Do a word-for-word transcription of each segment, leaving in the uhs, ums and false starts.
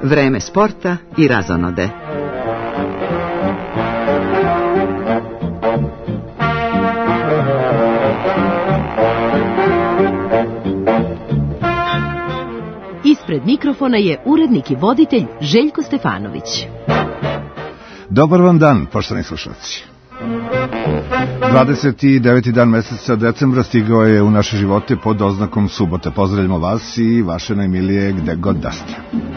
Vreme sporta i razonode. Ispred mikrofona je urednik i voditelj Željko Stefanović. Dobar vam dan, poštovani slušalci. dvadeset deveti dan meseca decembra stigao je u naše živote pod oznakom subota. Pozdravljamo vas i vaše najmilije gde god da ste.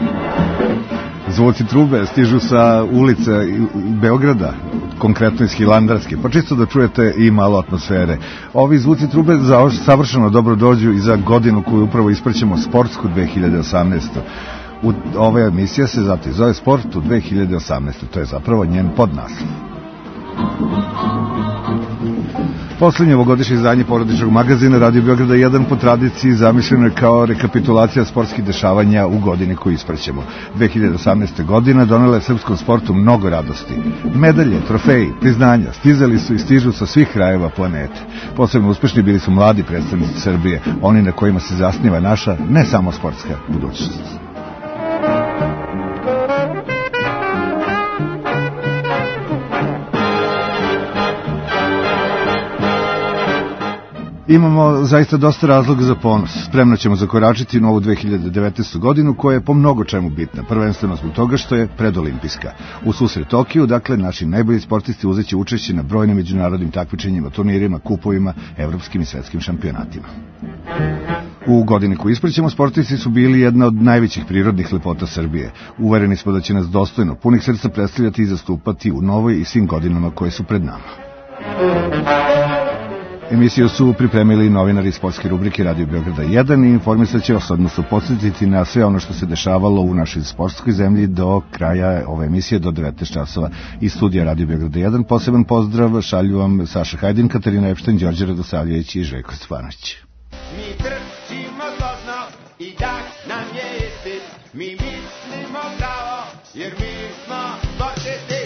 Zvuci trube stižu sa ulica Beograda, konkretno iz Hilandarske, pa čisto da čujete i malo atmosfere. Ovi zvuci trube savršeno dobro dođu i za godinu koju upravo ispraćamo, sportsku dve hiljade osamnaeste. U, ova emisija se zato i zove Sport u dve hiljade osamnaeste. To je zapravo njen podnaslov. Poslednje ovogodišnje izdanje porodičnog magazina Radio Beograda jedan po tradiciji zamišljeno je kao rekapitulacija sportskih dešavanja u godini koju ispraćemo. dve hiljade osamnaeste. godina donela je srpskom sportu mnogo radosti. Medalje, trofeji, priznanja stizali su i stižu sa svih krajeva planete. Posebno uspešni bili su mladi predstavnici Srbije, oni na kojima se zasniva naša ne samo sportska budućnost. Imamo zaista dosta razloga za ponos. Spremno ćemo zakoračiti novu dve hiljade devetnaestu. godinu koja je po mnogo čemu bitna, prvenstveno zbog toga što je predolimpijska. U susret Tokiju, dakle, naši najbolji sportisti uzeće učešće na brojnim međunarodnim takmičenjima, turnirima, kupovima, evropskim i svetskim šampionatima. U godini koju ispraćemo, sportisti su bili jedna od najvećih prirodnih lepota Srbije. Uvereni smo da će nas dostojno, punih srca predstavljati i zastupati u novoj i svim godinama koje su pred nama. Emisiju su pripremili novinari sportske rubrike Radio Beograda jedan i informisat će vas, odnosno podsjetiti na sve ono što se dešavalo u našoj sportskoj zemlji do kraja ove emisije, do devetnaest časova iz studija Radio Beograda jedan. Poseban pozdrav šalju vam Saša Hajdin, Katarina Epštajn, Đorđe Radosavljević i Željko Stefanović. Mi trčimo zlozno i dah nam je istit, mi mislimo pravo jer mi smo sportisti.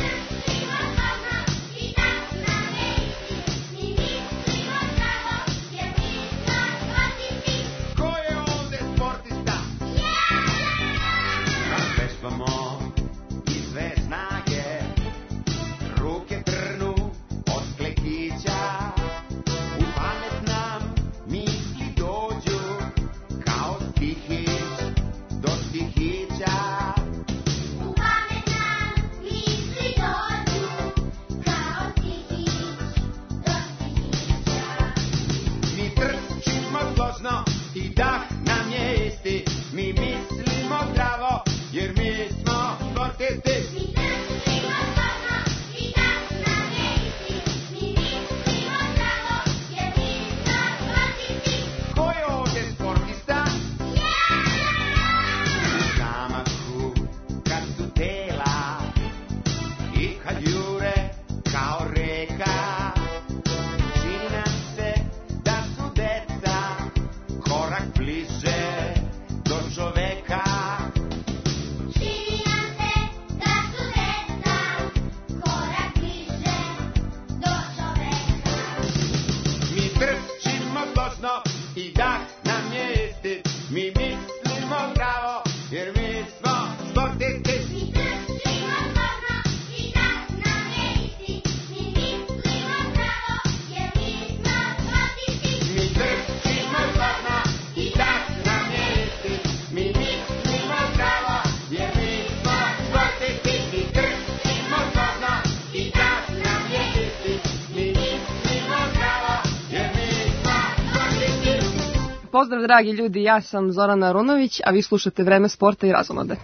Pozdrav dragi ljudi, ja sam Zorana Arunović, a vi slušate Vreme sporta i razonode.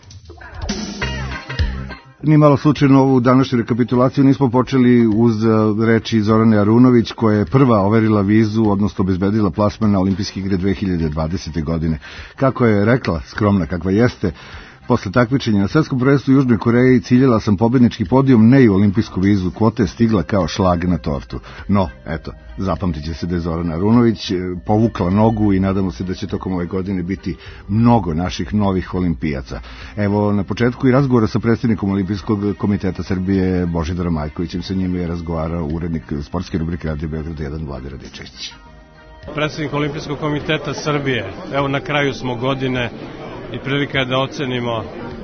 Ni malo slučajno ovu današnju rekapitulaciju nismo počeli uz reči Zorane Arunović, koja je prva overila vizu, odnosno obezbedila plasman na Olimpijske igre dve hiljade dvadesete. godine. Kako je rekla, skromna kakva jeste, posle takmičenja na svetskom prvenstvu u Južnoj Koreji ciljala sam pobednički podijum, ne i u olimpijsku vizu, kvota je stigla kao šlag na tortu. No, eto, zapamtit će se da je Zorana Arunović povukla nogu i nadamo se da će tokom ove godine biti mnogo naših novih olimpijaca. Evo, na početku i razgovora sa predsjednikom Olimpijskog komiteta Srbije Božidarom Majkovićem, sa njime je razgovarao urednik sportske rubrike Radio Beograda jedan Vlade Radičević. Predsjednik Olimpijskog komiteta Srbije, evo na kraju smo godine i prilika je da ocenimo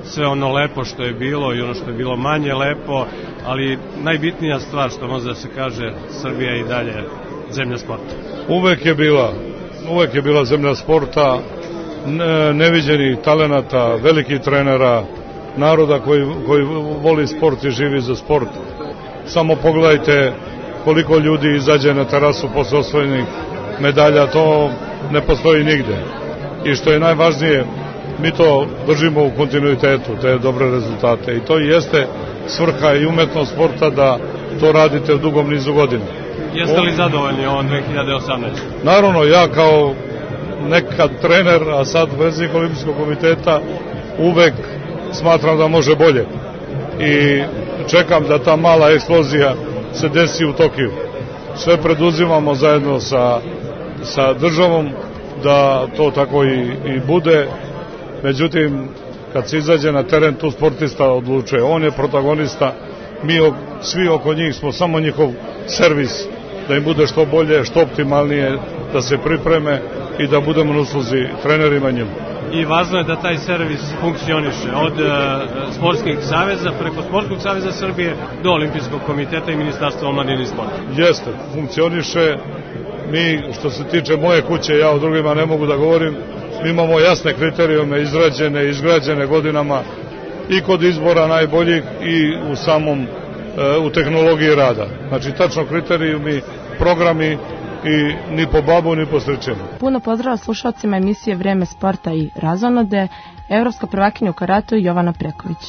sve ono lepo što je bilo i ono što je bilo manje lepo, ali najbitnija stvar što može da se kaže, Srbija je i dalje zemlja sporta. Uvek je bila, uvek je bila zemlja sporta, neviđenih talenata, velikih trenera, naroda koji, koji voli sport i živi za sport. Samo pogledajte koliko ljudi izađe na terasu posle osvojenih medalja, to ne postoji nigde. I što je najvažnije, mi to držimo u kontinuitetu, te dobre rezultate. I to i jeste svrha i umetnost sporta da to radite u dugom nizu godina. Jeste li zadovoljni ovom dve hiljade osamnaeste? Naravno, ja kao nekad trener, a sad predsjednik Olimpijskog komiteta, uvek smatram da može bolje. I čekam da ta mala eksplozija se desi u Tokiju. Sve preduzimamo zajedno sa, sa državom da to tako i, i bude. Međutim, kad se izađe na teren, tu sportista odlučuje. On je protagonista, mi svi oko njih smo samo njihov servis, da im bude što bolje, što optimalnije, da se pripreme i da budemo na usluzi trenerima njima. I važno je da taj servis funkcioniše od uh, sportskih saveza, preko Sportskog saveza Srbije do Olimpijskog komiteta i Ministarstva omladine i sporta. Jeste, funkcioniše. Mi, što se tiče moje kuće, ja o drugima ne mogu da govorim, mi imamo jasne kriterijume izrađene, izgrađene godinama i kod izbora najboljih i u samom, uh, u tehnologiji rada. Znači, tačno kriterijumi, programi i ni po babu, ni po stričenu. Puno pozdrava slušalcima emisije Vreme sporta i razonode, evropska prvakinja u karatu Jovana Preković.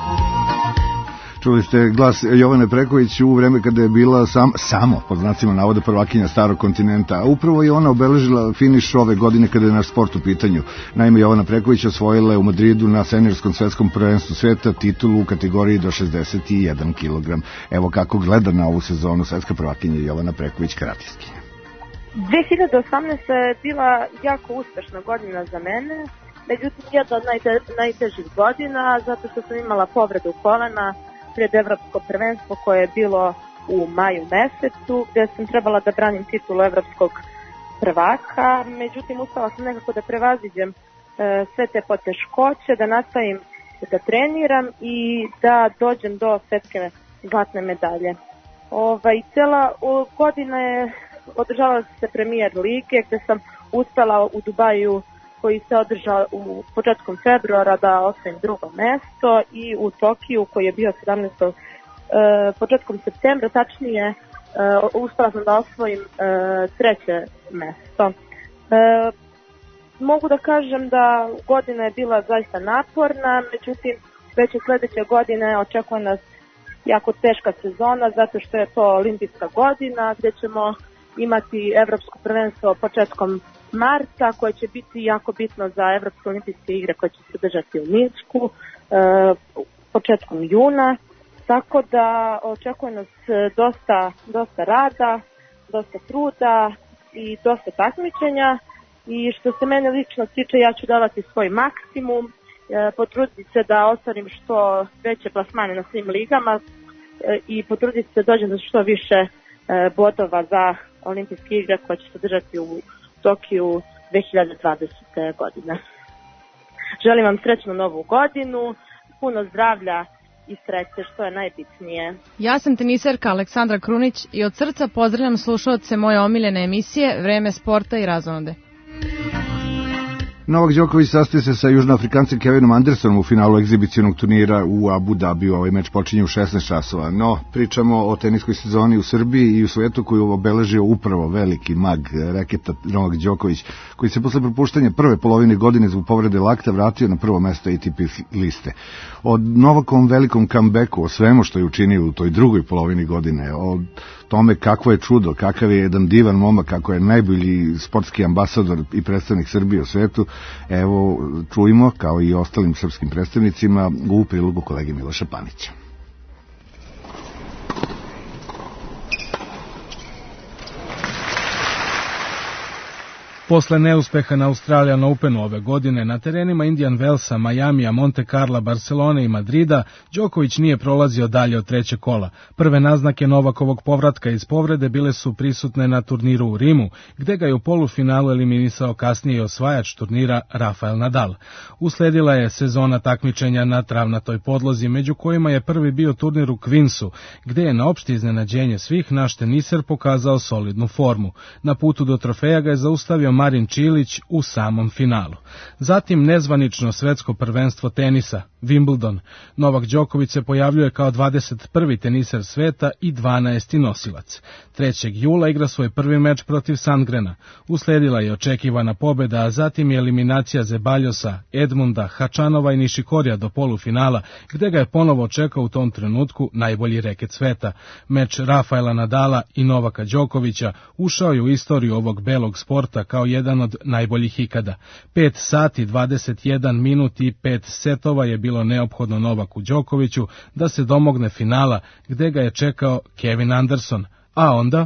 Čuli ste glas Jovane Preković u vreme kada je bila sam, samo, pod znacima navoda, prvakinja starog kontinenta. A upravo je ona obeležila finiš ove godine kada je naš sport u pitanju. Naime, Jovana Preković osvojila je u Madridu na seniorskom svetskom prvenstvu sveta titulu u kategoriji do šezdeset jedan kilogram. Evo kako gleda na ovu sezonu svetska prvakinja Jovana Preković karatistkinja. dve hiljade osamnaesta. je bila jako uspešna godina za mene, međutim jedna od najte, najtežih godina, zato što sam imala povredu kolena pred evropsko prvenstvo koje je bilo u maju mesecu, gde sam trebala da branim titulu evropskog prvaka, međutim uspela sam nekako da prevaziđem e, sve te poteškoće, da nastavim da treniram i da dođem do svetske zlatne medalje. Ovaj, cela o, godina je održavala se premijer lige gde sam uspela u Dubaju koji se održao u početkom februara da osvojim drugo mesto i u Tokiju koji je bio sedamnaestog E, početkom septembra, tačnije e, uspela sam da osvojim e, treće mesto. E, mogu da kažem da godina je bila zaista naporna, međutim već u sledeće godine očekuje nas jako teška sezona zato što je to olimpijska godina gde ćemo imati evropsko prvenstvo početkom marta koje će biti jako bitno za evropske olimpijske igre koje će se održati u Minsku e, početkom juna. Tako da očekuje nas dosta, dosta rada, dosta truda i dosta takmičenja i što se mene lično tiče ja ću davati svoj maksimum, e, potruditi se da ostvarim što veće plasmane na svim ligama e, i potruditi se da dođem do što više e, bodova za olimpijske igre koje će se održati u Tokiju dve hiljade dvadesete. godine. Želim vam srećnu novu godinu, puno zdravlja i sreće, što je najbitnije. Ja sam teniserka Aleksandra Krunić i od srca pozdravljam slušaoce moje omiljene emisije Vreme sporta i razonode. Novak Đoković sastaje se sa južnoafrikancem Kevinom Andersonom u finalu egzibicionog turnira u Abu Dhabiju. Ovaj meč počinje u šesnaest časova. No, pričamo o teniskoj sezoni u Srbiji i u svetu koju obeležio upravo veliki mag reketa Novak Đoković, koji se posle propuštanja prve polovine godine zbog povrede lakta vratio na prvo mesto A T P liste. O Novakovom velikom comebacku, o svemu što je učinio u toj drugoj polovini godine, o tome kakvo je čudo, kakav je jedan divan momak, kako je najbolji sportski ambasador i predstavnik Srbije u svetu, evo čujmo, kao i ostalim srpskim predstavnicima, u prilogu kolege Miloša Panića. Posle neuspeha na Australian Openu ove godine, na terenima Indian Wellsa, Majamija, Monte Carla, Barcelone i Madrida, Đoković nije prolazio dalje od trećeg kola. Prve naznake Novakovog povratka iz povrede bile su prisutne na turniru u Rimu, gde ga je u polufinalu eliminisao kasnije osvajač turnira Rafael Nadal. Usledila je sezona takmičenja na travnatoj podlozi, među kojima je prvi bio turnir u Queensu, gde je na opšte iznenađenje svih naš teniser pokazao solidnu formu. Na putu do trofeja ga je zaustavio Marin Čilić u samom finalu. Zatim nezvanično svetsko prvenstvo tenisa, Wimbledon. Novak Đoković se pojavljuje kao dvadeset prvi teniser sveta i dvanaesti nosilac. trećeg jula igra svoj prvi meč protiv Sandgrena. Usledila je očekivana pobeda, a zatim je eliminacija Zebaljosa, Edmunda, Hačanova i Nišikorija do polufinala, gde ga je ponovo čekao u tom trenutku najbolji reket sveta. Meč Rafaela Nadala i Novaka Đokovića ušao je u istoriju ovog belog sporta kao jedan od najboljih ikada. pet sati, dvadeset jedan minut i pet setova je bilo neophodno Novaku Đokoviću da se domogne finala, gde ga je čekao Kevin Anderson. A onda...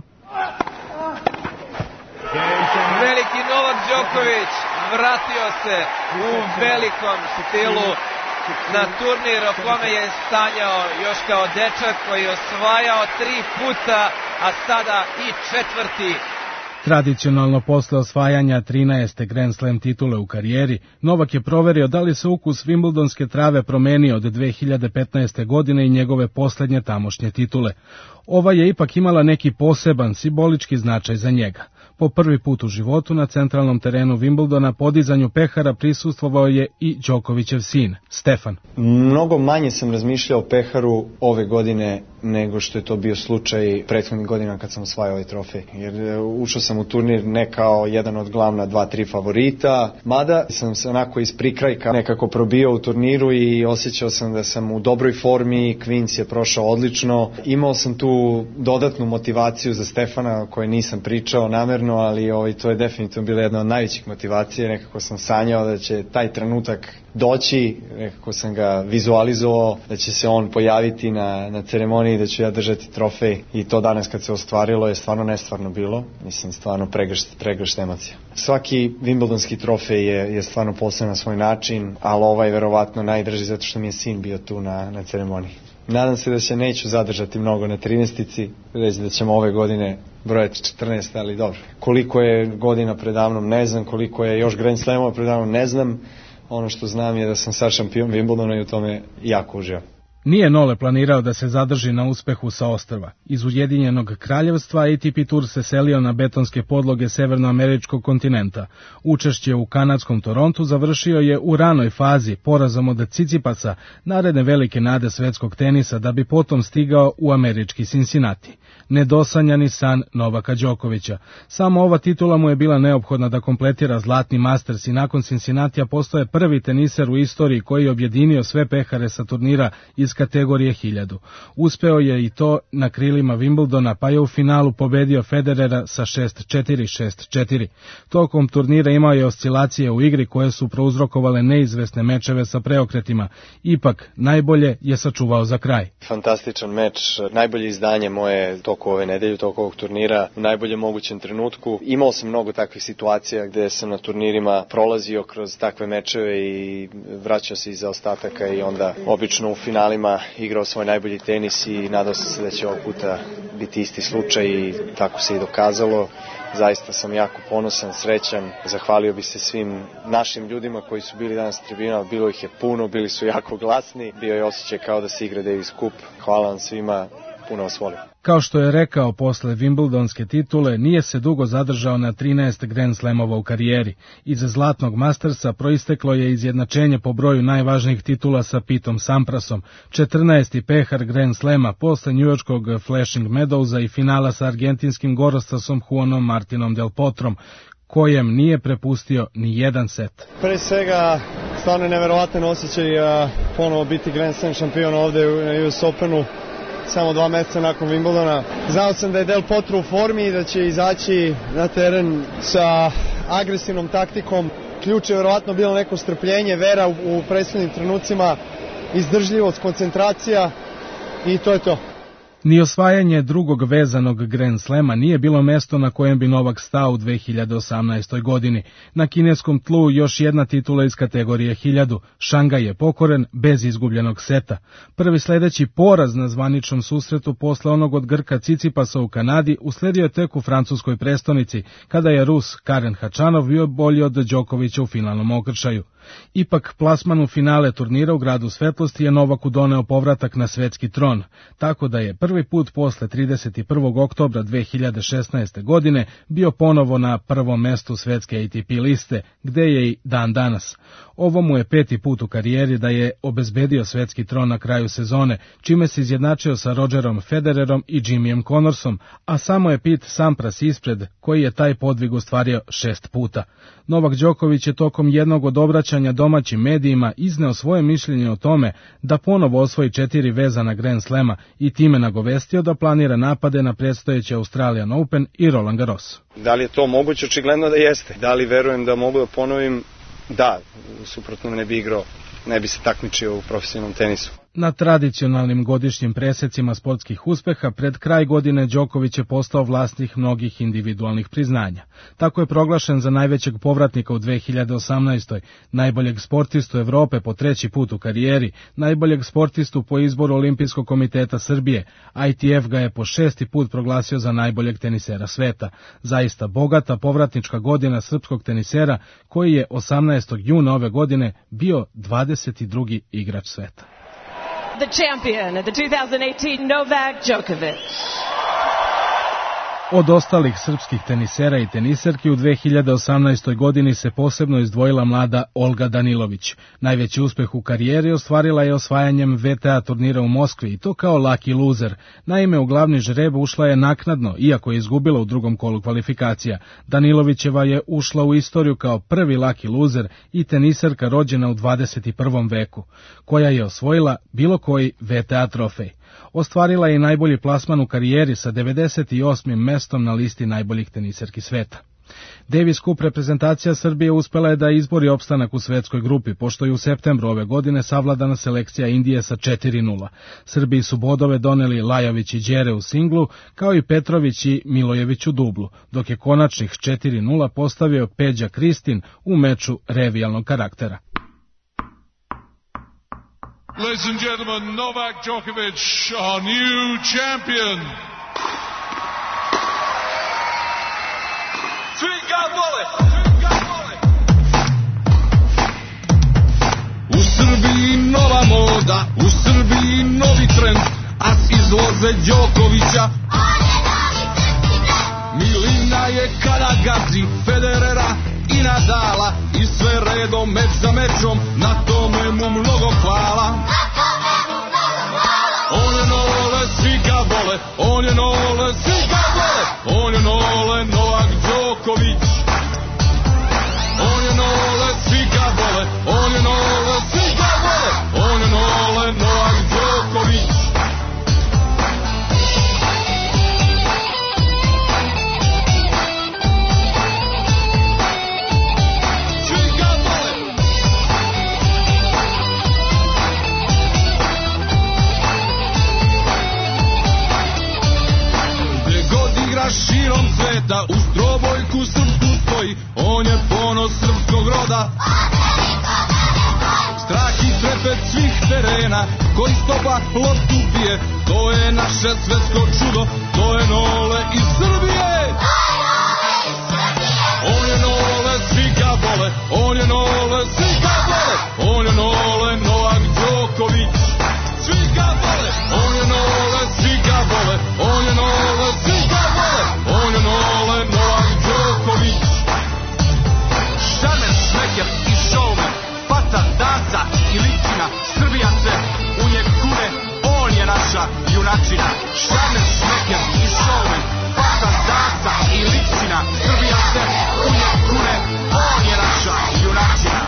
Veliki Novak Đoković vratio se u velikom stilu na turnir o kome je sanjao još kao dečak koji je osvajao tri puta, a sada i četvrti. Tradicionalno posle osvajanja trinaeste Grand Slam titule u karijeri, Novak je proverio da li se ukus Wimbledonske trave promenio od dve hiljade petnaeste. godine i njegove poslednje tamošnje titule. Ova je ipak imala neki poseban simbolički značaj za njega. Po prvi put u životu na centralnom terenu Wimbledona podizanju pehara prisustvovao je i Đokovićev sin, Stefan. Mnogo manje sam razmišljao o peharu ove godine nego što je to bio slučaj prethodnih godina kad sam osvajao ovaj trofej. Jer ušao sam u turnir ne kao jedan od glavna dva, tri favorita, mada sam se onako iz prikrajka nekako probio u turniru i osjećao sam da sam u dobroj formi, Queens je prošao odlično. Imao sam tu dodatnu motivaciju za Stefana koje nisam pričao namerno, ali ovaj, to je definitivno bila jedna od najvećih motivacije. Nekako sam sanjao da će taj trenutak doći, nekako sam ga vizualizovao, da će se on pojaviti na, na ceremoniji, da ću ja držati trofej i to danas kad se ostvarilo je stvarno nestvarno bilo. Mislim, stvarno pregršt, pregršt emocija. Svaki Wimbledonski trofej je, je stvarno poseban na svoj način, ali ovaj verovatno najdrži zato što mi je sin bio tu na, na ceremoniji. Nadam se da se neću zadržati mnogo na trinaestici, reći da ćemo ove godine brojati četrnaest, ali dobro. Koliko je godina predavnom ne znam, koliko je još Grand Slamova predavnom ne znam. Ono što znam je da sam sad šampion Wimbledona i u tome jako uživam. Nije Nole planirao da se zadrži na uspehu sa ostrva. Iz Ujedinjenog kraljevstva A T P Tour se selio na betonske podloge severnoameričkog kontinenta. Učešće u kanadskom Torontu završio je u ranoj fazi porazom od Cicipasa, naredne velike nade svetskog tenisa, da bi potom stigao u američki Cincinnati. Nedosanjani san Novaka Đokovića. Samo ova titula mu je bila neophodna da kompletira zlatni Masters i nakon Cincinnatija postoje prvi teniser u istoriji koji je objedinio sve pehare sa turnira iz kategorije hiljadu. Uspeo je i to na krilima Wimbledona, pa je u finalu pobedio Federera sa šest četiri, šest četiri. Tokom turnira imao je oscilacije u igri koje su prouzrokovale neizvesne mečeve sa preokretima. Ipak, najbolje je sačuvao za kraj. Fantastičan meč, najbolje izdanje moje toku ove nedelje, toku ovog turnira, u najboljem mogućem trenutku. Imao sam mnogo takvih situacija gde sam na turnirima prolazio kroz takve mečeve i vraćao se iza ostataka i onda obično u finalima igrao svoj najbolji tenis i nadao sam se da će ovog puta biti isti slučaj i tako se i dokazalo. Zaista sam jako ponosan, srećan. Zahvalio bih se svim našim ljudima koji su bili danas na tribinama. Bilo ih je puno, bili su jako glasni. Bio je osjećaj kao da se igra Davis Cup. Hvala vam svima, puno vas volim. Kao što je rekao posle Wimbledonske titule, nije se dugo zadržao na trinaest Grand Slamova u karijeri. Iz zlatnog Mastersa proisteklo je izjednačenje po broju najvažnijih titula sa Pitom Samprasom, četrnaesti pehar Grand Slama posle njujorškog Flushing Meadowsa i finala sa argentinskim Gorostasom Juanom Martinom Del Potrom, kojem nije prepustio ni jedan set. Pre svega, stvarno je neverovatan osjećaj a, ponovo biti Grand Slam šampion ovde u U S Openu. Samo dva meseca nakon Wimbledona. Znao sam da je Del Potro u formi i da će izaći na teren sa agresivnom taktikom. Ključ je verovatno bilo neko strpljenje, vera u, u preslednim trenucima, izdržljivost, koncentracija i to je to. Ni osvajanje drugog vezanog Grand Slema nije bilo mesto na kojem bi Novak stao u dve hiljade osamnaestoj godini. Na kineskom tlu još jedna titula iz kategorije hiljadu. Šangaj je pokoren bez izgubljenog seta. Prvi sledeći poraz na zvaničnom susretu posle onog od Grka Cicipasa u Kanadi usledio je tek u francuskoj prestonici, kada je Rus Karen Hačanov bio bolji od Đokovića u finalnom okršaju. Ipak, plasman u finale turnira u Gradu svetlosti je Novaku doneo povratak na svetski tron, tako da je prvi put posle trideset prvog oktobra dve hiljade šesnaeste. godine bio ponovo na prvom mestu svetske A T P liste, gde je i dan danas. Ovo mu je peti put u karijeri da je obezbedio svetski tron na kraju sezone, čime se izjednačio sa Rogerom Federerom i Jimmyjem Connorsom, a samo je Pete Sampras ispred, koji je taj podvig ostvario šest puta. Novak Đoković je tokom jednog od obraćanja domaćim medijima izneo svoje mišljenje o tome da ponovo osvoji četiri vezana Grand Slema i time nagovestio da planira napade na predstojeći Australian Open i Roland Garros. Da li je to moguće? Očigledno da jeste. Da li verujem da mogu da ponovim? Da, suprotno ne bi igrao, ne bi se takmičio u profesionalnom tenisu. Na tradicionalnim godišnjim presecima sportskih uspeha pred kraj godine Đoković je postao vlasnik mnogih individualnih priznanja. Tako je proglašen za najvećeg povratnika u dve hiljade osamnaestoj. najboljeg sportistu Evrope po treći put u karijeri, najboljeg sportistu po izboru Olimpijskog komiteta Srbije. I T F ga je po šesti put proglasio za najboljeg tenisera sveta. Zaista bogata povratnička godina srpskog tenisera, koji je osamnaestog juna ove godine bio dvadeset drugi igrač sveta. The champion of the two thousand eighteen Novak Djokovic. Od ostalih srpskih tenisera i teniserki u dve hiljade osamnaestoj. godini se posebno izdvojila mlada Olga Danilović. Najveći uspeh u karijeri ostvarila je osvajanjem V T A turnira u Moskvi i to kao lucky loser. Naime, u glavni žreb ušla je naknadno, iako je izgubila u drugom kolu kvalifikacija. Danilovićeva je ušla u istoriju kao prvi lucky loser i teniserka rođena u dvadeset prvom veku, koja je osvojila bilo koji V T A trofej. Ostvarila je i najbolji plasman u karijeri sa devedeset osmim mestom na listi najboljih teniserki sveta. Davis Cup reprezentacija Srbije uspela je da izbori opstanak u svetskoj grupi, pošto je u septembru ove godine savladana selekcija Indije sa četiri nula. Srbiji su bodove doneli Lajović i Đere u singlu, kao i Petrović i Milojević u dublu, dok je konačnih četiri nula postavio Peđa Kristin u meču revijalnog karaktera. Ladies and gentlemen, Novak Djokovic, our new champion. Svi ga vole! U Srbiji nova moda, u Srbiji novi trend, as izvoze Đokovića. Milina je kada gazi Federera i Nadala i sve redom meč za mečom, na tome mu mnogo hvala. On je nole, svi ga vole, on je nole, svi ga vole, on je nole, Novak Đoković. On je nole, svi ga vole, on je nole, svi ga vole, on je nole, Novak Đoković. Širom sveta uz trobojku srpsku stoji, on je ponos srpskog roda. Strah i trepet svih terena, koji stopa loptu bije, to je naše svetsko čudo, to je Nole iz Srbije. On je Nole, svi ga vole, on je Nole, svi ga vole, on je Nole, Novak Đoković. Svi ga vole, on je Nole, svi ga vole, on je Nole, svi ga vole, on je Nole, Novak Đoković. Šarmer, šmeker i showman, faca, danca i ličina, Srbija se u nje kune, on je naša junačina. Šarmer, šmeker i showman, faca, danca i ličina, Srbija se u nje kune, on je naša junačina.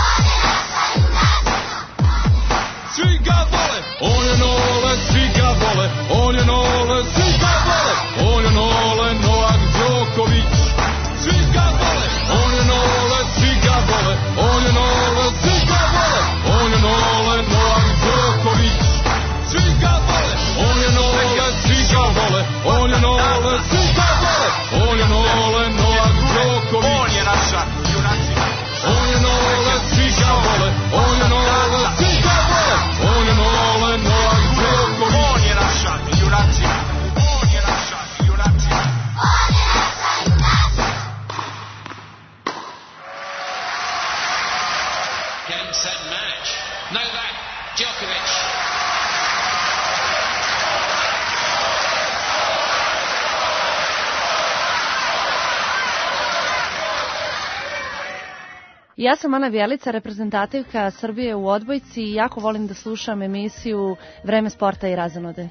Svi ga vole, on je Nole, svi ga vole, on je Nole, svi ga vole, on je Nole, Novak Đoković. Svi ga vole, on je Nole, svi ga vole, on je Nole, svi ga vole, on je Nole, Novak Đoković. Svi ga vole, on je Nole, svi Novak Djokovic. Ja sam Ana Bjelica, reprezentativka Srbije u odbojci i jako volim da slušam emisiju Vreme sporta i razonode.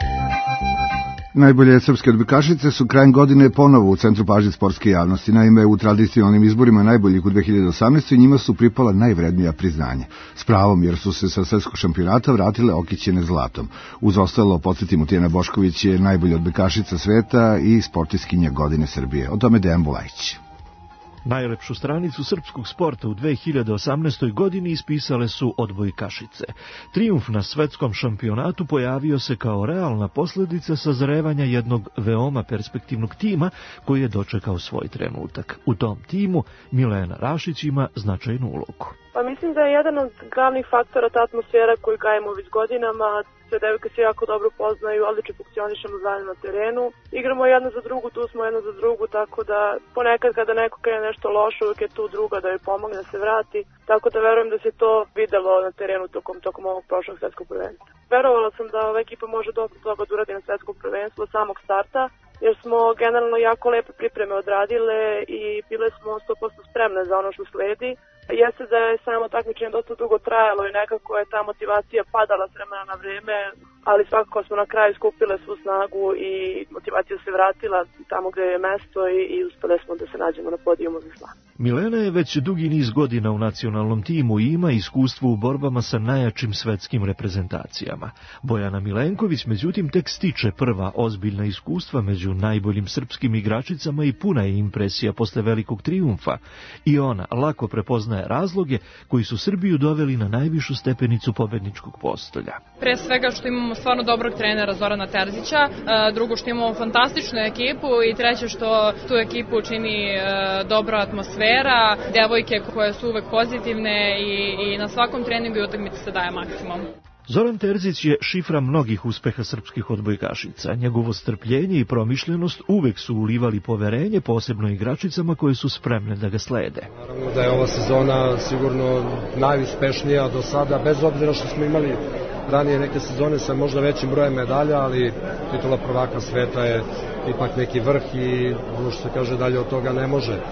Najbolje srpske odbojkašice su krajem godine ponovo u centru pažnje sportske javnosti. Naime, u tradicionalnim izborima najboljih u dve hiljade osamnaestoj njima su pripala najvrednija priznanja. S pravom, jer su se sa svetskog šampionata vratile okićene zlatom. Uz ostalo, podsjetimo, Tijana Bošković je najbolja odbojkašica sveta i sportiskinja godine Srbije. O tome Dejan Bulajić. Najlepšu stranicu srpskog sporta u dve hiljade osamnaestoj godini ispisale su odbojkašice. Trijumf na svetskom šampionatu pojavio se kao realna posljedica sazrevanja jednog veoma perspektivnog tima koji je dočekao svoj trenutak. U tom timu Milena Rašić ima značajnu ulogu. Pa mislim da je jedan od glavnih faktora ta atmosfera koju gajemo već godinama. Sve devojke se jako dobro poznaju, odlično funkcionišemo zajedno na terenu. Igramo jedna za drugu, tu smo jedna za drugu, tako da ponekad kada neko krene nešto loše, uvijek je tu druga da joj pomogne da se vrati. Tako da verujem da se to videlo na terenu tokom, tokom ovog prošlog svetskog prvenstva. Verovala sam da ova ekipa može dosta toga da uradi na svetskom prvenstvu od samog starta, jer smo generalno jako lepe pripreme odradile i bile smo sto posto spremne za ono što sledi. Jeste da je samo takmičenje dosta dugo trajalo i nekako je ta motivacija padala s vremena na vreme, ali svakako smo na kraju skupile svu snagu i motivacija se vratila tamo gdje je mesto i, i uspeli smo da se nađemo na podijumu za slavlje. Milena je već dugi niz godina u nacionalnom timu i ima iskustvo u borbama sa najjačim svetskim reprezentacijama. Bojana Milenković, međutim, tek stiče prva ozbiljna iskustva među najboljim srpskim igračicama i puna je impresija posle velikog trijumfa. I ona lako prepoznaje razloge koji su Srbiju doveli na najvišu stepenicu pobedničkog postolja. Pre svega što imamo stvarno dobrog trenera Zorana Terzića, drugo što imamo fantastičnu ekipu i treće što tu ekipu čini dobra atmosfera, devojke koje su uvek pozitivne i, i na svakom treningu i utakmici se daje maksimum. Zoran Terzić je šifra mnogih uspeha srpskih odbojkašica. Njegovo strpljenje i promišljenost uvek su ulivali poverenje, posebno igračicama koje su spremne da ga slede. Naravno da je ova sezona sigurno najuspešnija do sada, bez obzira što smo imali ranije neke sezone sa možda većim brojem medalja, ali titula prvaka sveta je ipak neki vrh i ono što se kaže dalje od toga ne može. E,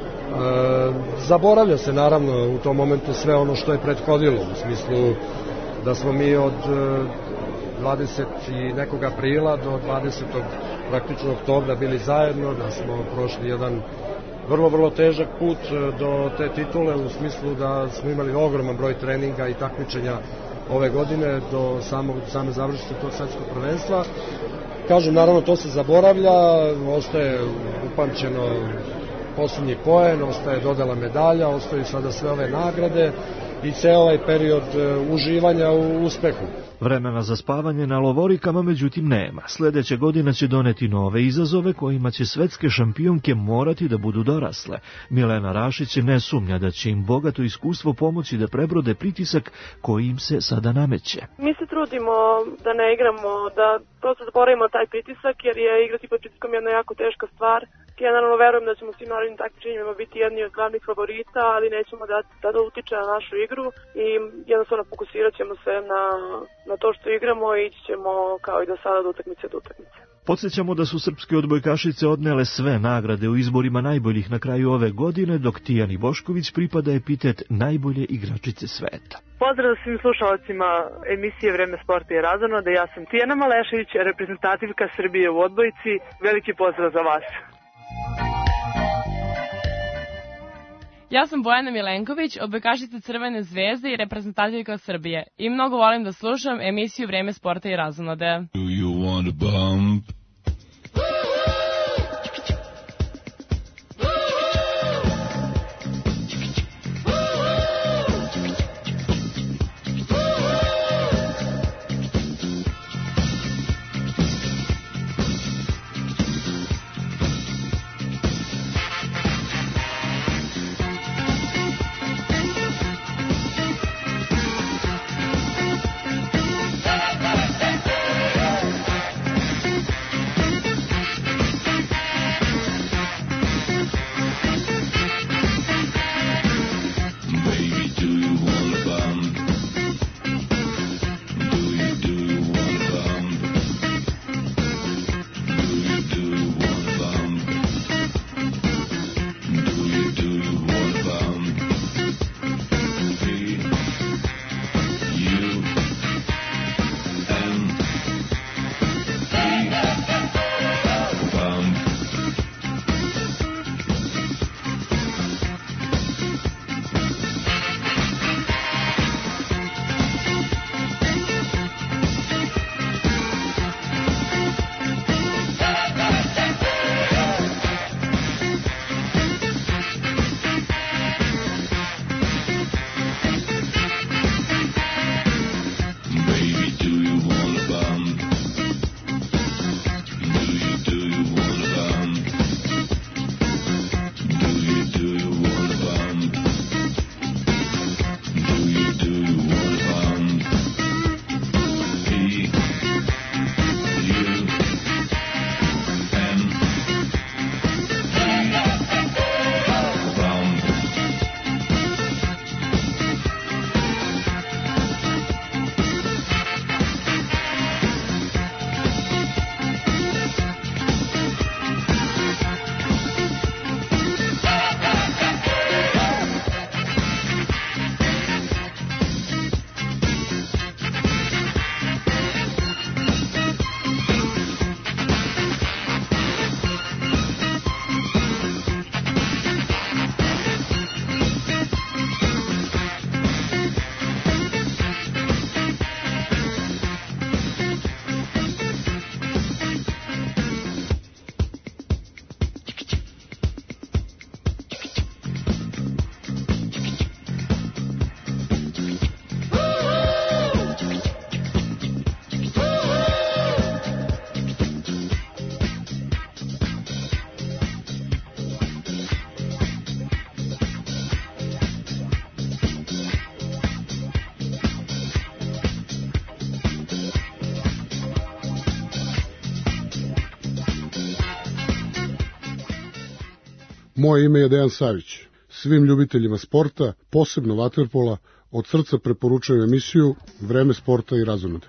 zaboravlja se naravno u tom momentu sve ono što je prethodilo, u smislu da smo mi od dvadeset i nekog aprila do dvadesetog praktično oktobra bili zajedno, da smo prošli jedan vrlo, vrlo težak put do te titule, u smislu da smo imali ogroman broj treninga i takmičenja ove godine do samog, same završnice tog svetskog prvenstva. Kažem, naravno to se zaboravlja, ostaje upamćeno posljednji poen, ostaje dodala medalja, ostaju sada sve ove nagrade i ceo ovaj period uživanja u uspehu. Vremena za spavanje na lovorikama međutim nema. Sljedeće godina će doneti nove izazove kojima će svetske šampionke morati da budu dorasle. Milena Rašić ne sumnja da će im bogato iskustvo pomoći da prebrode pritisak koji im se sada nameće. Mi se trudimo da ne igramo, da prosto zaboravimo taj pritisak, jer je igrati pod pritiskom jedna jako teška stvar. Generalno verujem da ćemo svim narednim takmičenjima biti jedni od glavnih favorita, ali nećemo da, da, da utiče na našu igru i jednostavno fokusirat ćemo se na, na to što igramo i ići ćemo kao i do sada do utakmice do utakmice. Podsjećamo da su srpske odbojkašice odnele sve nagrade u izborima najboljih na kraju ove godine, dok Tijani Bošković pripada epitet najbolje igračice sveta. Pozdrav svim slušalcima emisije Vreme sporta i razonode. Ja sam Tijana Malešević, reprezentativka Srbije u odbojci. Veliki pozdrav za vas. Ja sam Bojana Milenković, odbojkašica Crvene zvezde i reprezentativka Srbije. I mnogo volim da slušam emisiju Vreme sporta i razonode. Do you want a bump? Moje ime je Dejan Savić. Svim ljubiteljima sporta, posebno vaterpola, od srca preporučujem emisiju Vreme sporta i razonode.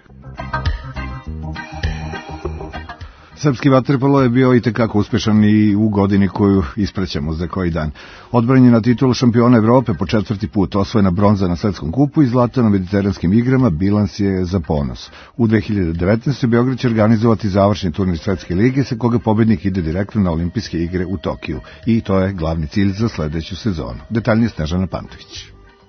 Srpski vaterpolo je bio i tekako uspešan i u godini koju isprećamo za koji dan. Odbranjena titula šampiona Evrope po četvrti put, osvojena bronza na svetskom kupu i zlato na mediteranskim igrama, bilans je za ponos. U dve hiljade devetnaestoj. Beograd će organizovati završni turnir Svetske lige, sa koga pobednik ide direktno na olimpijske igre u Tokiju. I to je glavni cilj za sledeću sezonu. Detaljnije Snežana Pantović.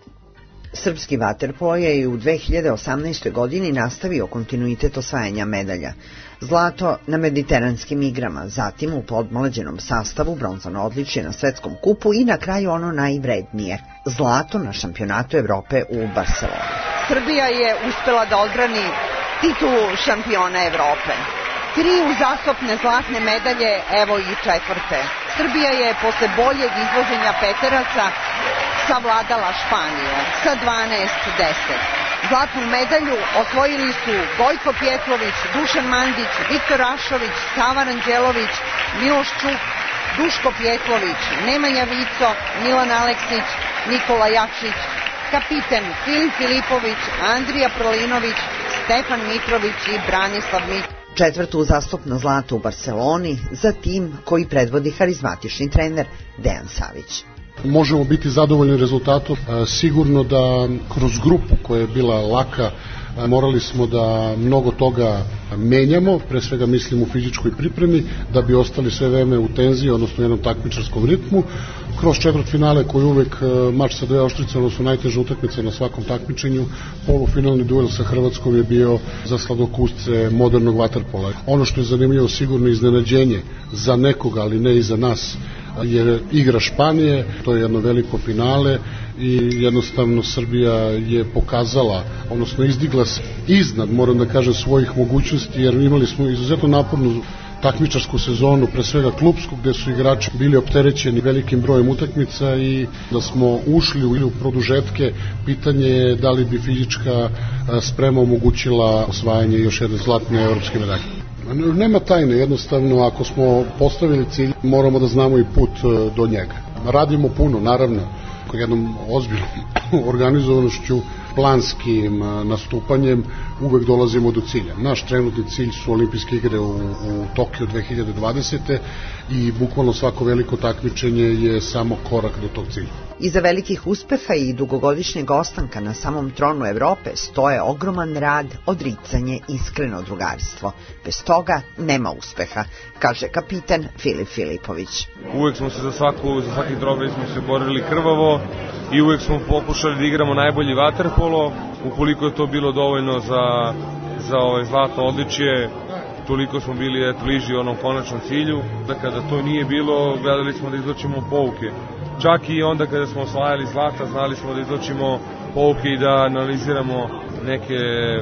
Srpski vaterpolo je i u dve hiljade osamnaestoj. godini nastavio kontinuitet osvajanja medalja. Zlato na mediteranskim igrama, zatim u podmlađenom sastavu bronzano odličje na svetskom kupu i na kraju ono najvrednije, zlato na šampionatu Evrope u Barceloni. Srbija je uspela da odbrani titulu šampiona Evrope. Tri uzastopne zlatne medalje, evo i četvrte. Srbija je posle boljeg izvoženja peteraca savladala Španiju sa dvanaest deset. Zlatnu medalju osvojili su Gojko Pjetlović, Dušan Mandić, Viktor Rašović, Sava Ranđelović, Miloš Čuk, Duško Pjetlović, Nemanja Vico, Milan Aleksić, Nikola Jakšić, kapiten Filip Filipović, Andrija Prolinović, Stefan Mitrović i Branislav Mitrović. Četvrto uzastopno zlato u Barceloni za tim koji predvodi harizmatični trener Dejan Savić. Možemo biti zadovoljni rezultatom. Sigurno da kroz grupu koja je bila laka morali smo da mnogo toga menjamo, pre svega mislim u fizičkoj pripremi, da bi ostali sve vreme u tenziji, odnosno u jednom takmičarskom ritmu. Kroz četvrtfinale koji je uvek mač sa dve oštrice, odnosno najteže utakmice na svakom takmičenju, polufinalni duel sa Hrvatskom je bio za sladokusce modernog vaterpola. Ono što je zanimljivo, sigurno iznenađenje za nekoga, ali ne i za nas, je igra Španije, to je jedno veliko finale i jednostavno Srbija je pokazala, odnosno izdigla se iznad, moram da kažem, svojih mogućnosti, jer imali smo izuzetno napornu takmičarsku sezonu, pre svega klupsku, gde su igrači bili opterećeni velikim brojem utakmica i da smo ušli u produžetke, pitanje je da li bi fizička sprema omogućila osvajanje još jedne zlatne evropske medalje. Nema tajne, jednostavno ako smo postavili cilj, moramo da znamo i put do njega. Radimo puno, naravno, jednom ozbiljnom organizovanošću, planskim nastupanjem uvek dolazimo do cilja. Naš trenutni cilj su olimpijske igre u, u Tokiju dve hiljade dvadesete. i bukvalno svako veliko takmičenje je samo korak do tog cilja. Iza velikih uspeha i dugogodišnjeg ostanka na samom tronu Evrope stoje ogroman rad, odricanje, iskreno drugarstvo. Bez toga nema uspeha, kaže kapitan Filip Filipović. Uvek smo se za, svaku, za svaki trofej smo se borili krvavo i uvek smo pokušali da igramo najbolji vaterpolo. Ukoliko je to bilo dovoljno za, za ovaj zlatno odličje, toliko smo bili et, bliži onom konačnom cilju. Da kada to nije bilo, gledali smo da izvlačimo pouke. Čak i onda kada smo osvajali zlata, znali smo da izvlačimo pouke i da analiziramo neke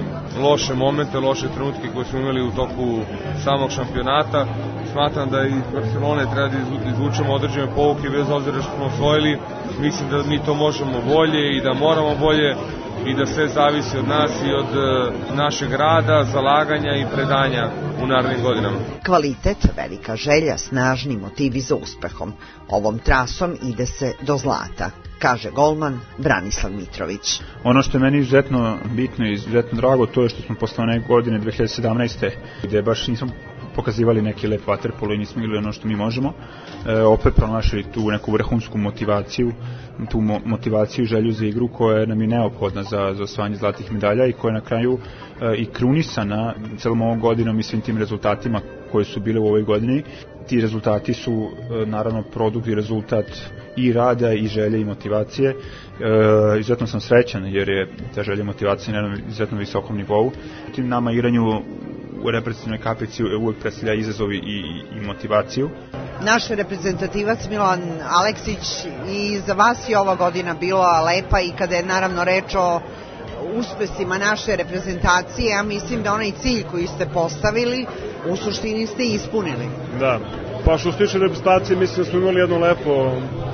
loše momente, loše trenutke koje smo imali u toku samog šampionata. Smatram da iz Barcelone treba da izvučemo određene pouke bez obzira što smo osvojili. Mislim da mi to možemo bolje i da moramo bolje i da sve zavisi od nas i od našeg rada, zalaganja i predanja u narednim godinama. Kvalitet, velika želja, snažni motivi za uspehom. Ovom trasom ide se do zlata, kaže golman Branislav Mitrović. Ono što je meni izuzetno bitno i izuzetno drago, to je što smo posle one godine dve hiljade sedamnaeste. gde baš nismo pokazivali neki lep vaterpolo i nismo igrali ono što mi možemo. E, opet pronašli tu neku vrhunsku motivaciju, tu mo motivaciju i želju za igru koja nam je neophodna za, za osvajanje zlatih medalja i koja je na kraju e, i krunisana celom ovom godinom i svim tim rezultatima koji su bile u ovoj godini. Ti rezultati su e, naravno produkt i rezultat i rada i želje i motivacije. E, izuzetno sam srećan jer je ta želja i motivacija na izuzetno visokom nivou. Tim nama igranju u reprezentativnoj kapici uvek predstavlja izazov i, i, i motivaciju. Naš reprezentativac Milan Aleksić, i za vas je ova godina bila lepa i kada je naravno reč o uspesima naše reprezentacije, ja mislim da onaj cilj koji ste postavili u suštini ste ispunili. Da, pa što se tiče reprezentacije mislim da smo imali jedno lepo,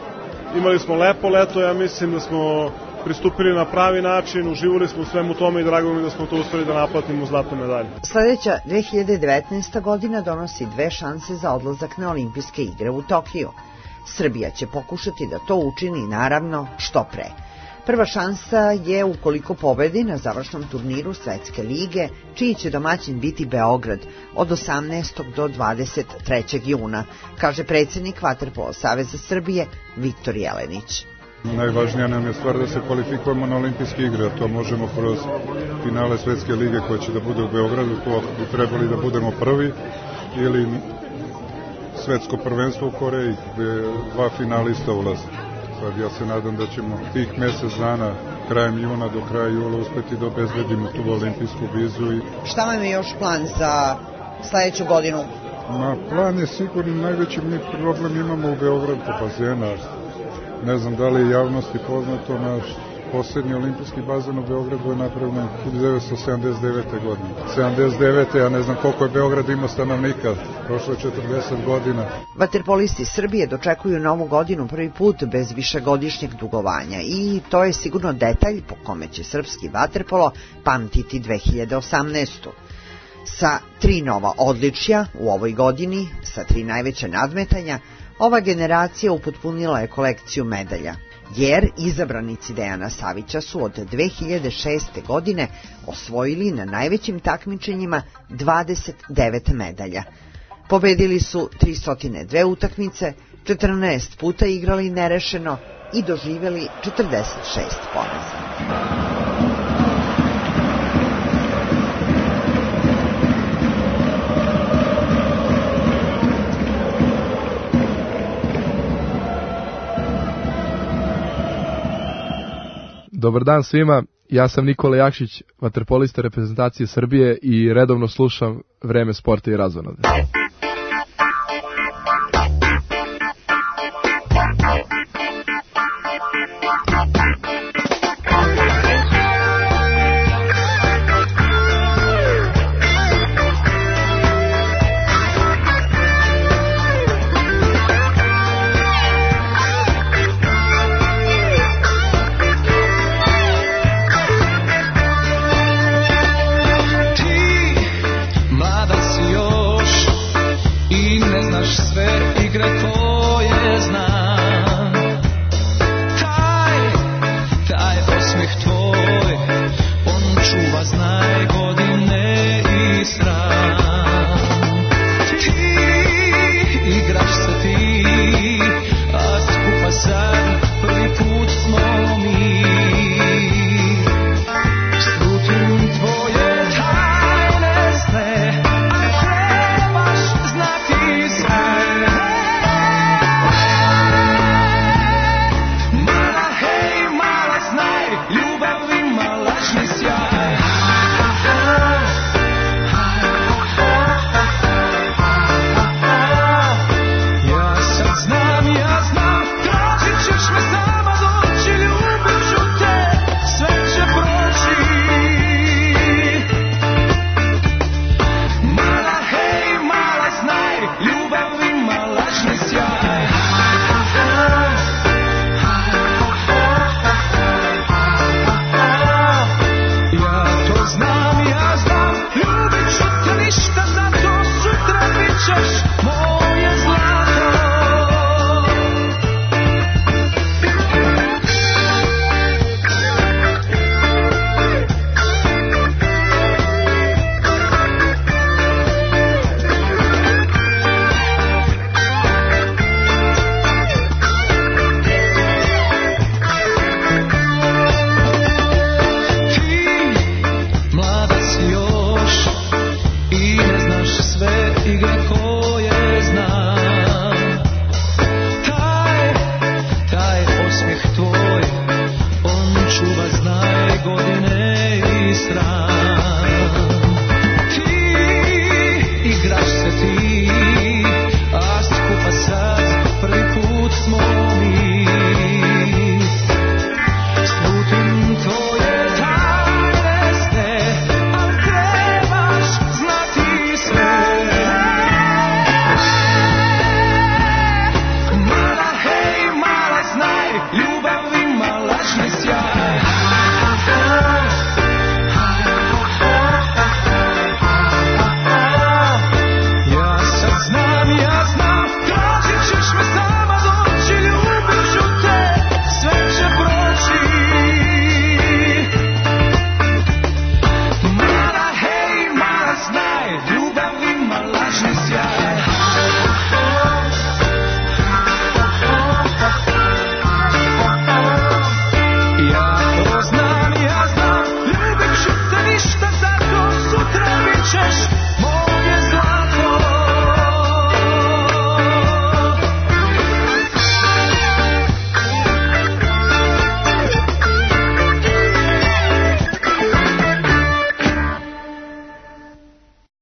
imali smo lepo leto, ja mislim da smo pristupili na pravi način, uživali smo u svemu tome i drago mi da smo to uspeli da naplatimo zlatnu medalju. Sledeća dve hiljade devetnaesta. godina donosi dve šanse za odlazak na olimpijske igre u Tokiju. Srbija će pokušati da to učini, naravno, što pre. Prva šansa je ukoliko pobedi na završnom turniru Svetske lige, čiji će domaćin biti Beograd od osamnaestog do dvadeset trećeg juna, kaže predsjednik Vaterpolo saveza Srbije Viktor Jelenić. Najvažnija nam je stvar da se kvalifikujemo na olimpijske igre, a to možemo kroz finale Svetske lige koje će da bude u Beogradu, to bi trebali da budemo prvi, ili svetsko prvenstvo u Koreji gde dva finalista ulaze. Sad ja se nadam da ćemo tih mesec dana krajem juna do kraja jula uspeti da obezbedimo tu olimpijsku vizu. I... Šta vam je još plan za sledeću godinu? Ma, plan je sigurno, najveći mi problem imamo u Beogradu, bazena. Ne znam da li je javnosti poznato, naš posljednji olimpijski bazen u Beogradu je napravljen hiljadu devetsto sedamdeset devete. godine. sedamdeset devete. ja ne znam koliko je Beograd imao stanovnika, prošlo je četrdeset godina. Vaterpolisti Srbije dočekuju novu godinu prvi put bez višegodišnjeg dugovanja i to je sigurno detalj po kome će srpski vaterpolo pamtiti dve hiljade osamnaestu. Sa tri nova odličja u ovoj godini, sa tri najveća nadmetanja, ova generacija upotpunila je kolekciju medalja, jer izabranici Dejana Savića su od dve hiljade šeste. godine osvojili na najvećim takmičenjima dvadeset devet medalja. Pobedili su tristo dve utakmice, četrnaest puta igrali nerešeno i doživjeli četrdeset šest poraza. Dobar dan svima, ja sam Nikola Jakšić, vaterpolista reprezentacije Srbije i redovno slušam Vreme sporta i razonode. Mlada si još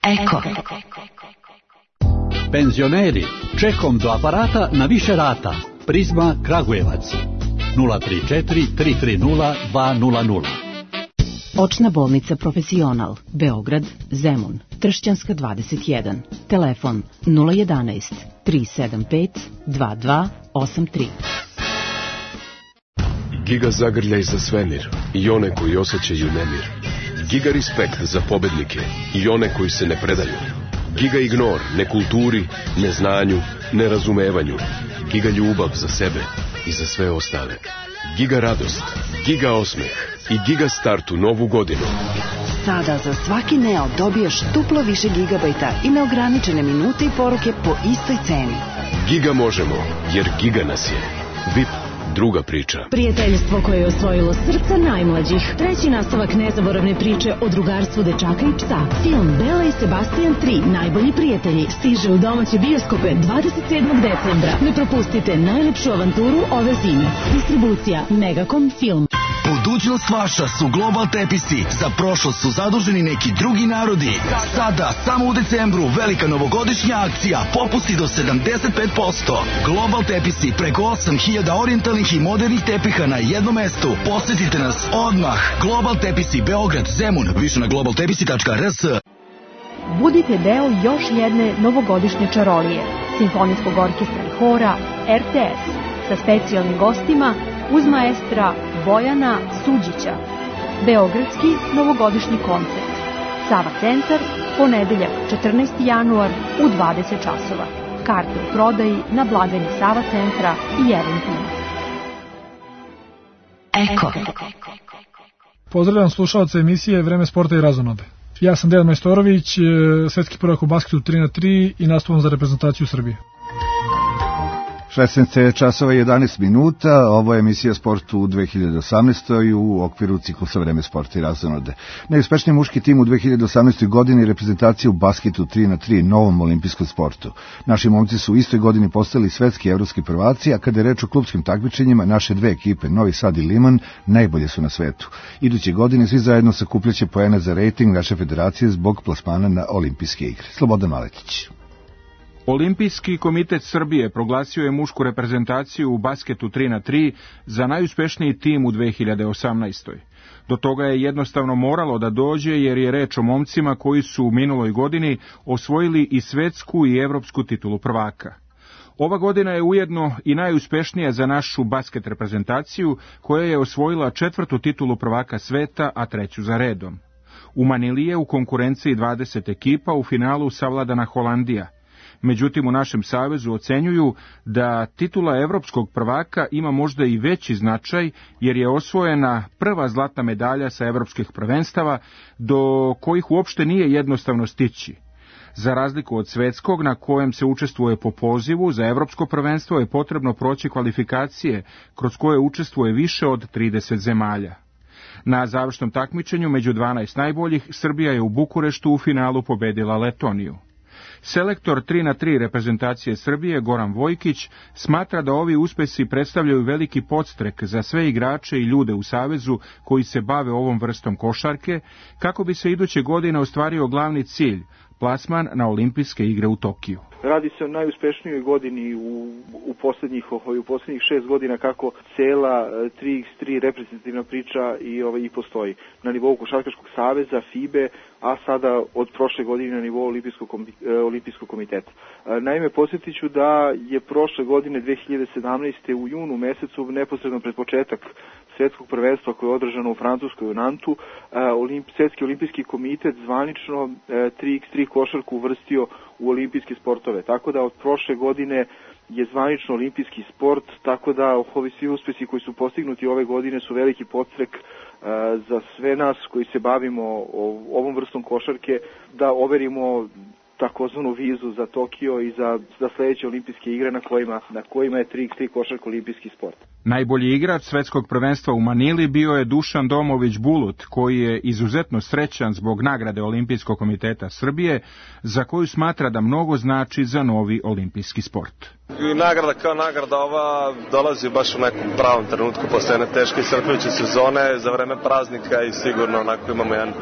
Eko. Penzioneri, čekom do aparata na više rata. Prizma Kragujevac. nula tri četiri tri tri nula dva nula nula. Očna bolnica Profesional, Beograd, Zemun, Tršćanska dvadeset jedan. Telefon nula jedanaest tri sedam pet dva dva osam tri. Giga zagrljaj za svemir i one koji osjećaju nemir. Giga respekt za pobednike i one koji se ne predaju. Giga ignor nekulturi, neznanju, nerazumevanju. Giga ljubav za sebe i za sve ostale. Giga radost, giga osmeh i giga start u novu godinu. Sada za svaki Neo dobiješ duplo više gigabajta i neograničene minute i poruke po istoj ceni. Giga možemo, jer giga nas je. V I P, druga priča. Prijateljstvo koje je osvojilo srca najmlađih. Treći nastavak nezaboravne priče o drugarstvu dečaka i psa. Film Bela i Sebastian tri, najbolji prijatelji, stiže u domaće bioskope dvadeset sedmog decembra. Ne propustite najlepšu avanturu ove zime. Distribucija Megacom Film. Budućnost vaša su Global Tepisi. Za prošlost su zaduženi neki drugi narodi. Sada, samo u decembru, velika novogodišnja akcija. Popusti do sedamdeset pet posto. Global Tepisi, preko osam hiljada orijentalnih i modernih tepiha na jednom mestu. Posjetite nas odmah. Global Tepisi, Beograd, Zemun. Više na global tepisi tačka r s. Budite deo još jedne novogodišnje čarolije. Simfonijskog orkestra i hora R T S. Sa specijalnim gostima uz maestra Bojana Suđića. Beogradski novogodišnji koncert. Sava centar, ponedeljak četrnaesti januar u dvadeset časova. Karte u prodaji na blagajni Sava centra i Eventima. Eko. Pozdravljam slušalce emisije Vreme sporta i razonode. Ja sam Dejan Majstorović, svetski prvak u basketu tri na tri i nastupan za reprezentaciju Srbije. šesnaest časova i jedanaest minuta, ovo je emisija Sport u dve hiljade osamnaestoj u okviru ciklusa Vreme sporta i razonode. Najuspešniji muški tim u dve hiljade osamnaestoj godini reprezentacija u basketu tri na tri, novom olimpijskom sportu. Naši momci su u istoj godini postali svetski i evropski prvaci, a kada je reč o klupskim takmičenjima, naše dve ekipe, Novi Sad i Liman, najbolje su na svetu. Iduće godine svi zajedno sakupljaće poena za rejting naše federacije zbog plasmana na olimpijske igre. Slobodan Maletić. Olimpijski komitet Srbije proglasio je mušku reprezentaciju u basketu tri na tri za najuspešniji tim u dve hiljade osamnaestoj. Do toga je jednostavno moralo da dođe jer je reč o momcima koji su u minuloj godini osvojili i svetsku i evropsku titulu prvaka. Ova godina je ujedno i najuspešnija za našu basket reprezentaciju koja je osvojila četvrtu titulu prvaka sveta, a treću za redom. U Manili je u konkurenciji dvadeset ekipa, u finalu savladana Holandija. Međutim, u našem savezu ocenjuju da titula evropskog prvaka ima možda i veći značaj, jer je osvojena prva zlatna medalja sa evropskih prvenstava, do kojih uopšte nije jednostavno stići. Za razliku od svetskog, na kojem se učestvuje po pozivu, za evropsko prvenstvo je potrebno proći kvalifikacije, kroz koje učestvuje više od trideset zemalja. Na završnom takmičenju među dvanaest najboljih, Srbija je u Bukureštu u finalu pobedila Letoniju. Selektor tri na tri reprezentacije Srbije, Goran Vojkić, smatra da ovi uspesi predstavljaju veliki podstrek za sve igrače i ljude u savezu koji se bave ovom vrstom košarke, kako bi se iduće godine ostvario glavni cilj, plasman na olimpijske igre u Tokiju. Radi se o najuspešnijoj godini u, u, posljednjih, u posljednjih šest godina kako cela tri iks tri reprezentativna priča i, ovaj, i postoji na nivou Košarkaškog saveza, FIBE, a sada od prošle godine na nivou Olimpijskog, Olimpijskog komiteta. Naime, posjetit ću da je prošle godine dve hiljade sedamnaeste. u junu mesecu, neposredno pred početak svjetskog prvenstva koje je održano u Francuskoj u Nantu, Olimp, Svjetski olimpijski komitet zvanično tri iks tri košarku uvrstio u olimpijske sportove. Tako da od prošle godine je zvanično olimpijski sport, tako da ovi svi uspesi koji su postignuti ove godine su veliki podstrek za sve nas koji se bavimo ovom vrstom košarke, da overimo takozvanu vizu za Tokio i za, za sledeće olimpijske igre na kojima, na kojima je tri iks tri košarka olimpijski sport. Najbolji igrač svetskog prvenstva u Manili bio je Dušan Domović Bulut, koji je izuzetno srećan zbog nagrade Olimpijskog komiteta Srbije, za koju smatra da mnogo znači za novi olimpijski sport. I nagrada kao nagrada ova dolazi baš u nekom pravom trenutku posle jedne teške iscrpljujuće sezone za vreme praznika i sigurno onako imamo jedan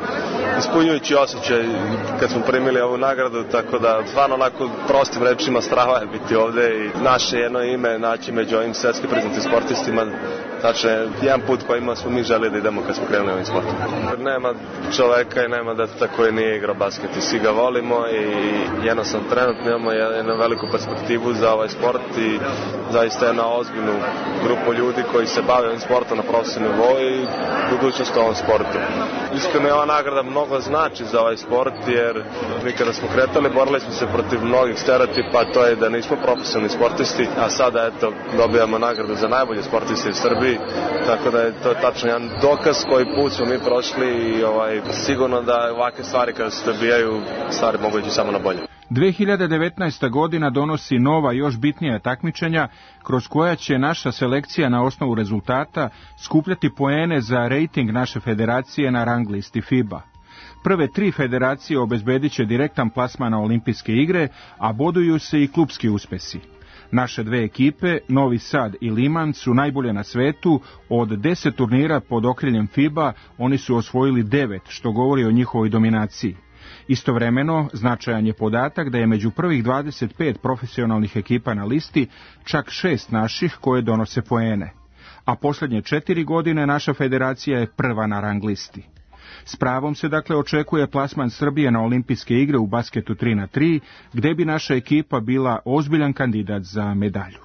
ispunjujući osjećaj kad smo primili ovu nagradu, tako da stvarno onako prostim rečima strava je biti ovde i naše jedno ime naći među ovim svetski priznatim sportistima. Tačno je jedan put kojima smo mi želi da idemo kad smo krenuli ovim sportom. Nema čoveka i nema deta koji nije igrao basket i svi ga volimo i jednostavno trenutno imamo jednu veliku perspektivu za ovaj sport i zaista jedna ozbiljnu grupu ljudi koji se bave ovim sportom na profesionalnom nivou i budućnost u ovom sportu. Iskreno je ova nagrada mnogo znači za ovaj sport jer mi kada smo kretali borili smo se protiv mnogih stereotipa, a to je da nismo profesionalni sportisti, a sada eto dobijamo nagradu za najbolje sportiste u Srbiji, tako da je to tačno jedan dokaz koji put smo mi prošli i ovaj, sigurno da ovakve stvari kada se dobijaju stvari mogu ići samo na bolje. dve hiljade devetnaesta. godina donosi nova još bitnija takmičenja kroz koja će naša selekcija na osnovu rezultata skupljati poene za rejting naše federacije na rang listi FIBA. Prve tri federacije obezbedit će direktan plasman na olimpijske igre, a boduju se i klupski uspesi. Naše dve ekipe, Novi Sad i Liman, su najbolje na svetu. Od deset turnira pod okriljem FIBA oni su osvojili devet, što govori o njihovoj dominaciji. Istovremeno, značajan je podatak da je među prvih dvadeset pet profesionalnih ekipa na listi čak šest naših koje donose poene. A posljednje četiri godine naša federacija je prva na rang listi. S pravom se dakle očekuje plasman Srbije na olimpijske igre u basketu tri na tri, gde bi naša ekipa bila ozbiljan kandidat za medalju.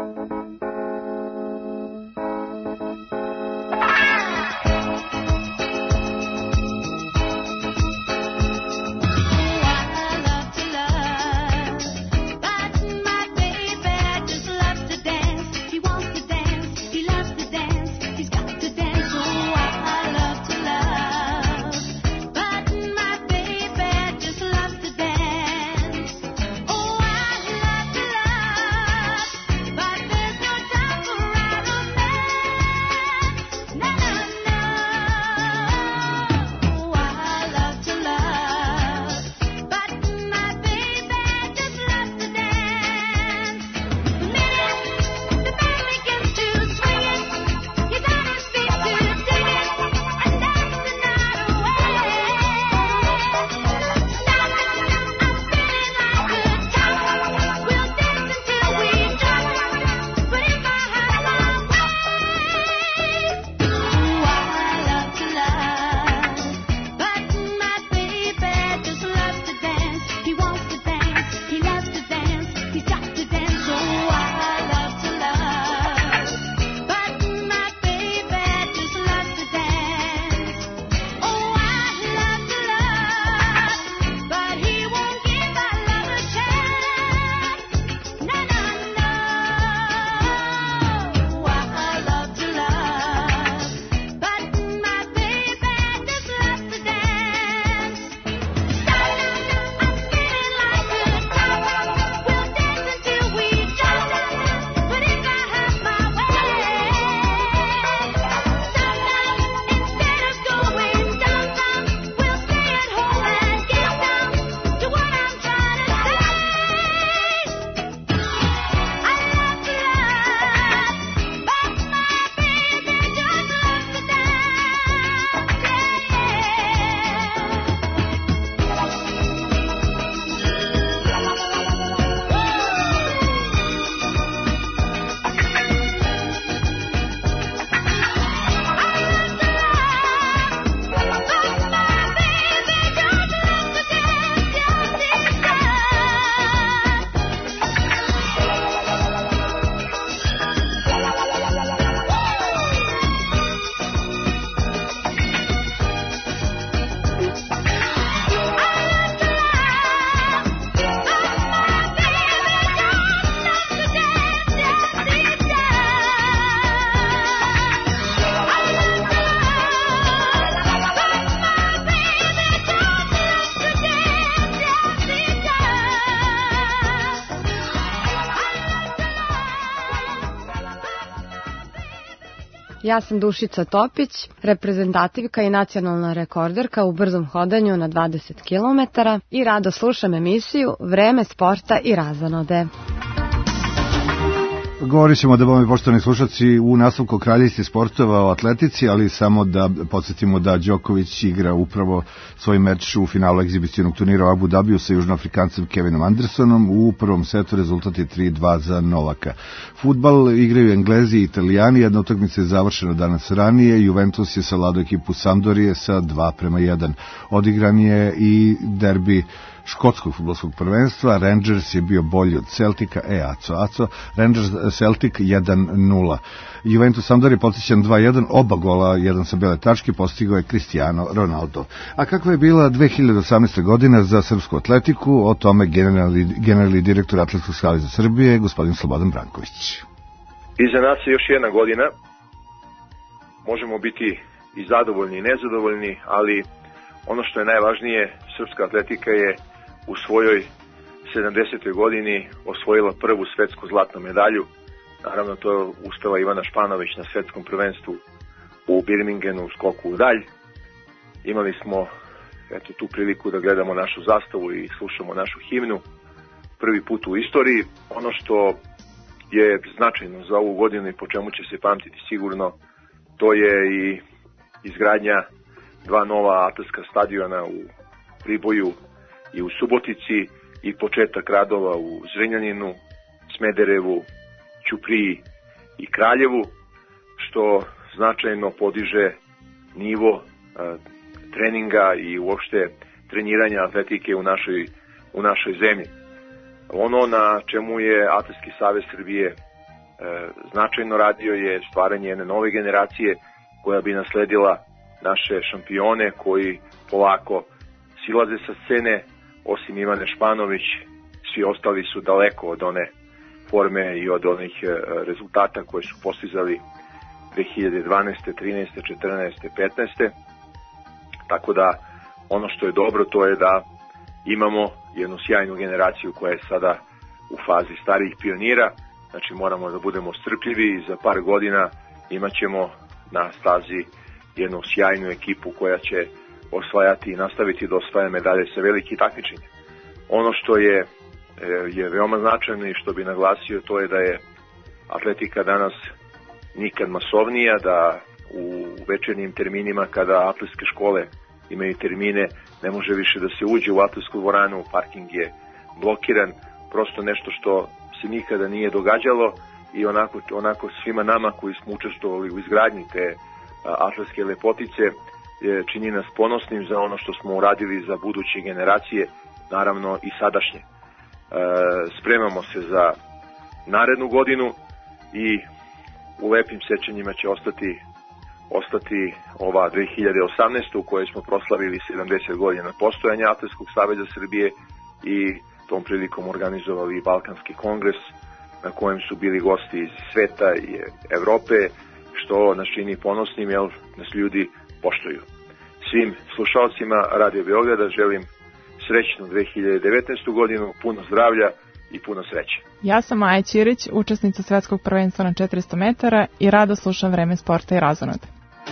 Ja sam Dušica Topić, reprezentativka i nacionalna rekorderka u brzom hodanju na dvadeset kilometara i rado slušam emisiju Vreme sporta i razonode. Govorit ćemo da vam je, poštovani slušalci, u nastavku Kraljici sportova o atletici, ali samo da podsjetimo da Đoković igra upravo svoj meč u finalu egzibicionog turnira u Abu Dhabiju sa južnoafrikancem Kevinom Andersonom. U prvom setu rezultat je tri dva za Novaka. Fudbal igraju Englezi i Italijani, jedna utakmica je završena danas ranije, Juventus je savladao ekipu Sampdorije sa dva prema jedan. Odigran je i derbi škotskog fudbalskog prvenstva, Rangers je bio bolji od Celtica, e, Aco, Aco, Rangers Celtic jedan nula. Juventus Sampdoria podsjećan dva jedan, oba gola, jedan sa bele tačke, postigao je Cristiano Ronaldo. A kakva je bila dve hiljade osamnaesta godina za srpsku atletiku, o tome generalni, generalni direktor Atletskog saveza Srbije, gospodin Slobodan Branković. Iza nas je još jedna godina, možemo biti i zadovoljni i nezadovoljni, ali ono što je najvažnije, srpska atletika je u svojoj sedamdesetoj godini osvojila prvu svetsku zlatnu medalju. Naravno, to je uspela Ivana Španović na svetskom prvenstvu u Birmingenu u skoku u dalj. Imali smo eto, tu priliku da gledamo našu zastavu i slušamo našu himnu. Prvi put u istoriji. Ono što je značajno za ovu godinu i po čemu će se pamtiti sigurno, to je i izgradnja dva nova atletska stadiona u Priboju i u Subotici i početak radova u Zrenjaninu, Smederevu, Ćupriji i Kraljevu, što značajno podiže nivo a, treninga i uopšte treniranja atletike u našoj, u našoj zemlji. Ono na čemu je Atletski savez Srbije e, značajno radio je stvaranje jedne nove generacije koja bi nasledila naše šampione koji polako silaze sa scene. Osim Ivane Španović, svi ostali su daleko od one forme i od onih rezultata koje su postizali dve hiljade dvanaeste, trinaeste, četrnaeste, petnaeste. Tako da ono što je dobro to je da imamo jednu sjajnu generaciju koja je sada u fazi starijih pionira. Znači moramo da budemo strpljivi i za par godina imat ćemo na stazi jednu sjajnu ekipu koja će osvajati i nastaviti da osvaja medalje sa velikih takmičenja. Ono što je, je veoma značajno i što bi naglasio to je da je atletika danas nikad masovnija, da u večernjim terminima kada atletske škole imaju termine ne može više da se uđe u atletsku dvoranu, parking je blokiran, prosto nešto što se nikada nije događalo i onako, onako svima nama koji smo učestvovali u izgradnji te atletske lepotice čini nas ponosnim za ono što smo uradili za buduće generacije, naravno i sadašnje. E, spremamo se za narednu godinu i u lepim sećanjima će ostati, ostati ova dve hiljade osamnaesta u kojoj smo proslavili sedamdeset godina postojanja Atletskog saveza Srbije i tom prilikom organizovali Balkanski kongres na kojem su bili gosti iz sveta i Evrope, što nas čini ponosnim jer nas ljudi poštuju. Svim slušalcima Radio Beograda želim srećnu dve hiljade devetnaestu godinu, puno zdravlja i puno sreće. Ja sam Maja Ćirić, učesnica svetskog prvenstva na četiristo metara i rado slušam Vreme sporta i razonode.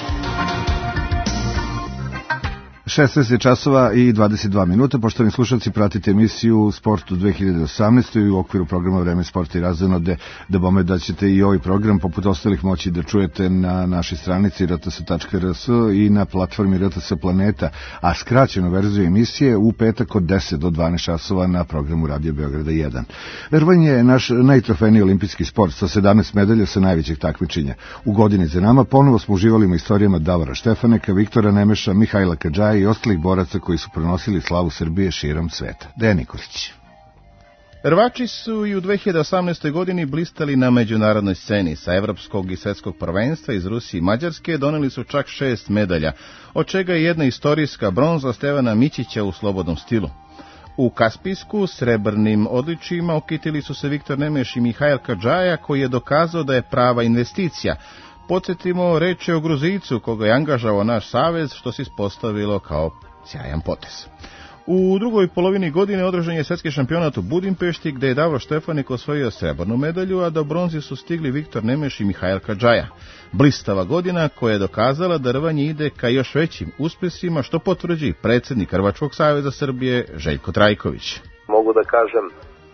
šesnaest časova i dvadeset dva minuta. Poštovani slušalci, pratite emisiju Sport u dve hiljade osamnaestoj i u okviru programa Vreme sporta i razonode. Da bome da ćete i ovaj program poput ostalih moći da čujete na našoj stranici r t s tačka r s i na platformi R T S Planeta, a skraćenu verziju emisije u petak od deset do dvanaest časova na programu Radio Beograda jedan. Rvanje je naš najtrofejniji olimpijski sport sa sedamnaest medalja sa najvećeg takmičenja. U godini za nama ponovo smo uživali u istorijama Davora Štefaneka, Viktora Nemeša, Mihajla Kadžaja i ostalih boraca koji su prenosili slavu Srbije širom sveta. Dejan Nikolić. Rvači su i u dve hiljade osamnaestoj godini blistali na međunarodnoj sceni. Sa evropskog i svetskog prvenstva iz Rusije i Mađarske doneli su čak šest medalja, od čega je jedna istorijska bronza Stevana Mićića u slobodnom stilu. U Kaspijsku srebrnim odličjima okitili su se Viktor Nemeš i Mihajl Kadžaja, koji je dokazao da je prava investicija. Podsjetimo, reč je o Gruzijcu koga je angažao naš savez, što se ispostavilo kao sjajan potez. U drugoj polovini godine održan je svetski šampionat u Budimpešti, gde je Davor Štefanik osvojio srebrnu medalju, a do bronzi su stigli Viktor Nemeš i Mihajl Kadžaja. Blistava godina koja je dokazala da rvanje ide ka još većim uspesima, što potvrđi predsjednik Rvačkog saveza Srbije Željko Trajković. Mogu da kažem da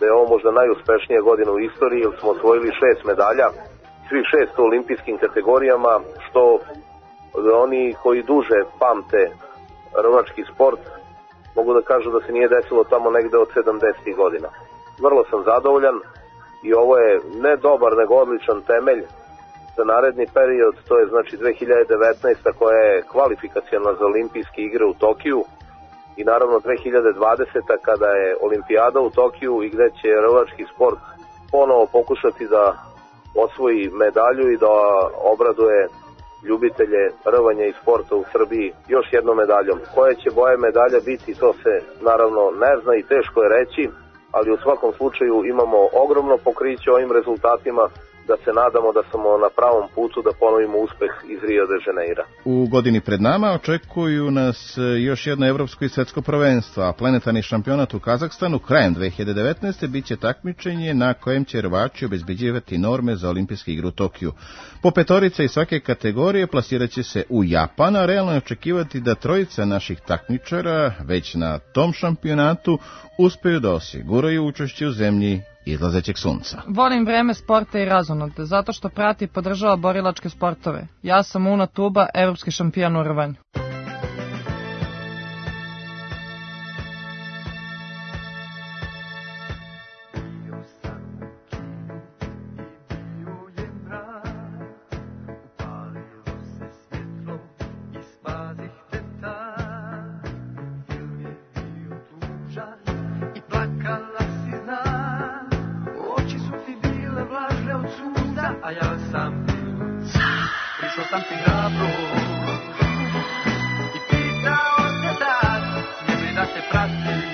da je ovo možda najuspešnija godina u istoriji, jer smo osvojili šest medalja, svih šest u olimpijskim kategorijama, što oni koji duže pamte rvački sport mogu da kažu da se nije desilo tamo negde od sedamdesetih godina. Vrlo sam zadovoljan i ovo je ne dobar, nego odličan temelj za naredni period, to je znači dve hiljade devetnaesta. koja je kvalifikacijalna za olimpijske igre u Tokiju i naravno dve hiljade dvadeseta. kada je olimpijada u Tokiju i gde će rvački sport ponovo pokušati da osvoji medalju i da obraduje ljubitelje rvanja i sporta u Srbiji još jednom medaljom. Koje će boje medalja biti, to se naravno ne zna i teško je reći, ali u svakom slučaju imamo ogromno pokriće ovim rezultatima, da se nadamo da smo na pravom putu da ponovimo uspeh iz Rio de Janeira. U godini pred nama očekuju nas još jedno evropsko i svetsko prvenstvo, a planetarni šampionat u Kazahstanu krajem dve hiljade devetnaeste biće takmičenje na kojem će rvači obezbeđivati norme za olimpijske igre u Tokiju. Po petorica iz svake kategorije plasiraće se u Japan, a realno je očekivati da trojica naših takmičara već na tom šampionatu uspeju da osiguraju učešće u zemlji izlazećeg sunca. Volim vreme sporta i razonode, zato što prati i podržava borilačke sportove. Ja sam Una Tuba, evropski šampion u rvanju. A ja sam prišao sam ti hrabro i pitao te da smije li da te prati.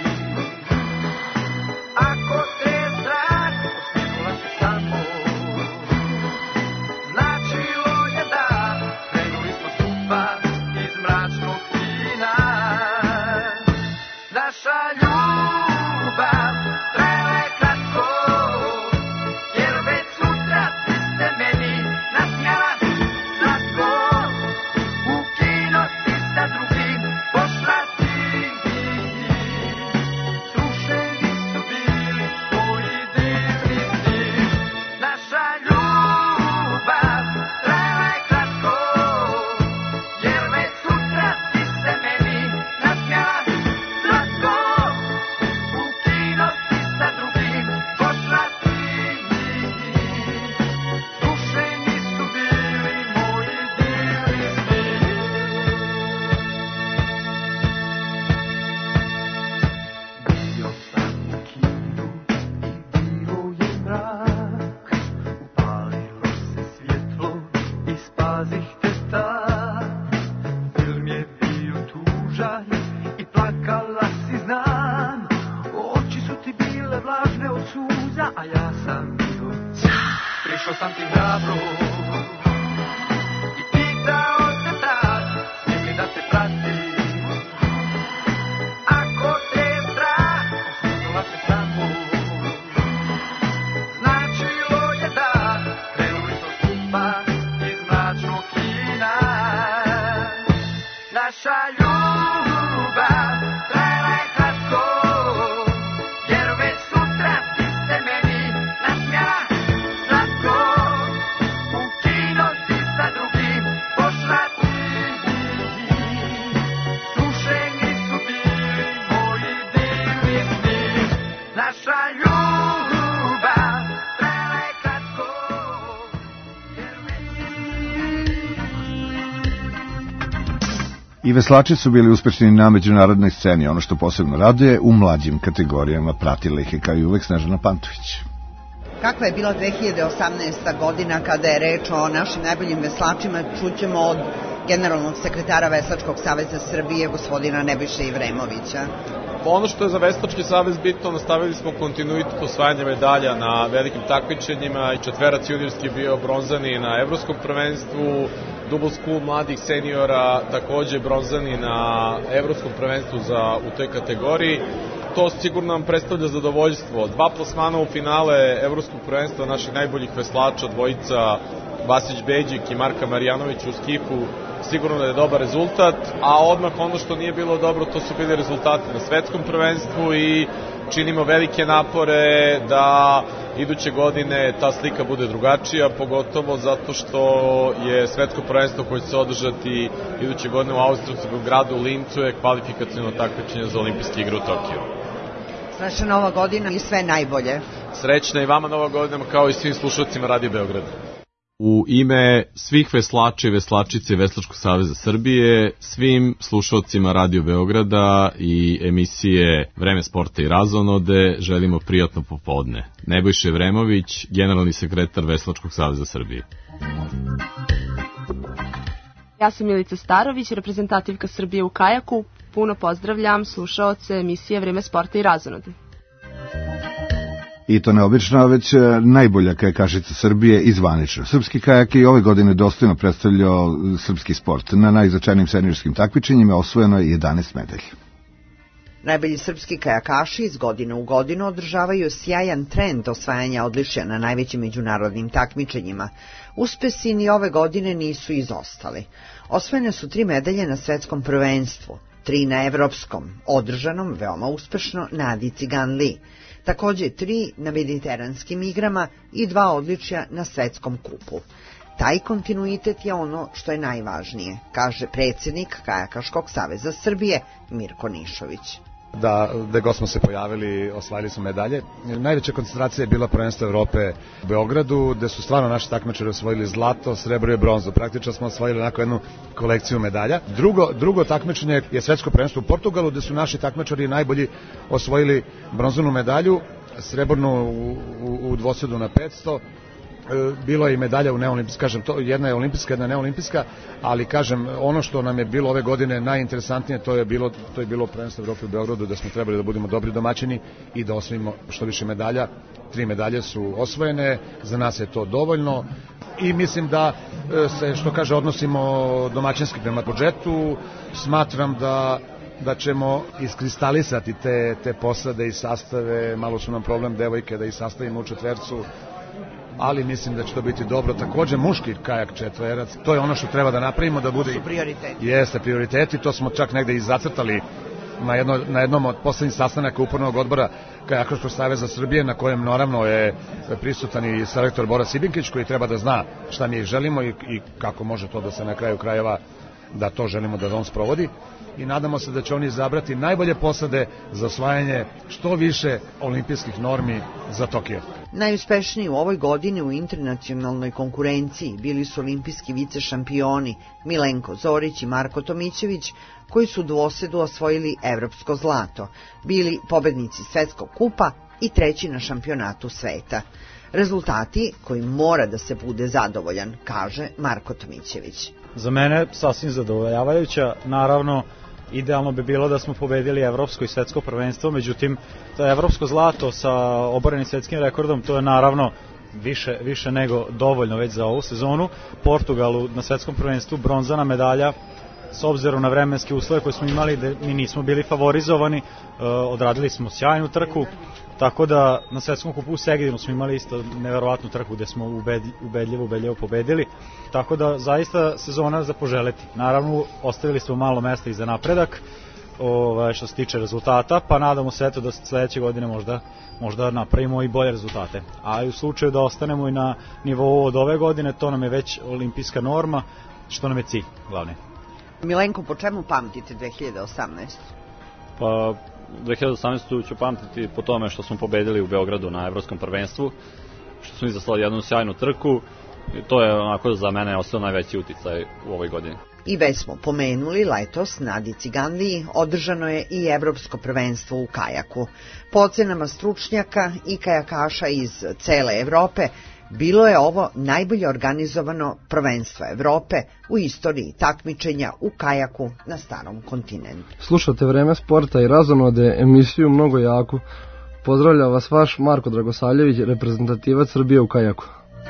Ako te je strah, osmijehula se samo, značilo je da krenuli smo skupa iz mračnog kina. Naša ljubav trajala je kratko, jer već sutra ste meni nasmijala slatko. U kino si sa drugim pošla ti. Srušeni su bili moji divni sni. Naša ljubav trajala je kratko, jer već sutra ti se meni nasmijala slatko. U kino si sa drugim pošla ti. A ja sam bio, prišao sam ti hrabro i pitao te tad, smije li da te prati. Ako te je strah, osmijehula se samo, značilo je da krenuli smo skupa iz mračnog kina. Naša ljubav trajala je kratko, jer već sutra ti se meni nasmijala slatko. U kino si sa drugim pošla ti. Srušeni su bili moji divni sni. Naša ljubav trajala je kratko, jer I veslači su bili uspešni na međunarodnoj sceni. Ono što posebno raduje, u mlađim kategorijama pratila ih je kao i uvek Snežana Pantović. Kakva je bila dve hiljade osamnaesta. godina kada je reč o našim najboljim veslačima, čućemo od generalnog sekretara Veslačkog saveza Srbije, gospodina Nebojše Ivremovića. Ono što je za Veslački savez bitno, nastavili smo kontinuitet osvajanja medalja na velikim takmičenjima i četverac juniorski bio bronzani na evropskom prvenstvu, Double School mladih seniora takođe bronzani na evropskom prvenstvu za, u toj kategoriji. To sigurno nam predstavlja zadovoljstvo. Dva plasmana u finale evropskog prvenstva naših najboljih veslača, dvojica Vasić Beđik i Marka Marjanović u skifu, sigurno da je dobar rezultat, a odmah ono što nije bilo dobro, to su bili rezultati na svetskom prvenstvu i činimo velike napore da iduće godine ta slika bude drugačija, pogotovo zato što je svetsko prvenstvo koje će se održati iduće godine u austrijskom gradu Lincu je kvalifikaciono takmičenje za olimpijske igre u Tokiju. Srećna nova godina i sve najbolje. Srećna i vama nova godina, kao i svim slušalcima Radio Beograda. U ime svih veslača i veslačice Veslačkog saveza Srbije, svim slušalcima Radio Beograda i emisije Vreme sporta i razonode želimo prijatno popodne. Nebojša Evremović, generalni sekretar Veslačkog saveza Srbije. Ja sam Milica Starović, reprezentativka Srbije u kajaku. Puno pozdravljam slušaoce emisije Vreme sporta i razonode. I to neobično, već najbolja kajakašica Srbije i zvanično. Srpski kajak je i ove godine dostojno predstavljao srpski sport. Na najznačajnijim seniorskim takmičenjima osvojeno je jedanaest medalja. Najbolji srpski kajakaši iz godine u godinu održavaju sjajan trend osvajanja odličja na najvećim međunarodnim takmičenjima. Uspesi ni ove godine nisu izostali. Osvojene su tri medalje na svetskom prvenstvu, tri na evropskom, održanom veoma uspešno na Adi Cigan Li. Takođe tri na mediteranskim igrama i dva odličja na svetskom kupu. Taj kontinuitet je ono što je najvažnije, kaže predsjednik Kajakaškog saveza Srbije Mirko Nišović. Da, gde god smo se pojavili, osvajali smo medalje. Najveća koncentracija je bila prvenstvo Evrope u Beogradu, gde su stvarno naši takmičari osvojili zlato, srebro i bronzu. Praktično smo osvojili onako jednu kolekciju medalja. Drugo, drugo takmičenje je svetsko prvenstvo u Portugalu, gde su naši takmičari najbolji osvojili bronzanu medalju, srebrnu u, u, u dvosedu na petsto. Bilo je i medalja u neolimpijska, kažem, to, jedna je olimpijska, jedna je neolimpijska, ali kažem, ono što nam je bilo ove godine najinteresantnije, to je bilo, to je bilo prvenstvo Evrope u Beogradu, da smo trebali da budemo dobri domaćini i da osvojimo što više medalja. Tri medalje su osvojene, za nas je to dovoljno i mislim da se, što kaže, odnosimo domaćinski prema budžetu. Smatram da da ćemo iskristalisati te, te posade i sastave, malo su nam problem devojke da ih sastavimo u četvercu, ali mislim da će to biti dobro. Takođe muški kajak četverac, to je ono što treba da napravimo da bude... To su prioriteti. Jeste, prioriteti, to smo čak negde i zacrtali na, jedno, na jednom od poslednjih sastanaka Upravnog odbora Kajakaškog saveza Srbije, na kojem naravno je prisutan i selektor Bora Sibinkić, koji treba da zna šta mi želimo i, i kako može to da se na kraju krajeva, da to želimo da on sprovodi. I nadamo se da će oni izabrati najbolje posade za osvajanje što više olimpijskih normi za Tokio. Najuspešniji u ovoj godini u internacionalnoj konkurenciji bili su olimpijski vice šampioni Milenko Zorić i Marko Tomićević, koji su u dvosedu osvojili evropsko zlato, bili pobednici svetskog kupa i treći na šampionatu sveta. Rezultati koji mora da se bude zadovoljan, kaže Marko Tomićević. Za mene sasvim zadovoljavajuća, naravno idealno bi bilo da smo pobedili evropsko i svetsko prvenstvo, međutim to evropsko zlato sa oborenim svetskim rekordom, to je naravno više, više nego dovoljno već za ovu sezonu. Portugalu na svetskom prvenstvu bronzana medalja, s obzirom na vremenske uslove koje smo imali, da mi nismo bili favorizovani, odradili smo sjajnu trku, tako da na svetskom kupu u Segedinu smo imali isto neverovatnu trku gde smo ubedljivo, ubedljivo pobedili, tako da zaista sezona za poželeti. Naravno, ostavili smo malo mesta i za napredak, ovaj, što se tiče rezultata, pa nadamo se eto da sledeće godine možda, možda napravimo i bolje rezultate. A u slučaju da ostanemo i na nivou od ove godine, to nam je već olimpijska norma, što nam je cilj glavni. Milenko, po čemu pamtite dve hiljade osamnaestu? Pa, dve hiljade osamnaestu ću pamtiti po tome što smo pobedili u Beogradu na evropskom prvenstvu, što smo izaslali jednu sjajnu trku. To je onako za mene ostao najveći uticaj u ovoj godini. I već smo pomenuli, letos na Adi Cigan Li održano je i evropsko prvenstvo u kajaku. Po ocenama stručnjaka i kajakaša iz cele Evrope, bilo je ovo najbolje organizovano prvenstvo Evrope u istoriji takmičenja u kajaku na starom kontinentu. Slušate Vreme sporta i razonode, emisiju Mnogo jaku. Pozdravlja vas vaš Marko Dragosaljević, reprezentativac Srbije u kajaku.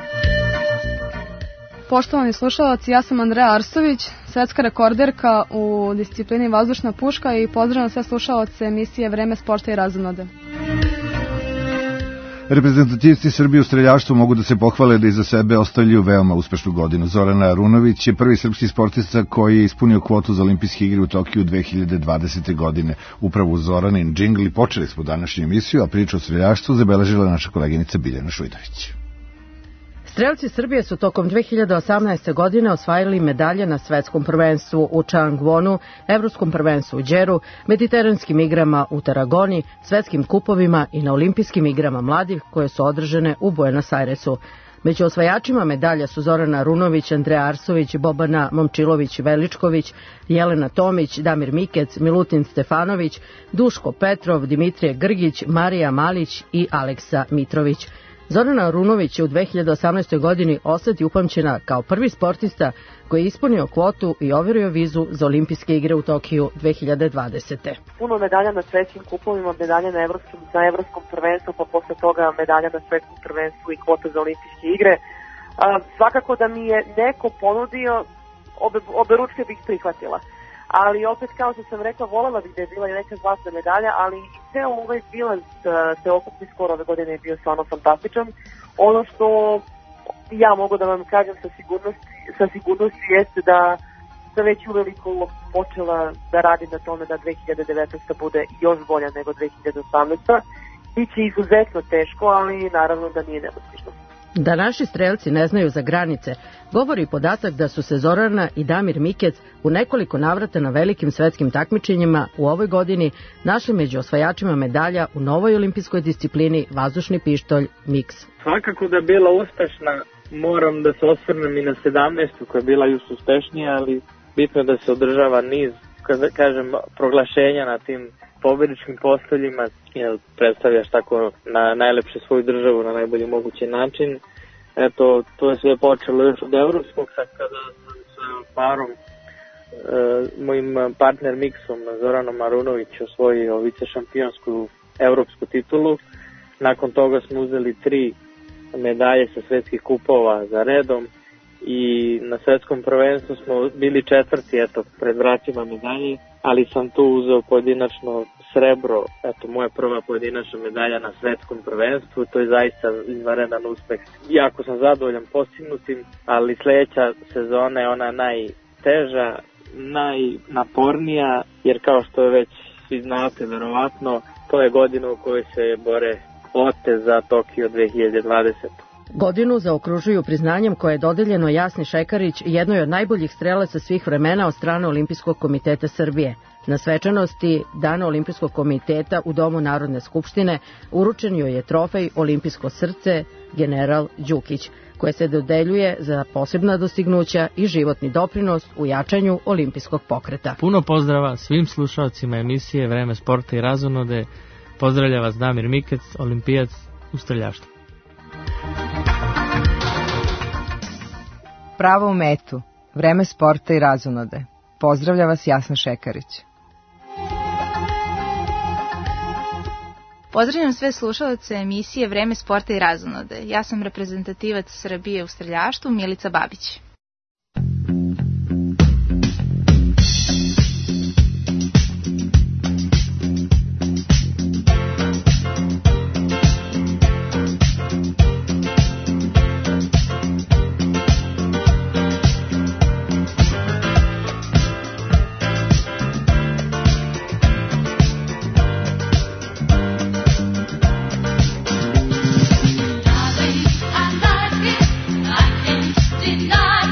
Poštovani slušalci, ja sam Andreja Arsović, svetska rekorderka u disciplini vazdušna puška i pozdravljam sve slušalce emisije Vreme sporta i razonode. Reprezentativci Srbije u streljaštvu mogu da se pohvale da iza sebe ostavljaju veoma uspešnu godinu. Zorana Arunović je prvi srpski sportista koji je ispunio kvotu za olimpijske igre u Tokiju dve hiljade dvadesete. godine. Upravo u Zoranin džingli počeli smo današnju emisiju, a priču o streljaštvu zabeležila naša koleginica Biljana Šujdović. Strelci Srbije su tokom dve hiljade osamnaeste. godine osvajali medalje na svetskom prvenstvu u Changwonu, evropskom prvenstvu u Đeru, mediteranskim igrama u Tarragoni, svetskim kupovima i na olimpijskim igrama mladih koje su održane u Buenos Airesu. Među osvajačima medalja su Zorana Arunović, Andreja Arsović, Bobana Momčilović-Veličković, Jelena Tomić, Damir Mikec, Milutin Stefanović, Duško Petrov, Dimitrije Grgić, Marija Malić i Aleksa Mitrović. Zorana Arunović je u dve hiljade osamnaestoj. godini ostati upamćena kao prvi sportista koji je ispunio kvotu i overio vizu za olimpijske igre u Tokiju dve hiljade dvadesete. Puno medalja na svetskim kupovima, medalja na evropskom, na evropskom prvenstvu, pa posle toga medalja na svetskom prvenstvu i kvota za olimpijske igre. A, svakako da mi je neko ponudio, obe, obe ručke bih prihvatila. Ali opet, kao što sam rekla, volela bih da je bila i neka zlatna medalja, ali i ceo ovaj bilans, sveokupni skor ove godine je bio stvarno fantastičan. Ono što ja mogu da vam kažem sa sigurnosti, sa sigurnosti jeste da sam već uveliko počela da radim na tome da dve hiljade devetnaesta. bude još bolja nego dve hiljade osamnaesta. Biće izuzetno teško, ali naravno da nije nemogućno. Da naši strelci ne znaju za granice, govori podatak da su se Zorana i Damir Mikec u nekoliko navrata na velikim svetskim takmičenjima u ovoj godini našli među osvajačima medalja u novoj olimpijskoj disciplini vazdušni pištolj Mix. Svakako da je bila uspešna, moram da se osvrnem i na sedamnaestu koja je bila još uspešnija, ali bitno je da se održava niz, kada kažem, proglašenja na tim pobedničkim postoljima, jer predstavljaš tako na najlepše svoju državu na najbolji mogući način. Eto, to je sve počelo još od evropskog, sad kada sam sa parom, e, mojim partner Miksom, Zoranom Arunović, osvojio vice šampionsku evropsku titulu. Nakon toga smo uzeli tri medalje sa svetskih kupova za redom i na svetskom prvenstvu smo bili četvrti, eto, pred vratima medalje, ali sam tu uzeo pojedinačno srebro, eto, moja prva pojedinačna medalja na svetskom prvenstvu, to je zaista izvanredan uspeh. Jako sam zadovoljan postignutim, ali sledeća sezona je ona najteža, najnapornija, jer kao što je već svi znate, verovatno, to je godina u kojoj se bore kvote za Tokio dve hiljade dvadesete. Godinu zaokružuju priznanjem koje je dodeljeno Jasni Šekarić, jednoj od najboljih strelaca svih vremena od strane Olimpijskog komiteta Srbije. Na svečanosti Dana Olimpijskog komiteta u Domu Narodne skupštine uručen joj je trofej Olimpijsko srce General Đukić, koje se dodeljuje za posebna dostignuća i životni doprinos u jačanju olimpijskog pokreta. Puno pozdrava svim slušalcima emisije Vreme sporta i razonode. Pozdravlja vas Damir Mikec, olimpijac u streljaštvu. Pravo u metu, vreme sporta i razonode. Pozdravlja vas Jasna Šekarić. Pozdravljam sve slušalce emisije Vreme sporta i razonode. Ja sam reprezentativac Srbije u streljaštvu Milica Babić. Deny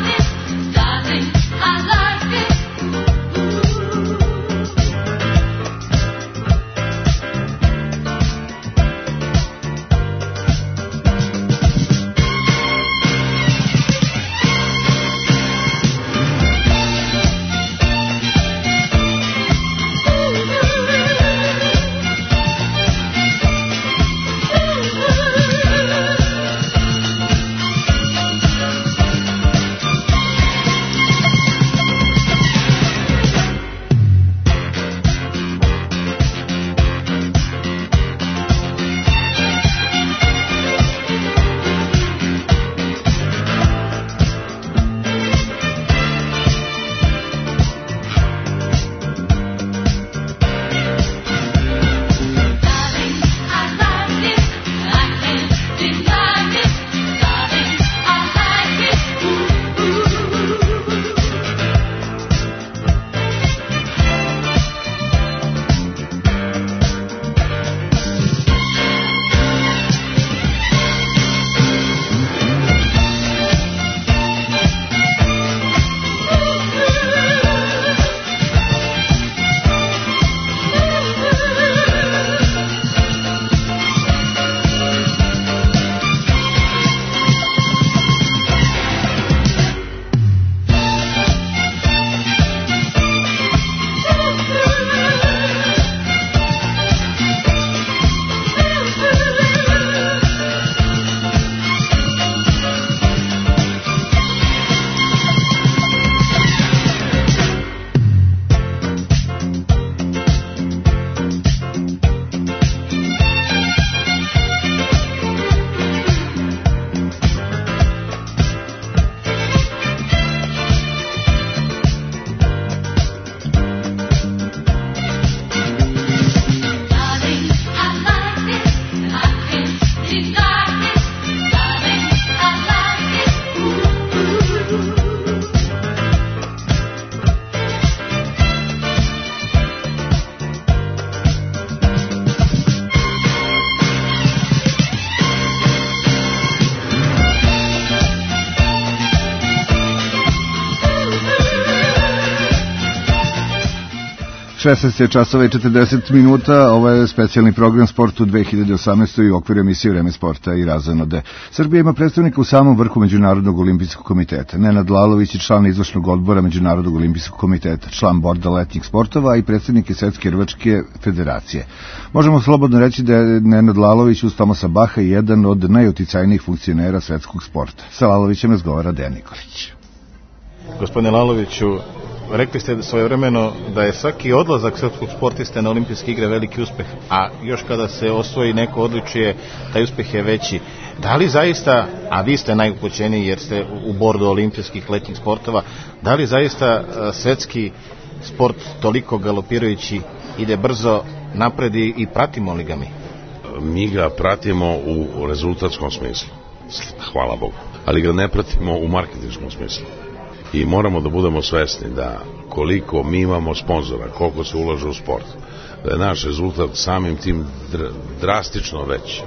šesnaest časova i četrdeset minuta, ovo je specijalni program Sport u dve hiljade osamnaestoj u okviru emisije Vreme sporta i razonode. Srbija ima predstavnika u samom vrhu Međunarodnog olimpijskog komiteta. Nenad Lalović je član izvršnog odbora Međunarodnog olimpijskog komiteta, član borda letnjih sportova i predsednik Svetske rvačke federacije. Možemo slobodno reći da je Nenad Lalović uz Tomasa Baha jedan od najuticajnijih funkcionera svetskog sporta. Sa Lalovićem razgovara Dejan Nikolić. Gospodine Laloviću, rekli ste svojevremeno da je svaki odlazak srpskog sportiste na olimpijske igre veliki uspeh, a još kada se osvoji neko odličje, taj uspeh je veći. Da li zaista, a vi ste najupućeniji jer ste u bordu olimpijskih letnjih sportova, da li zaista svetski sport toliko galopirajući ide brzo napred i pratimo li ga mi? Mi ga pratimo u rezultatskom smislu, hvala Bogu, ali ga ne pratimo u marketinškom smislu. I moramo da budemo svesni da koliko mi imamo sponzora, koliko se ulaže u sport, da je naš rezultat samim tim dr- drastično veći.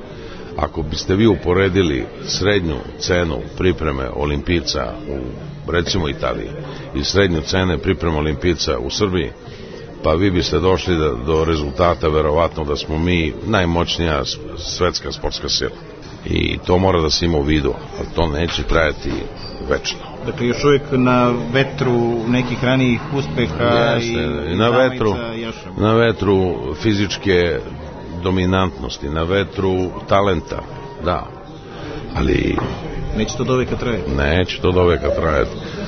Ako biste vi uporedili srednju cenu pripreme olimpijaca u, recimo, Italiji i srednju cene pripreme olimpijaca u Srbiji, pa vi biste došli da, do rezultata verovatno da smo mi najmoćnija svetska sportska sila. I to mora da se ima u vidu, ali to neće trajati večno. Dakle, još uvijek na vetru nekih ranijih uspeha. Jeste, i na vetru, na vetru fizičke dominantnosti, na vetru talenta, da. Ali neće to do veka trajati. Neće to do veka trajati.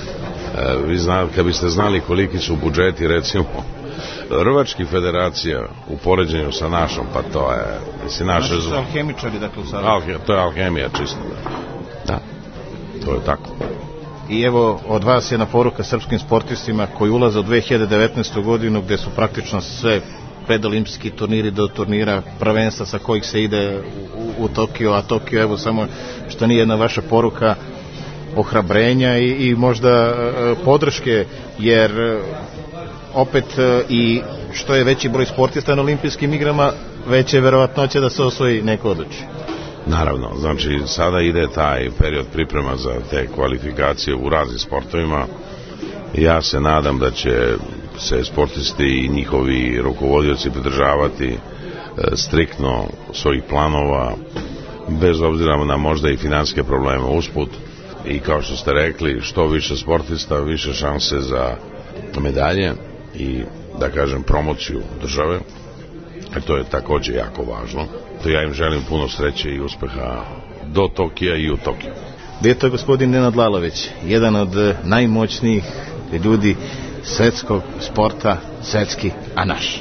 E, vi znate, kad biste znali koliki su budžeti, recimo, Rvački federacija u poređenju sa našom, pa to je, mislim, naše... Naši su alhemičari, dakle, u sada. Alhe, to je alhemija čisto, da. Da, to je tako. I evo, od vas jedna poruka srpskim sportistima koji ulaze u dve hiljade devetnaestu godinu, gde su praktično sve predolimpijski turniri do turnira prvenstva sa kojih se ide u, u, u Tokio, a Tokio, evo, samo što nije jedna vaša poruka ohrabrenja i, i možda e, podrške, jer e, opet e, i što je veći broj sportista na olimpijskim igrama, veće je verovatnoće da se osvoji neko odličje. Naravno, znači sada ide taj period priprema za te kvalifikacije u raznim sportovima. Ja se nadam da će se sportisti i njihovi rukovodioci pridržavati e, striktno svojih planova, bez obzira na možda i financijske probleme usput. I kao što ste rekli, što više sportista, više šanse za medalje i, da kažem, promociju države. E to je takođe jako važno. To ja im želim puno sreće i uspeha do Tokija i u Tokiju. Gde je to gospodin Nenad Lalović, jedan od najmoćnijih ljudi svetskog sporta, svetski, a naš.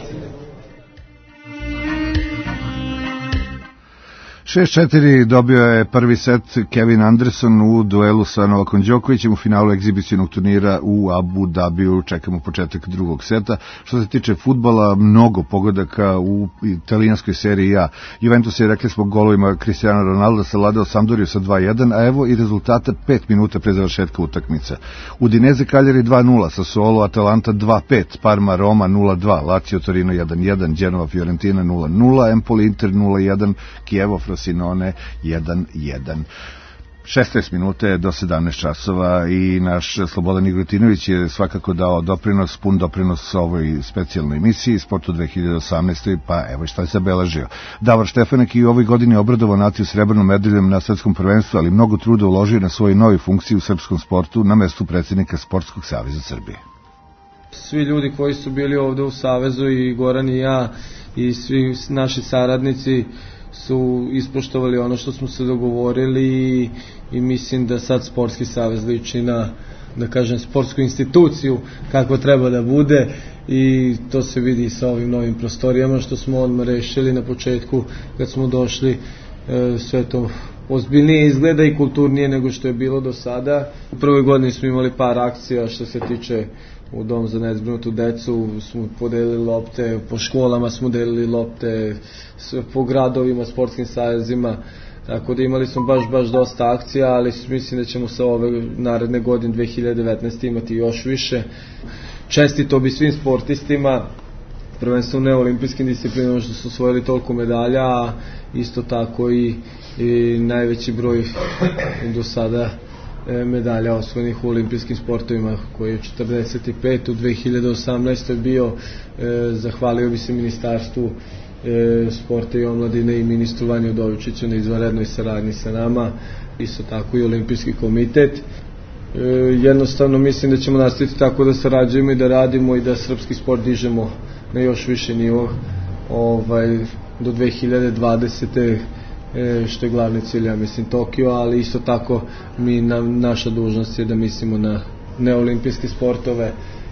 šest četiri dobio je prvi set Kevin Anderson u duelu sa Novakom Đokovićem u finalu egzibicionog turnira u Abu Dhabiju. Čekamo početak drugog seta. Što se tiče fudbala, mnogo pogodaka u italijanskoj seriji A. Juventus je, rekli smo, golovima Cristiano Ronaldo savladao Sampdoriju sa dva jedan, a evo i rezultata pet minuta pre završetka utakmice. Udinese Cagliari dva nula, Sassuolo Atalanta dva pet, Parma Roma nula dva, Lazio Torino jedan jedan, Genova Fiorentina nula nula, Empoli Inter nula jedan, Chievo Frosinone jedan jedan. šesnaest minuta do sedamnaest časova i naš Slobodan Igrotinović je svakako dao doprinos, pun doprinos ovoj specijalnoj emisiji Sportu dve hiljade osamnaestoj, pa evo šta je zabeležio. Davor Štefanek i u ovoj godini obradovao naciju srebrnom medaljom na svetskom prvenstvu, ali mnogo truda uložio na svoju novu funkciju u srpskom sportu na mestu predsjednika Sportskog saveza Srbije. Svi ljudi koji su bili ovde u Savezu, i Goran i ja i svi naši saradnici, su ispoštovali ono što smo se dogovorili i, i mislim da sad Sportski savez liči na, da kažem, sportsku instituciju kako treba da bude, i to se vidi sa ovim novim prostorijama što smo odmah rešili na početku kad smo došli. E, sve to ozbiljnije izgleda i kulturnije nego što je bilo do sada. U prvoj godini smo imali par akcija što se tiče u Dom za nezbrinutu decu, smo podelili lopte, po školama smo delili lopte, po gradovima, sportskim savezima, tako da imali smo baš, baš dosta akcija, ali mislim da ćemo sa ove naredne godine dve hiljade devetnaeste imati još više. Čestito bi svim sportistima, prvenstveno neolimpijskim disciplinama što su osvojili toliko medalja, a isto tako i, i najveći broj do sada medalja osvojenih u olimpijskim sportovima, koji je četrdeset pet u dve hiljade osamnaestoj bio. Zahvalio bi se Ministarstvu sporta i omladine i ministru Vanji Udovičiću na izvanrednoj saradnji sa nama, isto tako i Olimpijski komitet. Jednostavno mislim da ćemo nastaviti tako da sarađujemo i da radimo i da srpski sport dižemo na još više nivo ovaj, do dve hiljade dvadesete što je glavni cilj, ja mislim Tokio, ali isto tako mi, na, naša dužnost je da mislimo na neolimpijske sportove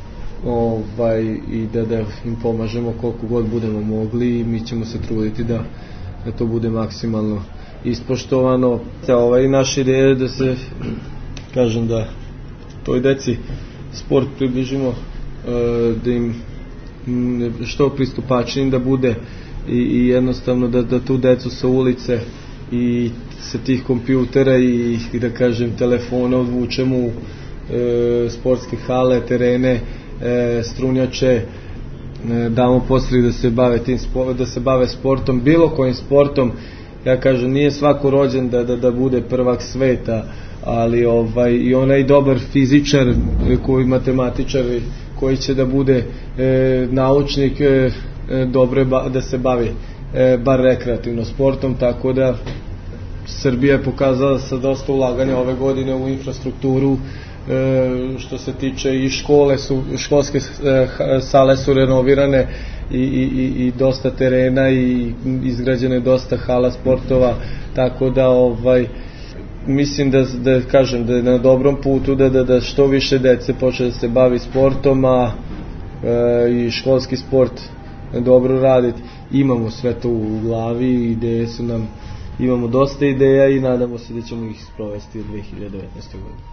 ovaj, i da, da im pomažemo koliko god budemo mogli i mi ćemo se truditi da, da to bude maksimalno ispoštovano. Ovaj, naša ideja je da se, kažem, da toj deci sport približimo, da im što pristupačnijim da bude i, i jednostavno da, da tu decu sa ulice i sa tih kompjutera i, i da kažem telefona odvučemo u e, sportske hale, terene, e, strunjače, e, damo posli da se bave tim, da se bave sportom, bilo kojim sportom. Ja kažem, nije svako rođen da, da, da bude prvak sveta, ali ovaj, i onaj dobar fizičar, koji matematičar, koji će da bude e, naučnik, e, dobro je ba, da se bavi e, bar rekreativno sportom, tako da Srbija je pokazala sa dosta ulaganja ove godine u infrastrukturu, e, što se tiče i škole su, školske e, sale su renovirane i, i, i dosta terena i izgrađene dosta hala sportova, tako da ovaj mislim da, da kažem da je na dobrom putu da, da, da što više dece počne da se bavi sportom, a e, i školski sport dobro raditi. Imamo sve to u glavi, ideje su nam, imamo dosta ideja i nadamo se da ćemo ih sprovesti u dve hiljade devetnaestoj godine.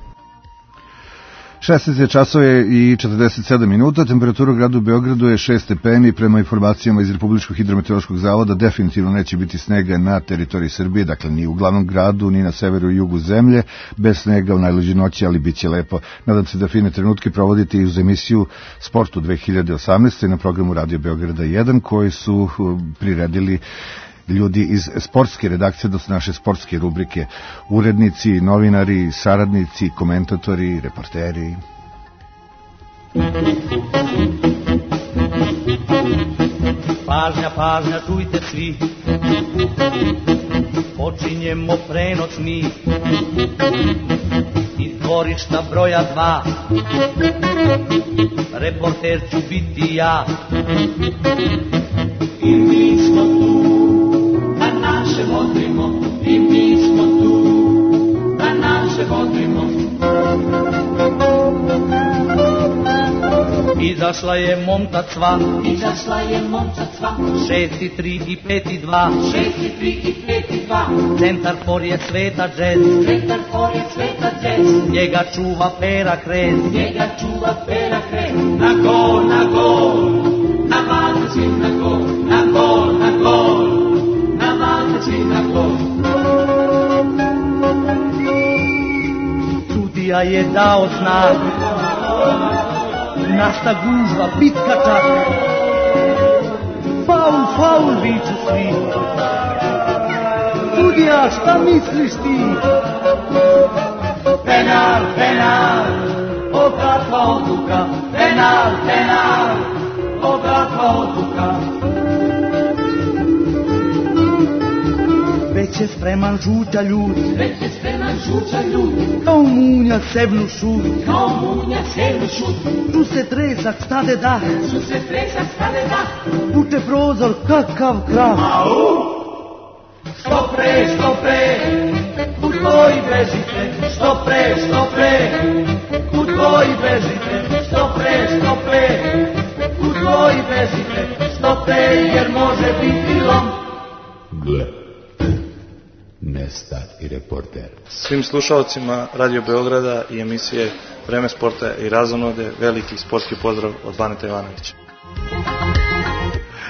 šesnaest časova i četrdeset sedam minuta, temperatura u gradu Beogradu je šest stepeni, prema informacijama iz Republičkog hidrometeorološkog zavoda definitivno neće biti snega na teritoriji Srbije, dakle ni u glavnom gradu, ni na severu i jugu zemlje, bez snega u najluđe noći, ali bit će lepo. Nadam se da fine trenutke provodite i uz emisiju Sportu dve hiljade osamnaeste na programu Radio Beograda jedan, koji su priredili ljudi iz sportske redakcije, odnosno naše sportske rubrike, urednici, novinari, saradnici, komentatori, reporteri. Pažnja, pažnja, čujte svi, počinjemo prenos mi iz dvorišta broja dva, reporter ću biti ja i mi smo tu da naše vodimo, i mi smo tu da naše vodimo. Izašla je momčad sva, izašla je momčad sva, šest i tri i pet i dva, šest i tri i pet i dva, centar for je Sveta Džez, centar for je Sveta Džez, njega čuva Pera Krez, njega čuva Pera Krez, na gol, na gol, na valjda svi na gol, na gol, na gol, na valjda svi na gol. Sudija je dao znak, nasta gužva, bitka čak, faul, faul, viču svi. Sudija, šta misliš ti? Penal, penal, obratva odluka, penal, penal, obratva odluka. Već je spreman žuća ljud, već je spreman žuća ljud, kao munja sevnu šut, kao munja sevnu šut, tu se tresak stade dah, tu se tresak stade dah, puče prozor kakav krah. Au! Što pre, što pre, kud koji bežite, što pre, što pre, kud koji bežite, što pre, što pre, kud koji bežite, što pre, jer može biti lom. Gle. Mesta i reporter. Svim slušalcima Radio Beograda i emisije Vreme sporta i razonode veliki sportski pozdrav od Baneta Ivanovića.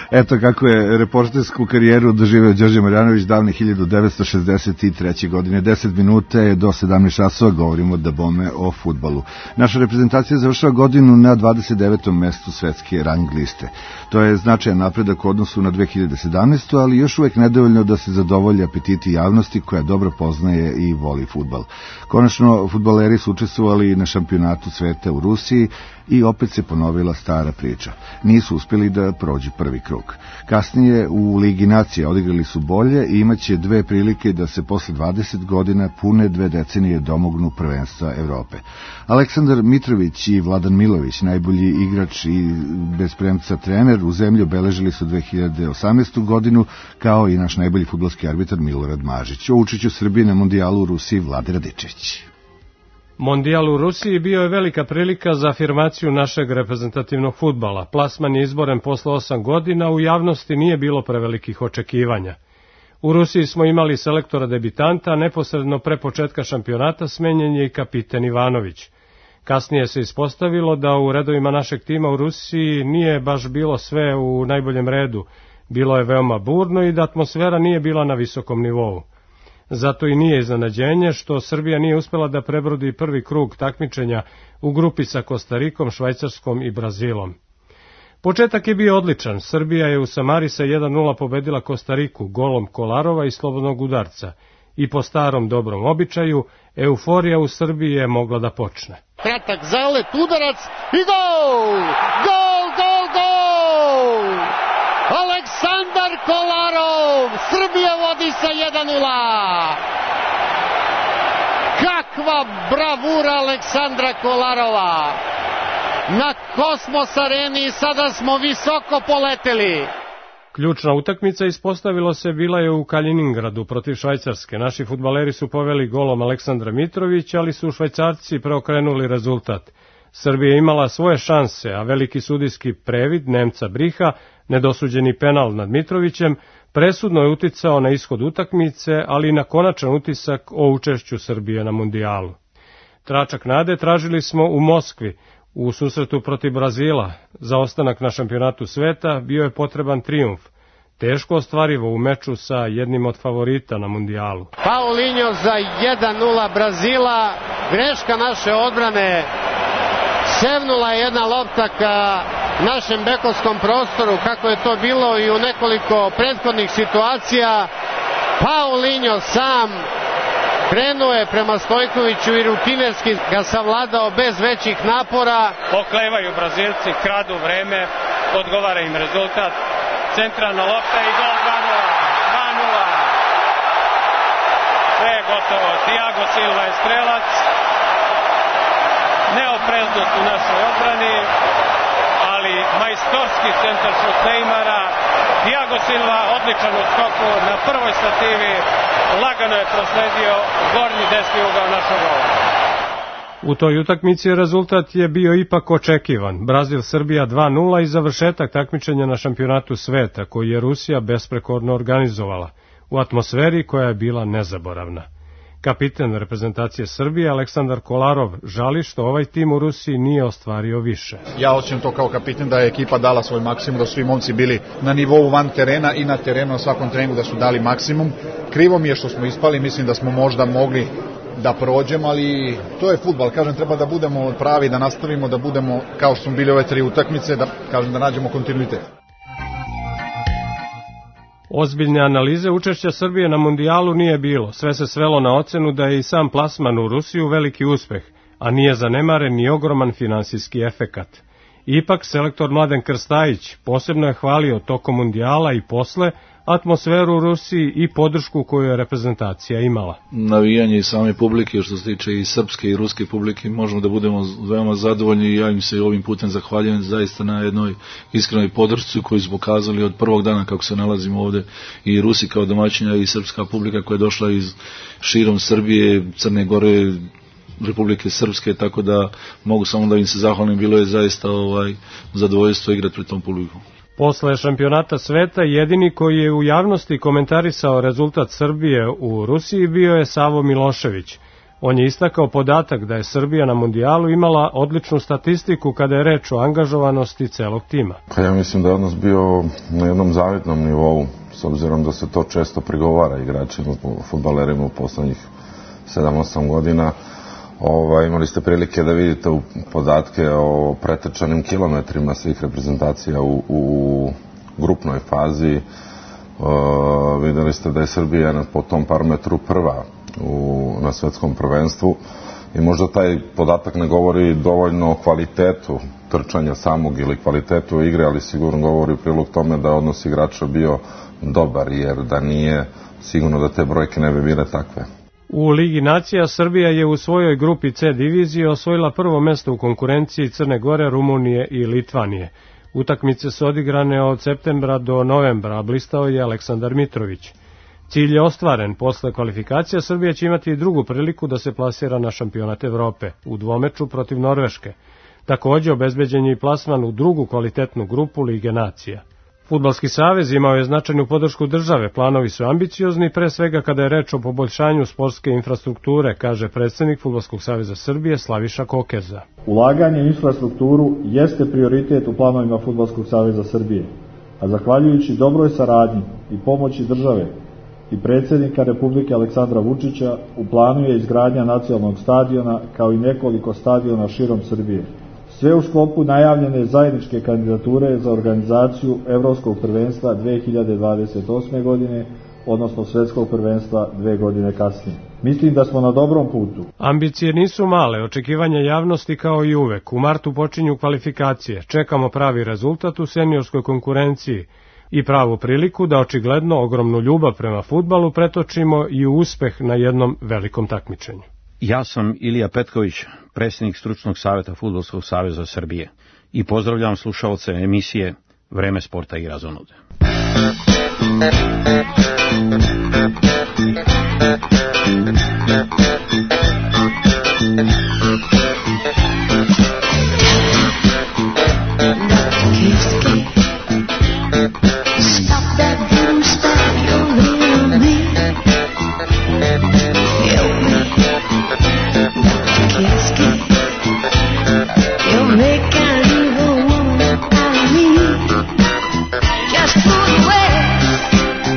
Eto kako je reportersku karijeru doživeo Đorđe Marjanović davne hiljadu devetsto šezdeset treće. godine. deset minuta je do sedamnaest časova, govorimo da bome o fudbalu. Naša reprezentacija završava godinu na dvadeset devetom mestu svetske rang liste. To je značajan napredak u odnosu na dve hiljade sedamnaestu. ali još uvek nedovoljno da se zadovolji apetiti javnosti koja dobro poznaje i voli fudbal. Konačno, fudbaleri su učestvovali na šampionatu sveta u Rusiji i opet se ponovila stara priča. Nisu uspjeli da prođu prvi krug. Kasnije u Ligi nacija odigrali su bolje i imaće dve prilike da se posle dvadeset godina pune dve decenije domognu prvenstva Evrope. Aleksandar Mitrović i Vladan Milović, najbolji igrač i bez premca trener, u zemlji obeležili su dve hiljade osamnaestu. godinu, kao i naš najbolji fudbalski arbitar Milorad Mažić. O učešću Srbije na mondijalu u Rusiji Vlade Radičević. Mondijal u Rusiji bio je velika prilika za afirmaciju našeg reprezentativnog fudbala. Plasman je izboren posle osam godina, u javnosti nije bilo prevelikih očekivanja. U Rusiji smo imali selektora debitanta, a neposredno pre početka šampionata smenjen je i kapiten Ivanović. Kasnije se ispostavilo da u redovima našeg tima u Rusiji nije baš bilo sve u najboljem redu, bilo je veoma burno i da atmosfera nije bila na visokom nivou. Zato i nije iznenađenje što Srbija nije uspela da prebrodi prvi krug takmičenja u grupi sa Kostarikom, Švajcarskom i Brazilom. Početak je bio odličan. Srbija je u Samari sa jedan nula pobedila Kostariku golom Kolarova i slobodnog udarca. I po starom dobrom običaju, euforija u Srbiji je mogla da počne. Kratak zalet, udarac i gol! Gol, gol, gol! Aleksandar Kolarov, Srbija vodi sa jedan nula. Kakva bravura Aleksandra Kolarova. Na Kosmos areni sada smo visoko poleteli. Ključna utakmica, ispostavilo se, bila je u Kaliningradu protiv Švajcarske. Naši fudbaleri su poveli golom Aleksandra Mitrovića, ali su Švajcarci preokrenuli rezultat. Srbija imala svoje šanse, a veliki sudijski previd Nemca Briha, nedosuđeni penal nad Mitrovićem, presudno je uticao na ishod utakmice, ali i na konačan utisak o učešću Srbije na mondijalu. Tračak nade tražili smo u Moskvi, u susretu protiv Brazila. Za ostanak na šampionatu sveta bio je potreban trijumf. Teško ostvarivo u meču sa jednim od favorita na mondijalu. Paulinho za jedan nula Brazila, greška naše odbrane. Sevnula je jedna lopta ka našem bekovskom prostoru, kako je to bilo i u nekoliko prethodnih situacija. Paulinho sam krenuo je prema Stojkoviću i rutinerski ga savladao bez većih napora. Oklevaju Brazilci, kradu vreme, odgovara im rezultat. Centralna lopta i gol dva nula. dva nula. Sve je gotovo. Thiago Silva je strelac. Neopreznost u našoj odbrani, ali majstorski centaršut Neymara. Thiago Silva odličan u skoku na prvoj stativi, lagano je prosledio gornji desni ugao našeg gola. U toj utakmici rezultat je bio ipak očekivan. Brazil-Srbija dva nula i završetak takmičenja na šampionatu sveta, koji je Rusija besprekorno organizovala, u atmosferi koja je bila nezaboravna. Kapiten reprezentacije Srbije Aleksandar Kolarov žali što ovaj tim u Rusiji nije ostvario više. Ja osjećam to kao kapiten da je ekipa dala svoj maksimum, da su svi momci bili na nivou van terena i na terenu na svakom treningu da su dali maksimum. Krivo mi je što smo ispali, mislim da smo možda mogli da prođemo, ali to je fudbal, kažem, treba da budemo pravi, da nastavimo, da budemo kao što smo bili ove tri utakmice, da kažem da nađemo kontinuitet. Ozbiljne analize učešća Srbije na mondijalu nije bilo. Sve se svelo na ocenu da je i sam plasman u Rusiju veliki uspeh, a nije zanemaren ni ogroman finansijski efekat. Ipak, selektor Mladen Krstajić posebno je hvalio tokom mondijala i posle atmosferu u Rusiji i podršku koju je reprezentacija imala. Navijanje i same publike, što se tiče i srpske i ruske publike, možemo da budemo veoma zadovoljni i ja im se ovim putem zahvaljujem zaista na jednoj iskrenoj podršci koju su pokazali od prvog dana kako se nalazimo ovde, i Rusi kao domaćinja i srpska publika koja je došla iz širom Srbije, Crne Gore, Republike Srpske, tako da mogu samo da im se zahvalim, bilo je zaista ovaj zadovoljstvo igrati pred tom publikom. Posle šampionata sveta jedini koji je u javnosti komentarisao rezultat Srbije u Rusiji bio je Savo Milošević. On je istakao podatak da je Srbija na mundijalu imala odličnu statistiku kada je reč o angažovanosti celog tima. Pa ja mislim da je odnos bio na jednom zavidnom nivou, s obzirom da se to često prigovara igračima, fudbalerima u poslednjih sedam osam godina. Ova, imali ste prilike da vidite u podatke o pretrčanim kilometrima svih reprezentacija u, u grupnoj fazi. Uh, videli ste da je Srbija po tom parametru prva u, na svetskom prvenstvu i možda taj podatak ne govori dovoljno o kvalitetu trčanja samog ili kvalitetu igre, ali sigurno govori u prilog tome da odnos igrača bio dobar, jer da nije, sigurno da te brojke ne bi bile takve. U Ligi nacija Srbija je u svojoj grupi C divizije osvojila prvo mesto u konkurenciji Crne Gore, Rumunije i Litvanije. Utakmice su odigrane od septembra do novembra, a blistao je Aleksandar Mitrović. Cilj je ostvaren. Posle kvalifikacija Srbija će imati i drugu priliku da se plasira na šampionat Evrope u dvomeču protiv Norveške. Takođe obezbeđen je i plasman u drugu kvalitetnu grupu Lige nacija. Fudbalski savez imao je značajnu podršku države, planovi su ambiciozni, pre svega kada je reč o poboljšanju sportske infrastrukture, kaže predsednik Fudbalskog saveza Srbije Slaviša Kokeza. Ulaganje u infrastrukturu jeste prioritet u planovima Fudbalskog saveza Srbije, a zahvaljujući dobroj saradnji i pomoći države i predsednika Republike Aleksandra Vučića, u planu je izgradnja nacionalnog stadiona kao i nekoliko stadiona širom Srbije. Sve u sklopu najavljene zajedničke kandidature za organizaciju Evropskog prvenstva dve hiljade dvadeset osme. godine, odnosno Svetskog prvenstva dve godine kasnije. Mislim da smo na dobrom putu. Ambicije nisu male, očekivanja javnosti kao i uvek. U martu počinju kvalifikacije, čekamo pravi rezultat u seniorskoj konkurenciji i pravu priliku da očigledno ogromnu ljubav prema fudbalu pretočimo i u uspeh na jednom velikom takmičenju. Ja sam Ilija Petković, predsjednik Stručnog saveta Fudbalskog saveza Srbije i pozdravljam slušalce emisije Vreme sporta i razonude. Just put away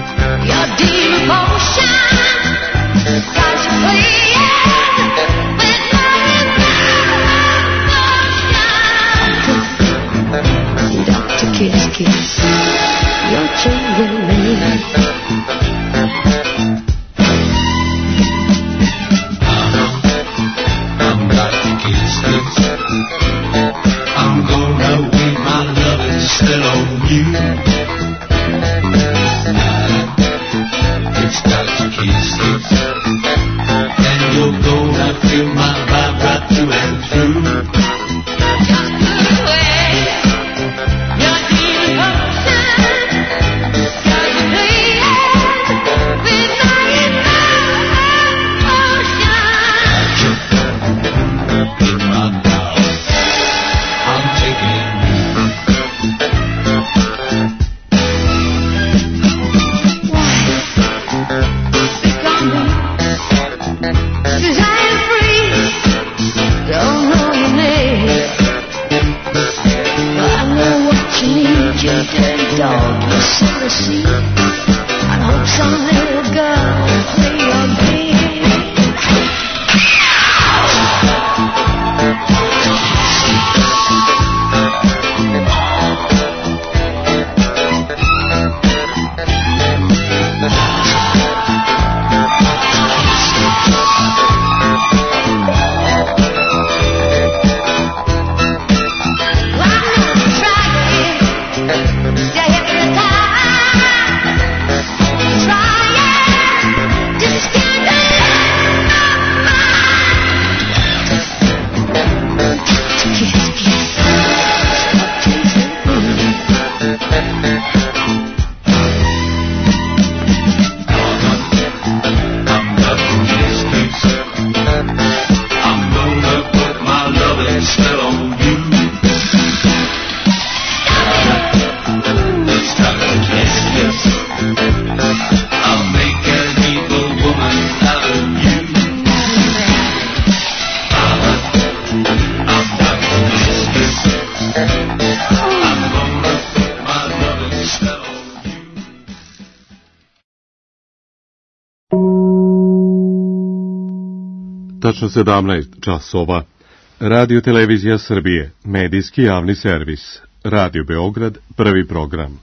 tačno sedamnaest časova. Radio Televizija Srbije, medijski javni servis. Radio Beograd, prvi program.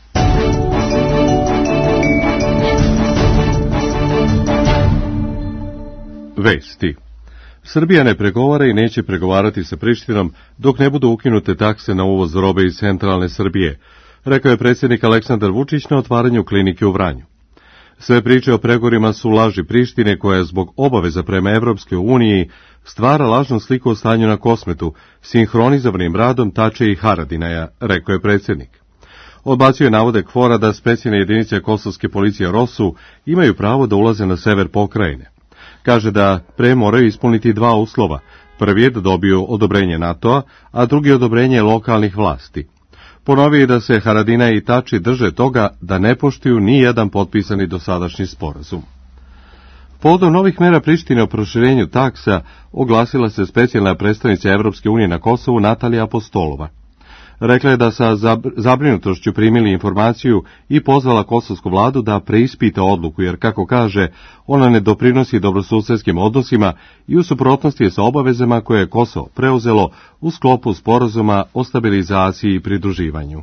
Vesti. Srbija ne pregovara i neće pregovarati sa Prištinom dok ne budu ukinute takse na uvoz robe iz centralne Srbije, rekao je predsjednik Aleksandar Vučić na otvaranju klinike u Vranju. Sve priče o pregovorima su laži Prištine koja zbog obaveza prema Evropskoj uniji stvara lažnu sliku o stanju na Kosmetu, sinhronizovanim radom Tače i Haradinaja, rekao je predsjednik. Odbacio je navode Kvora da specijalne jedinice kosovske policije Rosu imaju pravo da ulaze na sever pokrajine. Kaže da pre moraju ispuniti dva uslova. Prvi je da dobiju odobrenje NATO-a, a drugi odobrenje lokalnih vlasti. Ponovio je da se Haradinaj i Tači drže toga da ne poštuju ni jedan potpisani dosadašnji sporazum. Povodom novih mera Prištine o proširenju taksa oglasila se specijalna predstavnica Evropske unije na Kosovu Natalija Apostolova. Rekla je da sa zabrinutošću primili informaciju i pozvala kosovsku vladu da preispita odluku, jer, kako kaže, ona ne doprinosi dobrosusedskim odnosima i u suprotnosti je sa obavezama koje je Kosovo preuzelo u sklopu sporazuma o stabilizaciji i pridruživanju.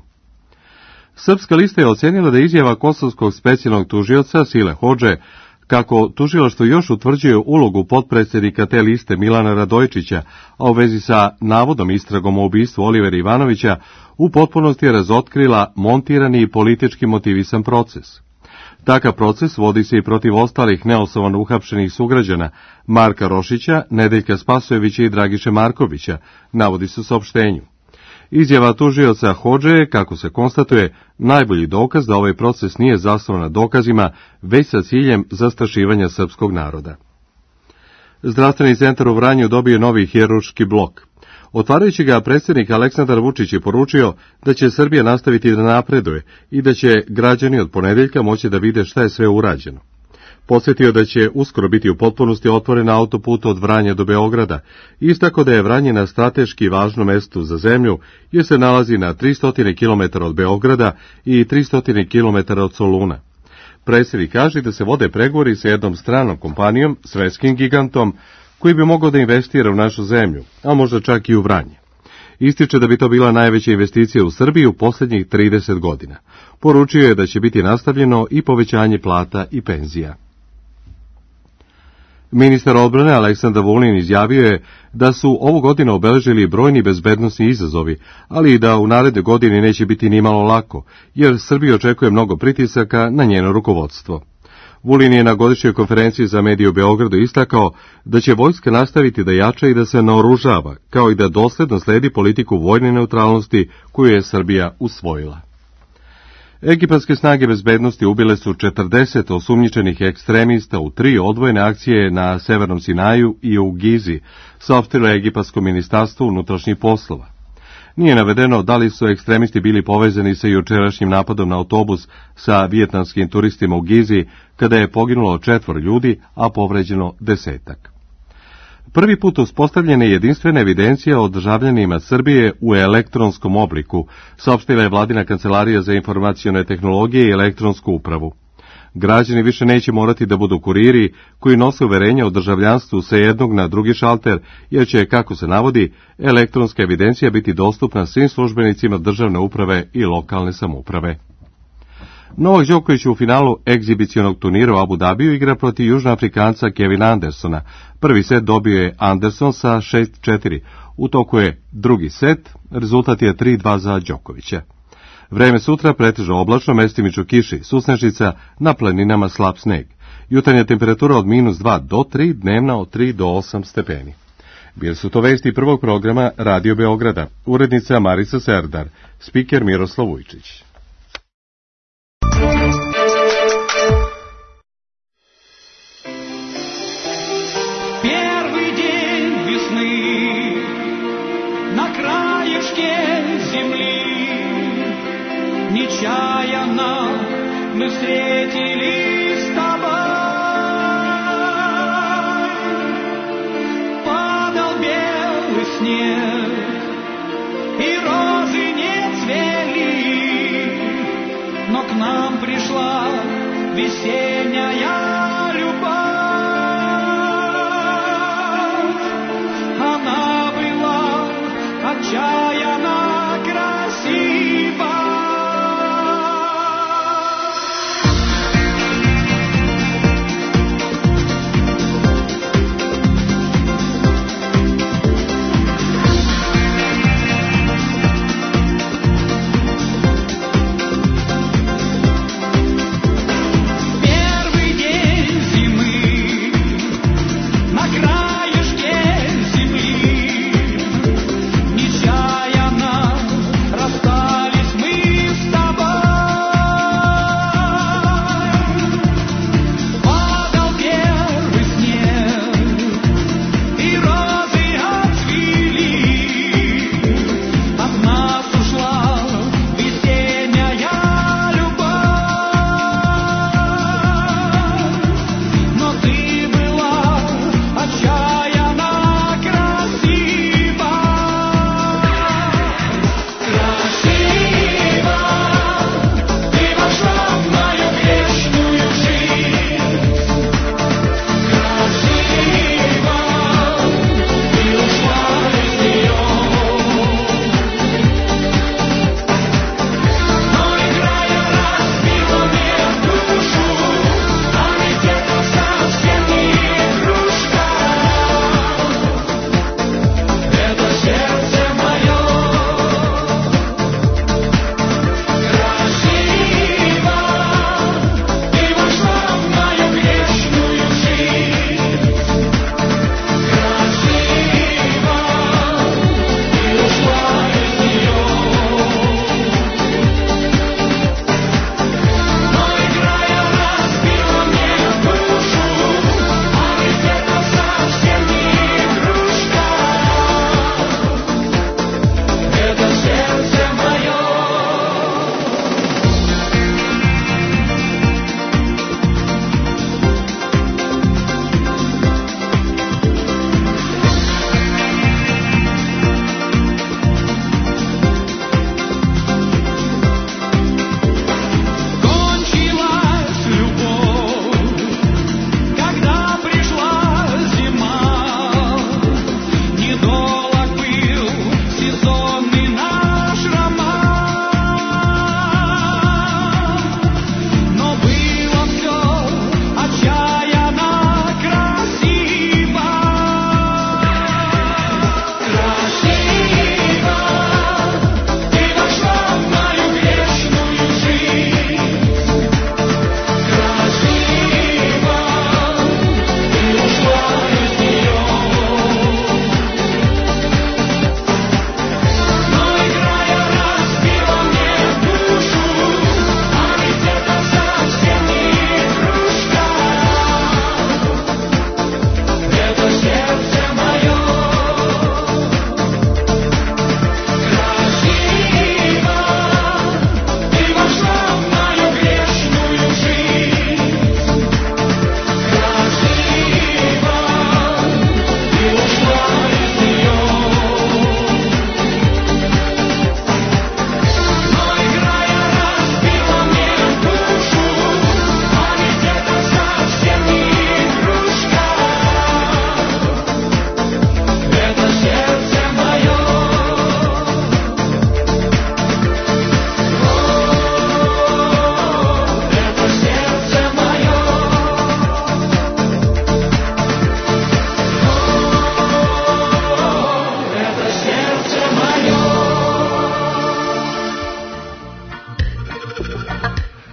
Srpska lista je ocenila da izjava kosovskog specijalnog tužioca Sile Hodže, kako tužilaštvo još utvrđuje ulogu potpredsjednika te liste Milana Radojčića, a u vezi sa navodom istragom o ubistvu Olivera Ivanovića, u potpunosti je razotkrila montirani i politički motivisan proces. Takav proces vodi se i protiv ostalih neosnovano uhapšenih sugrađana Marka Rošića, Nedeljka Spasojevića i Dragiše Markovića, navodi se u saopštenju. Izjava tužioca Hodže je, kako se konstatuje, najbolji dokaz da ovaj proces nije zasnovan na dokazima, već sa ciljem zastrašivanja srpskog naroda. Zdravstveni centar u Vranju dobio novi hirurški blok. Otvarajući ga, predsjednik Aleksandar Vučić je poručio da će Srbija nastaviti da napreduje i da će građani od ponedeljka moći da vide šta je sve urađeno. Podsjetio da će uskoro biti u potpunosti otvoren autoput od Vranja do Beograda, istako da je Vranje na strateški važnom mestu za zemlju, jer se nalazi na tristo kilometara od Beograda i tristo kilometara od Soluna. Predsjednik kaže da se vode pregovori sa jednom stranom kompanijom, svetskim gigantom, koji bi mogao da investira u našu zemlju, a možda čak i u Vranje. Ističe da bi to bila najveća investicija u Srbiji u posljednjih trideset godina. Poručio je da će biti nastavljeno i povećanje plata i penzija. Ministar odbrane Aleksandar Vulin izjavio je da su ovu godinu obeležili brojni bezbednosni izazovi, ali i da u naredne godine neće biti ni malo lako, jer Srbija očekuje mnogo pritisaka na njeno rukovodstvo. Vulin je na godišnjoj konferenciji za medije u Beogradu istakao da će vojska nastaviti da jača i da se naoružava, kao i da dosledno sledi politiku vojne neutralnosti koju je Srbija usvojila. Egipatske snage bezbednosti ubile su četrdeset osumnjičenih ekstremista u tri odvojene akcije na Severnom Sinaju i u Gizi, saopštilo je Egipatsko ministarstvo unutrašnjih poslova. Nije navedeno da li su ekstremisti bili povezani sa jučerašnjim napadom na autobus sa vijetnamskim turistima u Gizi, kada je poginulo četvoro ljudi, a povređeno desetak. Prvi put uspostavljena je jedinstvena evidencija o državljanima Srbije u elektronskom obliku, saopštila je Vladina kancelarija za informacione tehnologije i elektronsku upravu. Građani više neće morati da budu kuriri koji nose uverenje o državljanstvu sa jednog na drugi šalter, jer će, kako se navodi, elektronska evidencija biti dostupna svim službenicima državne uprave i lokalne samouprave. Novak Đoković u finalu egzibicionog turnira u Abu Dabiju igra protiv Južnoafrikanca Kevina Andersona. Prvi set dobio je Anderson sa šest četiri. U toku je drugi set, rezultat je tri dva za Đokovića. Vreme sutra pretežno oblačno, mestimično kiši, susnežica, na planinama slab sneg. Jutarnja temperatura od minus dva do tri, dnevna od tri do osam stepeni. Bili su to vesti prvog programa Radio Beograda. Urednica Marica Serdar, spiker Miroslav Vujčić. Первый день весны на краешке земли нечаянно мы встретились с тобой. Падал белый снег и розы не цвели, но к нам пришла весенняя любовь.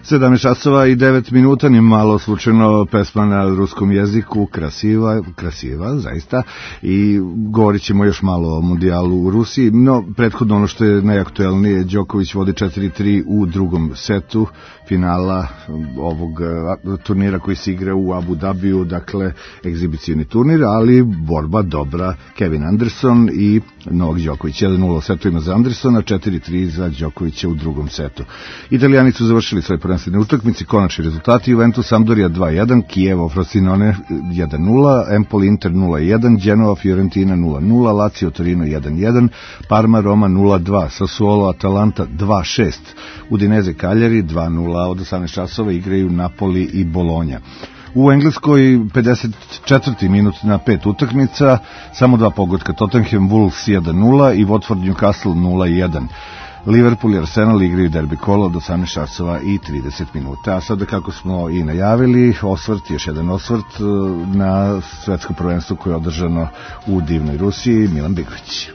sedamnaest časova i devet minuta, ni malo slučajno pesma na ruskom jeziku, krasiva, krasiva, zaista, i govorit ćemo još malo o mundijalu u Rusiji, no prethodno ono što je najaktuelnije, Đoković vodi četiri tri u drugom setu finala ovog turnira koji se igra u Abu Dhabiju, dakle egzibicioni turnir, ali borba dobra. Kevin Anderson i Novak Đoković, jedan nula u setu ima za Andersona, četiri tri za Đokovića u drugom setu. Italijani su završili svoje prvenstvene utakmice, konačni rezultati: Juventus Sampdoria dva jedan, Kijevo Frosinone jedan nula, Empoli Inter nula jedan, Genoa Fiorentina nula nula, Lazio Torino jedan jedan, Parma Roma nula dva, Sassuolo Atalanta dva šest, Udinese Cagliari dva nula. Od osamnaest časova igraju Napoli i Bolonja. U Engleskoj pedeset četvrti minut na pet utakmica, samo dva pogotka: Tottenham Wolves jedan nula i Watford Newcastle nula jedan. Liverpool i Arsenal igraju derbi kola od osamnaest časova i trideset minuta. A sada, kako smo i najavili, osvrt, još jedan osvrt na svetsko prvenstvo koje je održano u divnoj Rusiji. Milan Bigović.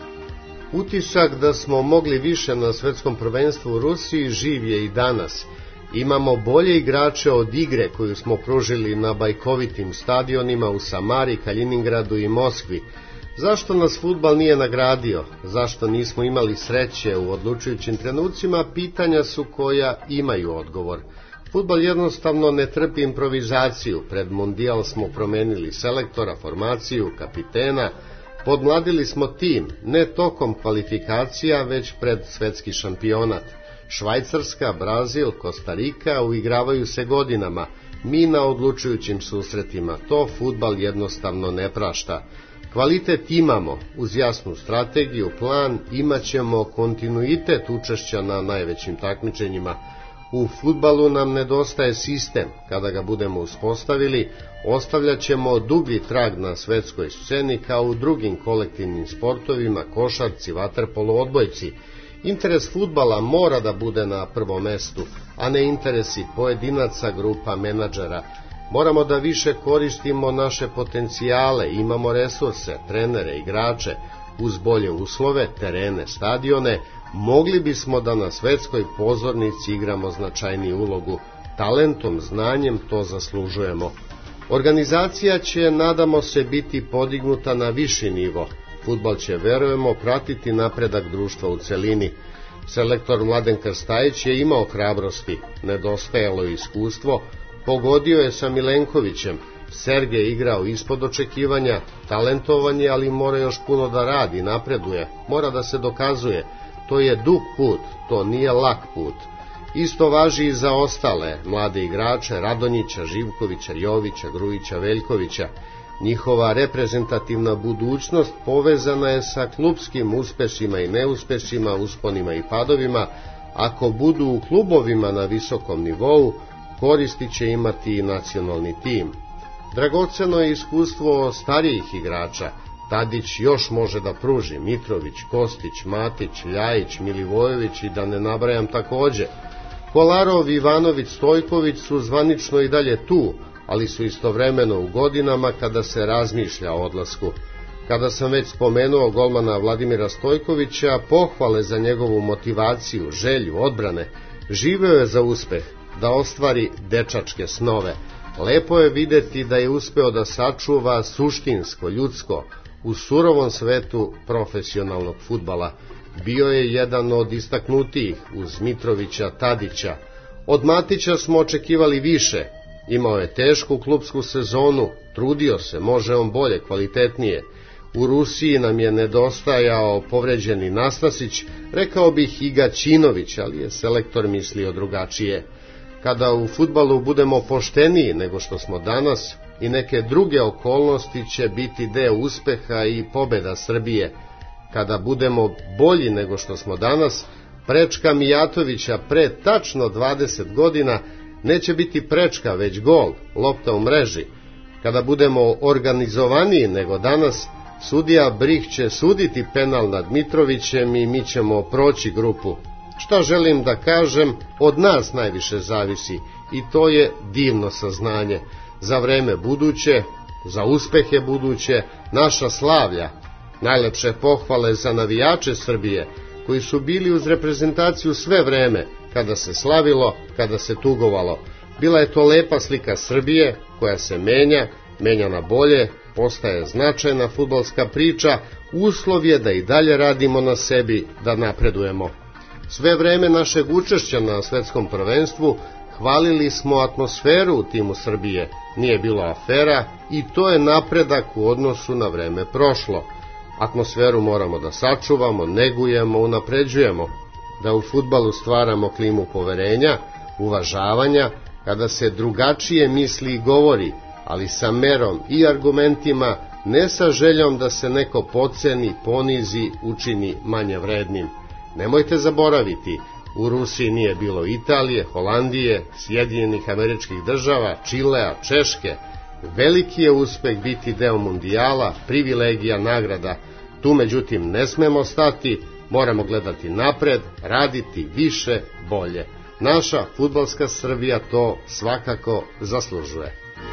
Utisak da smo mogli više na svetskom prvenstvu u Rusiji živ je i danas. Imamo bolje igrače od igre koju smo pružili na bajkovitim stadionima u Samari, Kaliningradu i Moskvi. Zašto nas fudbal nije nagradio? Zašto nismo imali sreće u odlučujućim trenucima? Pitanja su koja imaju odgovor. Fudbal jednostavno ne trpi improvizaciju. Pred mundijal smo promenili selektora, formaciju, kapitena, podmladili smo tim, ne tokom kvalifikacija, već pred svetski šampionat. Švajcarska, Brazil, Kostarika uigravaju se godinama, mi na odlučujućim susretima. To fudbal jednostavno ne prašta. Kvalitet imamo, uz jasnu strategiju, plan, imat ćemo kontinuitet učešća na najvećim takmičenjima. U fudbalu nam nedostaje sistem. Kada ga budemo uspostavili, ostavljat ćemo dublji trag na svetskoj sceni kao u drugim kolektivnim sportovima, košarci, vaterpolo, odbojci. Interes fudbala mora da bude na prvom mestu, a ne interesi pojedinaca, grupa, menadžera. Moramo da više koristimo naše potencijale, imamo resurse, trenere, igrače. Uz bolje uslove, terene, stadione, mogli bismo da na svetskoj pozornici igramo značajniju ulogu. Talentom, znanjem to zaslužujemo. Organizacija će, nadamo se, biti podignuta na viši nivo. Fudbal će, verujemo, pratiti napredak društva u celini. Selektor Mladen Krstajić je imao hrabrosti, nedostajalo je iskustvo, pogodio je sa Milenkovićem. Sergej igrao ispod očekivanja, talentovan je, ali mora još puno da radi, napreduje, mora da se dokazuje. To je dug put, to nije lak put. Isto važi i za ostale mlade igrače: Radonjića, Živkovića, Jovića, Grujića, Veljkovića. Njihova reprezentativna budućnost povezana je sa klupskim uspesima i neuspesima, usponima i padovima. Ako budu u klubovima na visokom nivou, koristi će imati i nacionalni tim. Dragoceno je iskustvo starijih igrača. Tadić još može da pruži, Mitrović, Kostić, Matić, Ljajić, Milivojević i da ne nabrajam takođe. Kolarov, Ivanović, Stojković su zvanično i dalje tu, ali su istovremeno u godinama kada se razmišlja o odlasku. Kada sam već spomenuo golmana Vladimira Stojkovića, pohvale za njegovu motivaciju, želju, odbrane. Živeo je za uspeh, da ostvari dečačke snove. Lepo je videti da je uspeo da sačuva suštinsko, ljudsko, u surovom svetu profesionalnog fudbala. Bio je jedan od istaknutijih uz Mitrovića, Tadića. Od Matića smo očekivali više. Imao je tešku klupsku sezonu, trudio se, može on bolje, kvalitetnije. U Rusiji nam je nedostajao povređeni Nastasić, rekao bih i Gaćinović, ali je selektor mislio drugačije. Kada u fudbalu budemo pošteniji nego što smo danas, i neke druge okolnosti će biti deo uspeha i pobeda Srbije. Kada budemo bolji nego što smo danas, prečka Mijatovića pre tačno dvadeset godina neće biti prečka, već gol, lopta u mreži. Kada budemo organizovaniji nego danas, sudija Brih će suditi penal nad Mitrovićem i mi ćemo proći grupu. Šta želim da kažem, od nas najviše zavisi, i to je divno saznanje. Za vreme buduće, za uspehe buduće, naša slavlja. Najlepše pohvale za navijače Srbije, koji su bili uz reprezentaciju sve vreme, kada se slavilo, kada se tugovalo. Bila je to lepa slika Srbije koja se menja, menja na bolje, postaje značajna fudbalska priča, uslov je da i dalje radimo na sebi, da napredujemo. Sve vreme našeg učešća na svetskom prvenstvu hvalili smo atmosferu u timu Srbije, nije bilo afera i to je napredak u odnosu na vreme prošlo. Atmosferu moramo da sačuvamo, negujemo, unapređujemo, da u fudbalu stvaramo klimu poverenja, uvažavanja, kada se drugačije misli i govori, ali sa merom i argumentima, ne sa željom da se neko podceni, ponizi, učini manje vrednim. Nemojte zaboraviti, u Rusiji nije bilo Italije, Holandije, Sjedinjenih Američkih Država, Čilea, Češke. Veliki je uspeh biti deo mundijala, privilegija, nagrada. Tu međutim ne smemo stati, moramo gledati napred, raditi više, bolje. Naša fudbalska Srbija to svakako zaslužuje.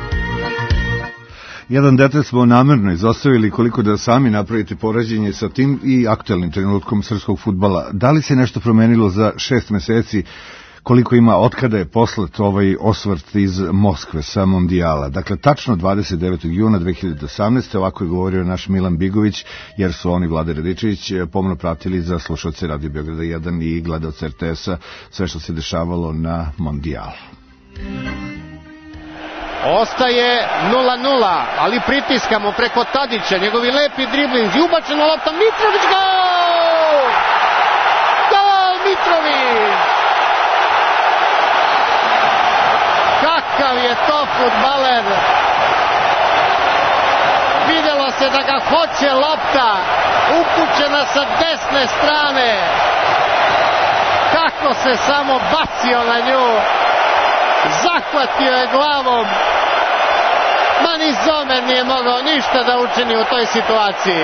Jedan detalj smo namerno izostavili, koliko da sami napravite poređenje sa tim i aktuelnim trenutkom srpskog fudbala. Da li se nešto promenilo za šest meseci, koliko ima otkada je poslat ovaj osvrt iz Moskve sa mondijala? Dakle, tačno dvadeset devetog juna dve hiljade osamnaeste. ovako je govorio naš Milan Bigović, jer su oni, Vlade Radičević, pomno pratili za slušalce Radio Beograda jedan i gledalce R T S-a sve što se dešavalo na mondijalu. Ostaje nula nula, ali pritiskamo preko Tadića, njegovi lepi driblinzi, ubačena lopta, Mitrović, gol! Gol Mitrović! Kakav je to fudbaler! Videlo se da ga hoće lopta, upućena sa desne strane. Kako se samo bacio na nju! Zahvatio je glavom, ma ni Zomer nije mogao ništa da učini u toj situaciji.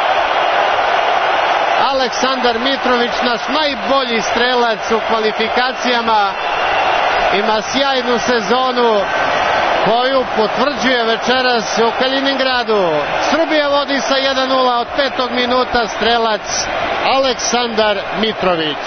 Aleksandar Mitrović, naš najbolji strelac u kvalifikacijama, ima sjajnu sezonu koju potvrđuje večeras u Kaliningradu. Srbija vodi sa jedan nula od petog minuta, strelac Aleksandar Mitrović.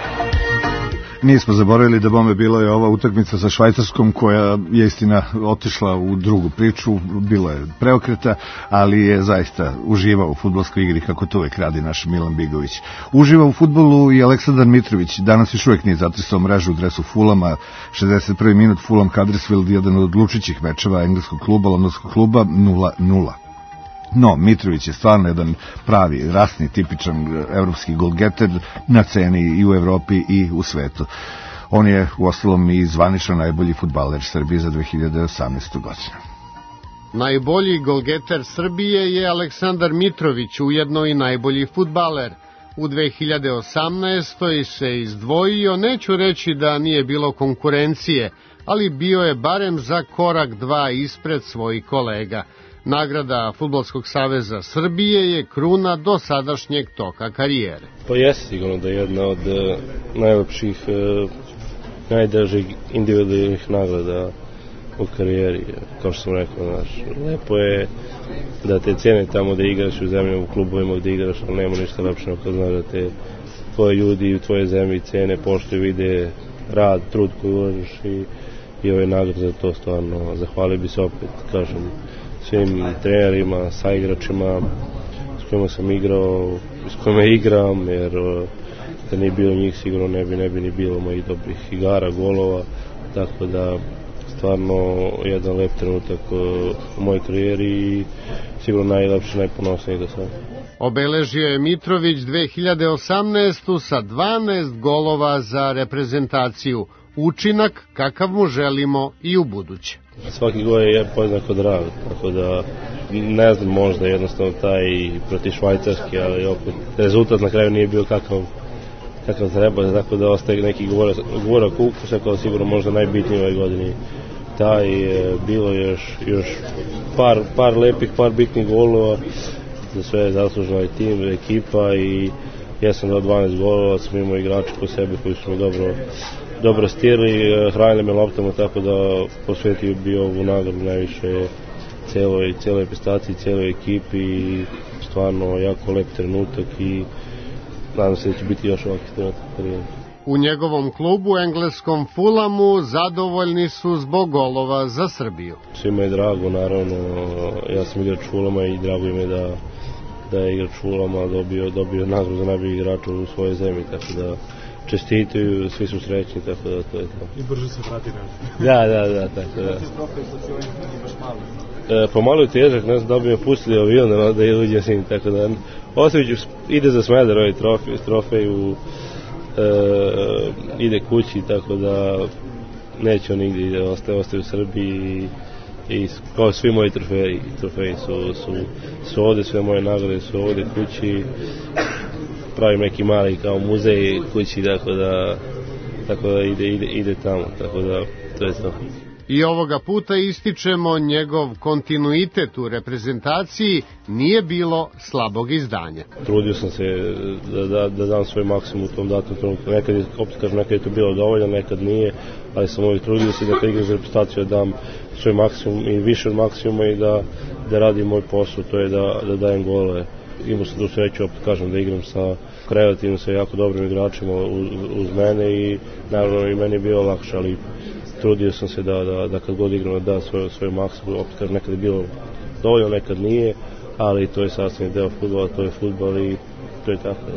Nismo zaboravili da bome bilo je ova utakmica sa Švajcarskom koja je istina otišla u drugu priču, bilo je preokreta, ali je zaista uživao u fudbalskoj igri kako to uvek radi naš Milan Bigović. Uživa u fudbalu i Aleksandar Mitrović, danas još uvek nije zatrisao mrežu u dresu Fulama, šezdeset prvi minut Fulham Huddersfield, jedan od odlučujućih mečeva engleskog kluba, londonskog kluba, nula nula. No, Mitrović je stvarno jedan pravi, rasni, tipičan evropski golgeter na ceni i u Evropi i u svetu. On je u ostalom i zvanično najbolji fudbaler Srbije za dve hiljade osamnaestu. godinu. Najbolji golgeter Srbije je Aleksandar Mitrović, ujedno i najbolji fudbaler. U dve hiljade osamnaestoj. se izdvojio, neću reći da nije bilo konkurencije, ali bio je barem za korak dva ispred svojih kolega. Nagrada Fudbalskog saveza Srbije je kruna do sadašnjeg toka karijere. Pa jeste sigurno da je jedna od uh, najlepših, uh, najdražih individualnih nagrada u karijeri. Kao što sam rekao, znaš, lepo je da te cene tamo da igraš u zemlji, u klubovima gde igraš, ali nema ništa lepše nego kad znaš da te tvoje ljudi u tvoje zemlji cene, poštuju, vide rad, trud koji uložiš i, i ove nagrade za to stvarno. Zahvalio bi se opet, kažem, svim trenerima, sa igračima s kojima sam igrao, s kojima igram, jer da nije bilo njih sigurno ne bi, ne bi ni bilo mojih dobrih igara, golova, tako da stvarno jedan lep trenutak u mojoj karijeri i sigurno najlepši, najponosniji do sada. Obeležio je Mitrović dve hiljade osamnaestu. sa dvanaest golova za reprezentaciju. Učinak kakav mu želimo i u buduće. Svaki gol je podjednako kod rad, tako da ne znam, možda jednostavno taj protiv Švajcarske, ali opet rezultat na kraju nije bio kakav, kakav treba, tako da ostaje neki govorak, govorak ukusa kao sigurno možda najbitniji ove godini. Taj je bilo još, još par, par lepih, par bitnih golova, za sve je zaslužno i tim, ekipa i ja sam dao dvanaest golova, sam imao igrače po sebi koji su mi dobro dobro stirali, hranili me loptama, tako da posvetio bi ovu nagradu najviše celoj, celoj prestaciji, celoj ekipi i stvarno jako lep trenutak i nadam se da će biti još ovakvih trenutak karijera. U njegovom klubu, engleskom Fulamu, zadovoljni su zbog golova za Srbiju. Svima je drago, naravno, ja sam igrač Fulama i drago im je da, da je igrač Fulama dobio, dobio nagradu za najbolji igrača u svojoj zemlji, tako da čestitaju, svi su srećni, tako da to je to. I brže se vrati nazad. Da, da, da, tako da. E, pomalo je težak, ne znam da bi me pustili avion da, da je uđe s njim, tako da Ostojić ide za Smeder ovaj trofej, trofej u, e, ide kući, tako da neće on nigdje, ide, ostaje, ostaje u Srbiji i, i kao svi moji trofeji, trofeji su, su, su ovde, sve moje nagrade su ovde kući, pravim neki mali kao muzej kući, tako da, tako da ide, ide, ide tamo, tako da to je to. I ovoga puta ističemo njegov kontinuitet u reprezentaciji, nije bilo slabog izdanja. Trudio sam se da, da, da dam svoj maksimum u tom datom trenutku. Nekad je, opet kažem, nekad je to bilo dovoljno, nekad nije, ali sam uvijek trudio se da kad igram za reprezentaciju da dam svoj maksimum i više od maksimuma i da, da radim moj posao, to je da, da dajem golove. Imao sam tu sreću, opet kažem, da igram sa kreativnim, sa jako dobrim igračima uz, uz mene i naravno i meni je bilo lakše, ali trudio sam se da, da, da kad god igram da svoj, svoj maksimum, opet kažem, nekad je bilo dovoljno, nekad nije, ali to je sastavni deo fudbala, to je fudbal i to je tako.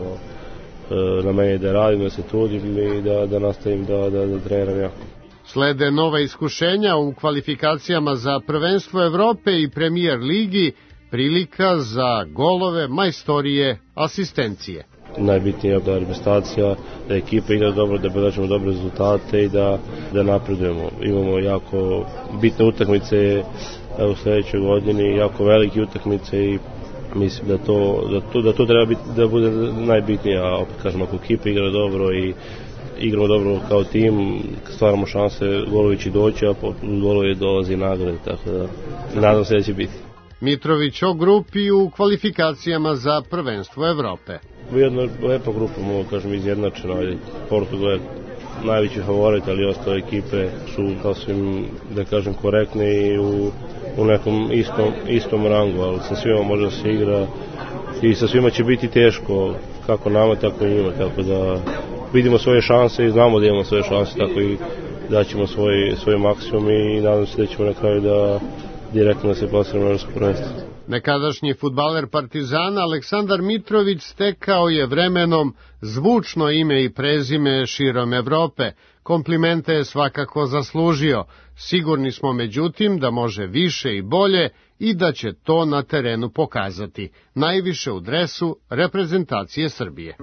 E, na meni je da radim, da se trudim i da, da nastavim da, da, da treniram jako. Slede nova iskušenja u kvalifikacijama za prvenstvo Evrope i Premier ligi, prilika za golove, majstorije, asistencije. Najbitnija je da je reprezentacija, da ekipa igra dobro, da dođemo dobre rezultate i da, da napredujemo. Imamo jako bitne utakmice u sljedećoj godini, jako velike utakmice i mislim da to, da to, da to treba biti, da bude najbitnije, a opet kažem, ako ekipa igra dobro i igramo dobro kao tim, stvaramo šanse, golovi će doći, a po golovi dolazi nagrade, tako da nadam se da će biti. Mitrović o grupi u kvalifikacijama za prvenstvo Evrope. Jedna lepa grupa, mogu kažem, izjednačena. Portugal je najveći favorit, ali ostale ekipe su sasvim, da kažem, korektne i u, u nekom istom, istom rangu, ali sa svima može da se igra i sa svima će biti teško, kako nama, tako i njima, tako da vidimo svoje šanse i znamo da imamo svoje šanse, tako i daćemo svoj, svoj maksimum i nadam se da ćemo na kraju da direktno se plasiramo na evropsko prvenstvo. Nekadašnji fudbaler Partizana Aleksandar Mitrović stekao je vremenom zvučno ime i prezime širom Evrope. Komplimente je svakako zaslužio. Sigurni smo međutim da može više i bolje i da će to na terenu pokazati. Najviše u dresu reprezentacije Srbije.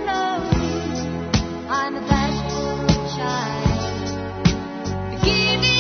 Give me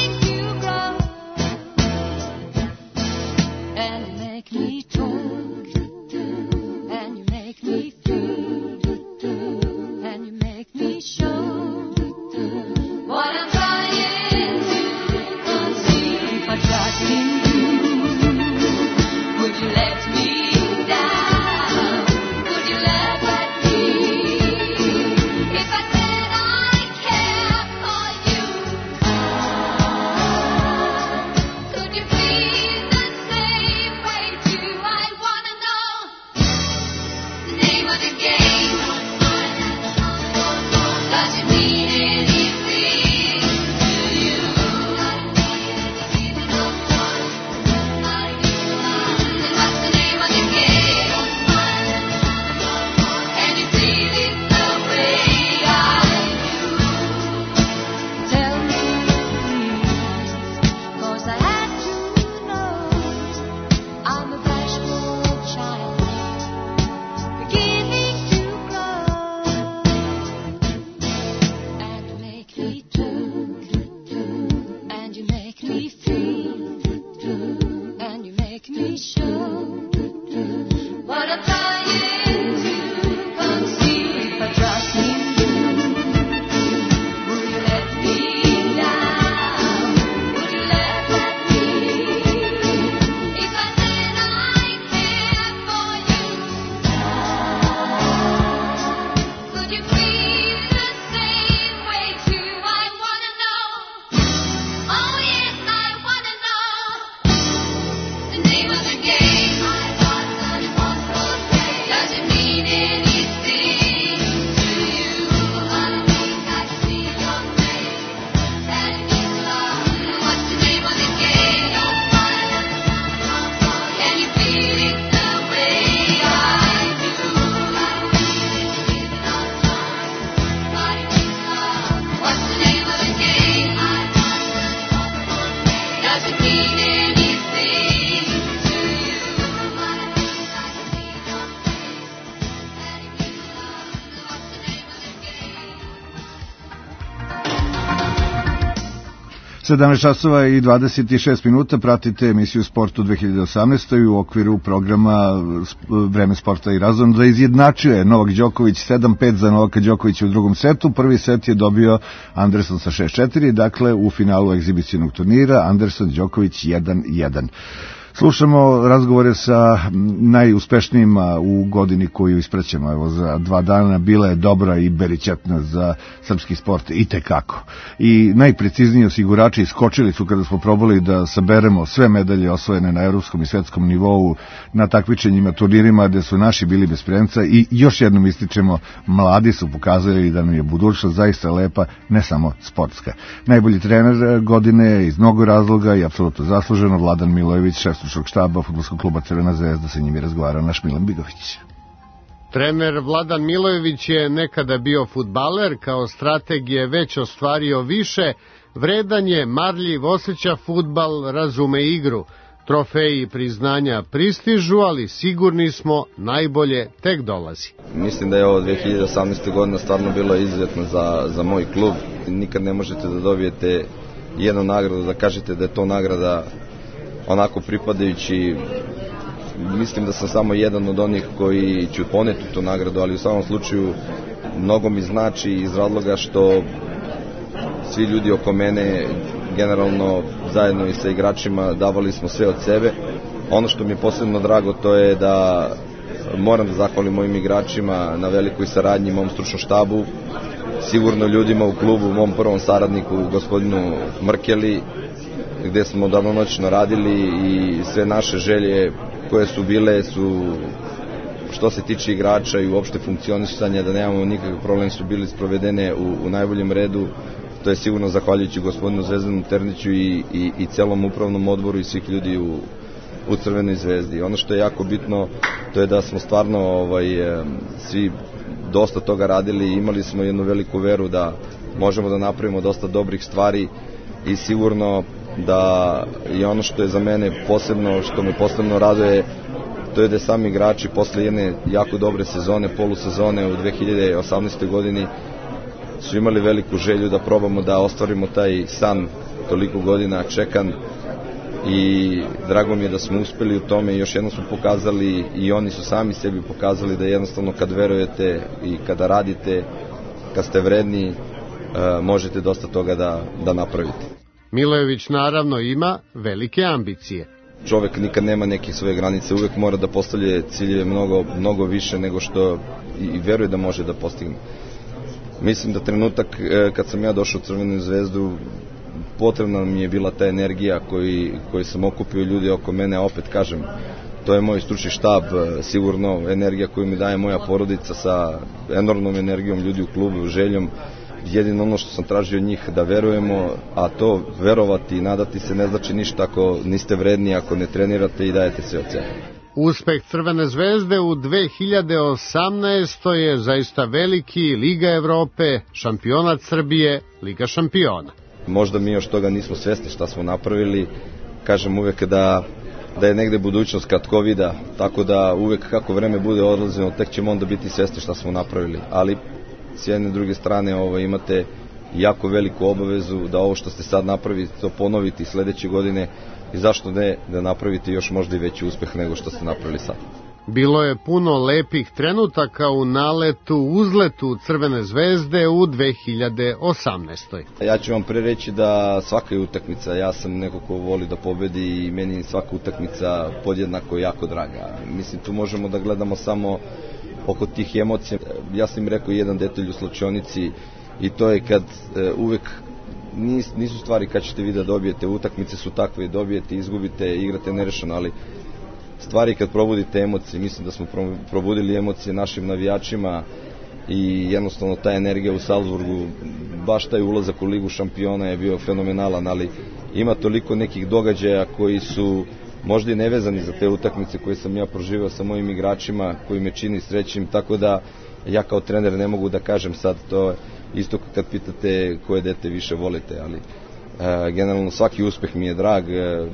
sedamnaest časova i dvadeset šest minuta pratite emisiju Sport u dve hiljade osamnaestoj u okviru programa Vreme sporta i razonoda. Izjednačio je Novak Đoković sedam pet za Novaka Đokovića u drugom setu. Prvi set je dobio Anderson sa šest četiri, dakle u finalu egzibicionog turnira Anderson Đoković jedan jedan. Slušamo razgovore sa najuspešnijima u godini koju isprećemo. Evo, za dva dana bila je dobra i berićatna za srpski sport i tekako. I najprecizniji osigurači iskočili su kada smo probali da saberemo sve medalje osvojene na evropskom i svetskom nivou na takmičenjima, turnirima gde su naši bili bez premca i još jednom ističemo, mladi su pokazali da nam je budućnost zaista lepa, ne samo sportska. Najbolji trener godine iz mnogo razloga i apsolutno zasluženo Vladan Milojević, šef stručnog štaba fudbalskog kluba Crvena zvezda, sa njim je razgovarao naš Milan Bigović. Trener Vladan Milojević je nekada bio fudbaler, kao strateg je već ostvario više, vredan je, marljiv, osjeća fudbal, razume igru. Trofeji i priznanja pristižu, ali sigurni smo, najbolje tek dolazi. Mislim da je ovo dve hiljade osamnaeste. godina stvarno bilo izuzetno za, za moj klub. Nikad ne možete da dobijete jednu nagradu, da kažete da je to nagrada onako pripadajući. Mislim da sam samo jedan od onih koji će poneti tu nagradu, ali u svakom slučaju mnogo mi znači iz razloga što svi ljudi oko mene, generalno zajedno i sa igračima, davali smo sve od sebe. Ono što mi je posebno drago, to je da moram da zahvalim mojim igračima na velikoj saradnji, mom stručnom štabu, sigurno ljudima u klubu, mom prvom saradniku, gospodinu Mrkeli, gde smo danonoćno radili i sve naše želje koje su bile su, što se tiče igrača i uopšte funkcionisanja, da nemamo nikakav problem, su bili sprovedene u, u najboljem redu. To je sigurno zahvaljujući gospodinu Zvezdanu Terniću i, i, i celom upravnom odboru i svih ljudi u, u Crvenoj zvezdi. Ono što je jako bitno, to je da smo stvarno ovaj, svi dosta toga radili, imali smo jednu veliku veru da možemo da napravimo dosta dobrih stvari i sigurno da je ono što je za mene posebno, što me posebno raduje, to je da sami igrači posle jedne jako dobre sezone, polusezone u dve hiljade osamnaestoj. godini su imali veliku želju da probamo da ostvarimo taj san toliko godina čekan i drago mi je da smo uspeli u tome i još jednom smo pokazali i oni su sami sebi pokazali da jednostavno kad verujete i kada radite, kad ste vredni, možete dosta toga da, da napravite. Milojević naravno ima velike ambicije. Čovek nikad nema neke svoje granice, uvek mora da postavlja ciljeve mnogo, mnogo više nego što i veruje da može da postigne. Mislim da trenutak kad sam ja došao u Crvenu zvezdu, potrebna mi je bila ta energija koji, koji sam okupio ljudi oko mene, opet kažem, to je moj stručni štab, sigurno energija koju mi daje moja porodica sa enormnom energijom ljudi u klubu, željom. Jedino ono što sam tražio od njih da verujemo, a to verovati i nadati se ne znači ništa ako niste vredni, ako ne trenirate i dajete sve od sebe. Uspeh Crvene zvezde u dve hiljade osamnaestoj. je zaista veliki, Liga Evrope, šampionat Srbije, Liga šampiona. Možda mi još toga nismo svesni šta smo napravili, kažem uvek da, da je negde budućnost kratkovida, tako da uvek kako vreme bude odlazeno, tek ćemo onda biti svesni šta smo napravili, ali s jedne druge strane ovo, imate jako veliku obavezu da ovo što ste sad napravili, to ponoviti sledeće godine i zašto ne da napravite još možda i veći uspeh nego što ste napravili sad. Bilo je puno lepih trenutaka u naletu, uzletu Crvene zvezde u dve hiljade osamnaestoj. Ja ću vam pre reći da svaka je utakmica, ja sam neko ko voli da pobedi i meni svaka utakmica podjednako jako draga. Mislim, tu možemo da gledamo samo oko tih emocija. Ja sam im rekao jedan detalj u slačionici i to je kad e, uvek nis, nisu stvari kad ćete vi da dobijete, utakmice su takve, dobijete, izgubite, igrate nerešeno, ali stvari kad probudite emocije, mislim da smo probudili emocije našim navijačima i jednostavno ta energija u Salzburgu, baš taj ulazak u Ligu šampiona je bio fenomenalan, ali ima toliko nekih događaja koji su možda i nevezani za te utakmice koje sam ja proživao sa mojim igračima, koji me čini srećim, tako da ja kao trener ne mogu da kažem sad to isto kad pitate koje dete više volite, ali e, generalno svaki uspeh mi je drag, e,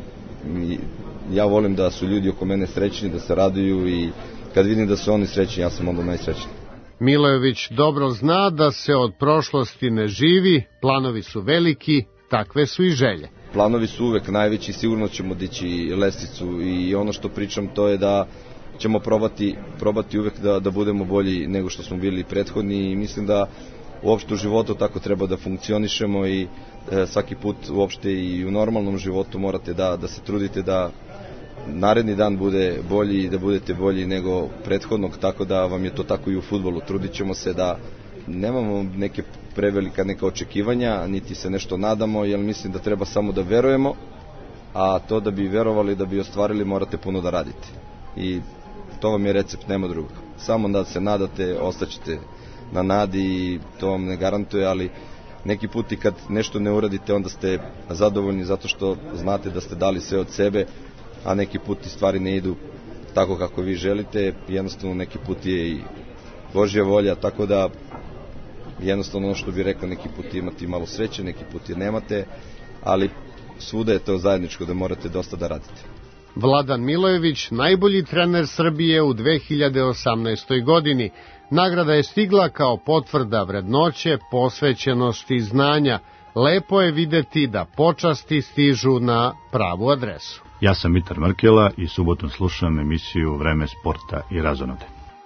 ja volim da su ljudi oko mene srećni, da se raduju i kad vidim da su oni srećni, ja sam onda najsrećniji. Milojević dobro zna da se od prošlosti ne živi, planovi su veliki, takve su i želje. Planovi su uvek najveći, sigurno ćemo dići lestvicu i ono što pričam to je da ćemo probati, probati uvek da, da budemo bolji nego što smo bili prethodni i mislim da uopšte u životu tako treba da funkcionišemo i e, svaki put uopšte i u normalnom životu morate da, da se trudite da naredni dan bude bolji i da budete bolji nego prethodnog, tako da vam je to tako i u fudbalu. Trudit ćemo se da nemamo neke prevelika neka očekivanja, niti se nešto nadamo, jer mislim da treba samo da verujemo, a to da bi verovali, da bi ostvarili, morate puno da radite. I to vam je recept, nema drugog. Samo da se nadate, ostaćete na nadi i to vam ne garantuje, ali neki put i kad nešto ne uradite, onda ste zadovoljni zato što znate da ste dali sve od sebe, a neki put i stvari ne idu tako kako vi želite, jednostavno neki put je i Božja volja, tako da jednostavno ono što bi rekao, neki put imate malo sreće, neki put je nemate, ali svuda je to zajedničko da morate dosta da radite. Vladan Milojević, najbolji trener Srbije u dve hiljade osamnaestoj. godini. Nagrada je stigla kao potvrda vrednoće, posvećenosti i znanja. Lepo je videti da počasti stižu na pravu adresu. Ja sam Mitar Markela i subotom slušam emisiju Vreme sporta i razonode.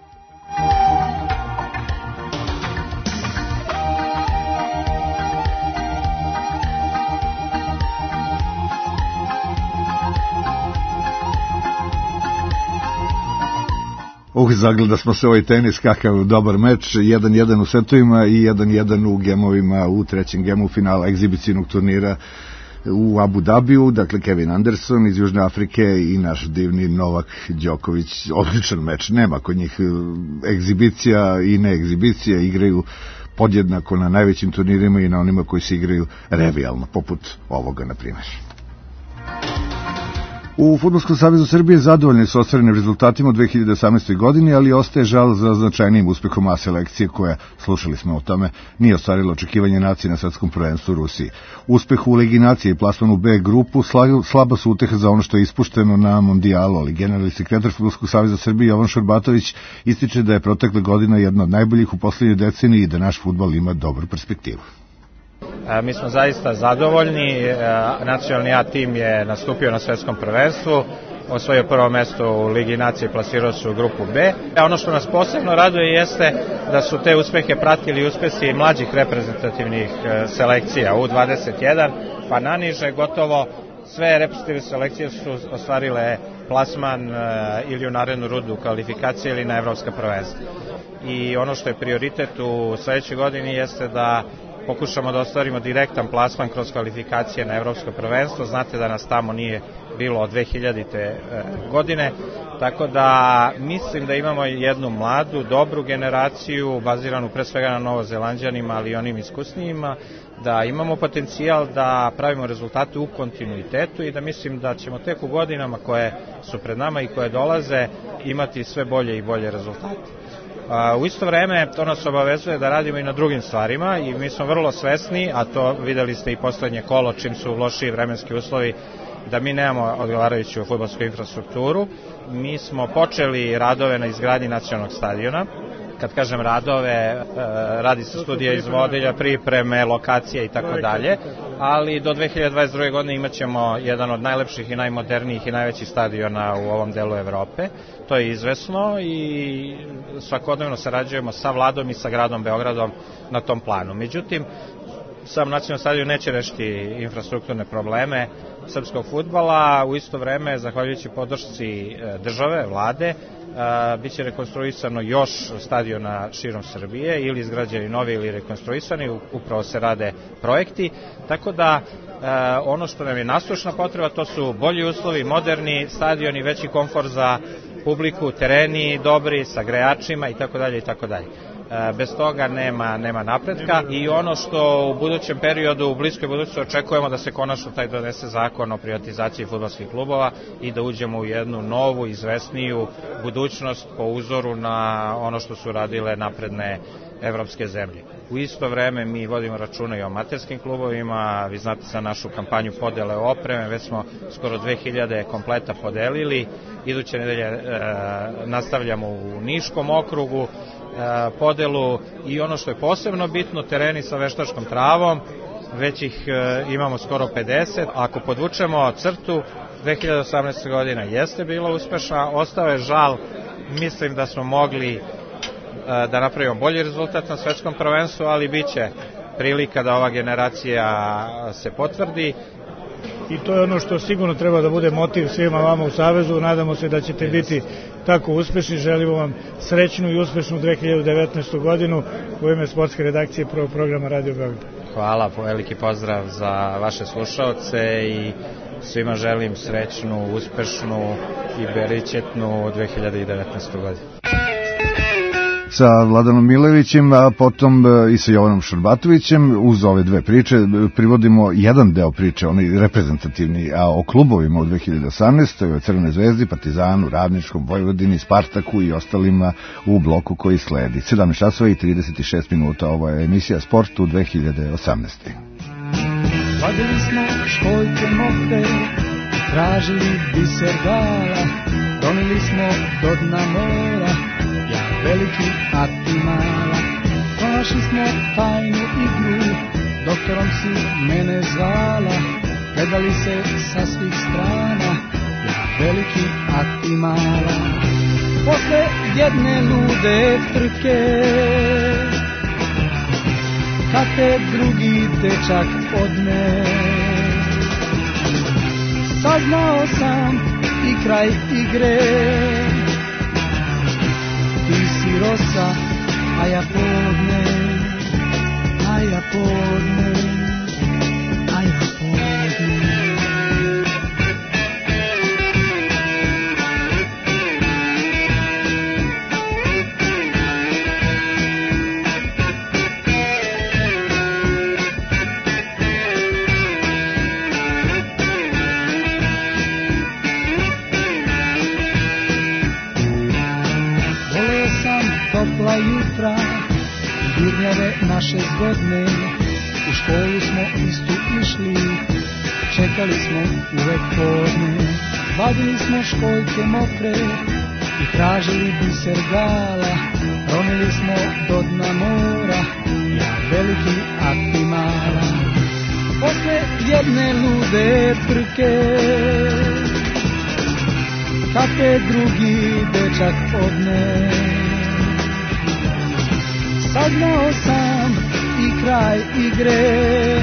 Uh, zagleda smo se ovaj tenis, kakav dobar meč, jedan jedan u setovima i jedan jedan u gemovima u trećem gemu finala egzibicijnog turnira u Abu Dhabiju, dakle Kevin Anderson iz Južne Afrike i naš divni Novak Đoković. Odličan meč, nema kod njih egzibicija i ne egzibicija, igraju podjednako na najvećim turnirima i na onima koji se igraju revijalno, poput ovoga na primjer. U Fudbalskom savezu Srbije zadovoljni su ostvarenim rezultatima u dve hiljade osamnaestoj. godini, ali ostaje žal za značajnijim uspehom A selekcije koja, slušali smo o tome, nije ostvarila očekivanje nacije na svetskom prvenstvu u Rusiji. Uspeh u Ligi nacije i plasman u B grupu slaba su uteha za ono što je ispušteno na mondijalu, ali generalni sekretar Fudbalskog saveza Srbije Jovan Šorbatović ističe da je protekla godina jedna od najboljih u poslednjoj deceniji i da naš fudbal ima dobru perspektivu. Mi smo zaista zadovoljni, nacionalni A tim je nastupio na svetskom prvenstvu, osvojio prvo mesto u Ligi nacije i plasirao se u grupu B. A ono što nas posebno raduje jeste da su te uspehe pratili uspesi mlađih reprezentativnih selekcija U dvadeset jedan, pa naniže gotovo sve reprezentativne selekcije su ostvarile plasman ili u narednu rundu kvalifikacije ili na evropska prvenstva. I ono što je prioritet u sledećoj godini jeste da pokušamo da ostvarimo direktan plasman kroz kvalifikacije na evropsko prvenstvo. Znate da nas tamo nije bilo od dve hiljadite. godine, tako da mislim da imamo jednu mladu, dobru generaciju, baziranu pre svega na Novozelanđanima, ali i onim iskusnijima, da imamo potencijal da pravimo rezultate u kontinuitetu i da mislim da ćemo tek u godinama koje su pred nama i koje dolaze imati sve bolje i bolje rezultate. U isto vreme to nas obavezuje da radimo i na drugim stvarima i mi smo vrlo svesni, a to videli ste i poslednje kolo čim su lošiji vremenski uslovi, da mi nemamo odgovarajuću fudbalsku infrastrukturu. Mi smo počeli radove na izgradnji nacionalnog stadiona. Kad kažem radove, radi se studija izvodilja, pripreme, lokacije i tako dalje, ali do dve hiljade dvadeset druge. godine imat ćemo jedan od najlepših i najmodernijih i najvećih stadiona u ovom delu Evrope. To je izvesno i svakodnevno sarađujemo sa vladom i sa gradom Beogradom na tom planu. Međutim, sam nacionalni stadion neće rešiti infrastrukturne probleme srpskog fudbala. U isto vreme, zahvaljujući podršci države, vlade, biće rekonstruisano još stadiona širom Srbije, ili izgrađeni novi ili rekonstruisani, upravo se rade projekti, tako da ono što nam je nasušna potreba to su bolji uslovi, moderni stadioni, veći komfor za publiku, tereni dobri, sa grejačima i tako dalje i tako dalje. Bez toga nema, nema napretka i ono što u budućem periodu, u bliskoj budućnosti očekujemo da se konačno taj donese zakon o privatizaciji fudbalskih klubova i da uđemo u jednu novu, izvesniju budućnost po uzoru na ono što su radile napredne evropske zemlje. U isto vreme mi vodimo računa i o amaterskim klubovima, vi znate za našu kampanju podele opreme, već smo skoro dve hiljade kompleta podelili, iduće nedelje e, nastavljamo u Niškom okrugu, e, podelu i ono što je posebno bitno, tereni sa veštačkom travom, već ih e, imamo skoro pedeset. Ako podvučemo crtu, dve hiljade osamnaeste. godina jeste bila uspešna, ostao je žal, mislim da smo mogli e, da napravimo bolji rezultat na svetskom prvenstvu, ali bit će prilika da ova generacija se potvrdi. I to je ono što sigurno treba da bude motiv svima vama u Savezu. Nadamo se da ćete biti tako uspešni. Želimo vam srećnu i uspešnu dve hiljade devetnaestu. godinu u ime sportske redakcije prvog programa Radio Beograd. Hvala, veliki pozdrav za vaše slušaoce i svima želim srećnu, uspešnu i beričetnu dve hiljade devetnaestu. godinu. Sa Vladanom Milevićem, a potom i sa Jovanom Šrbatovićem. Uz ove dve priče privodimo jedan deo priče, onaj reprezentativni, a o klubovima u dve hiljade osamnaestoj. o Crvenoj zvezdi, Partizanu, Radničkom, Vojvodini, Spartaku i ostalima u bloku koji sledi. sedamnaest časova i trideset šest minuta, ovo je emisija Sport u dve hiljade osamnaestoj. Vadili smo školjke mokre, tražili biser gala, ronili smo do dna mora, ja veliki, a ti mala. Pronašli smo tajnu igru, doktorom si mene zvala, gledali se sa svih strana, ja veliki, a ti mala. Posle jedne lude trke, kad te drugi dečak odne, saznao sam i kraj igre. Ti si rosa, a ja podne, a ja podne, a ja podne. Topla jutra, dirnjave naše zgodne, u školu smo istu išli, čekali smo uvek podne. Vadili smo školjke mokre i tražili biser gala, ronili smo do dna mora, ja veliki, a ti mala. Posle jedne lude trke, kad te drugi dečak odne, saznao sam i kraj igre.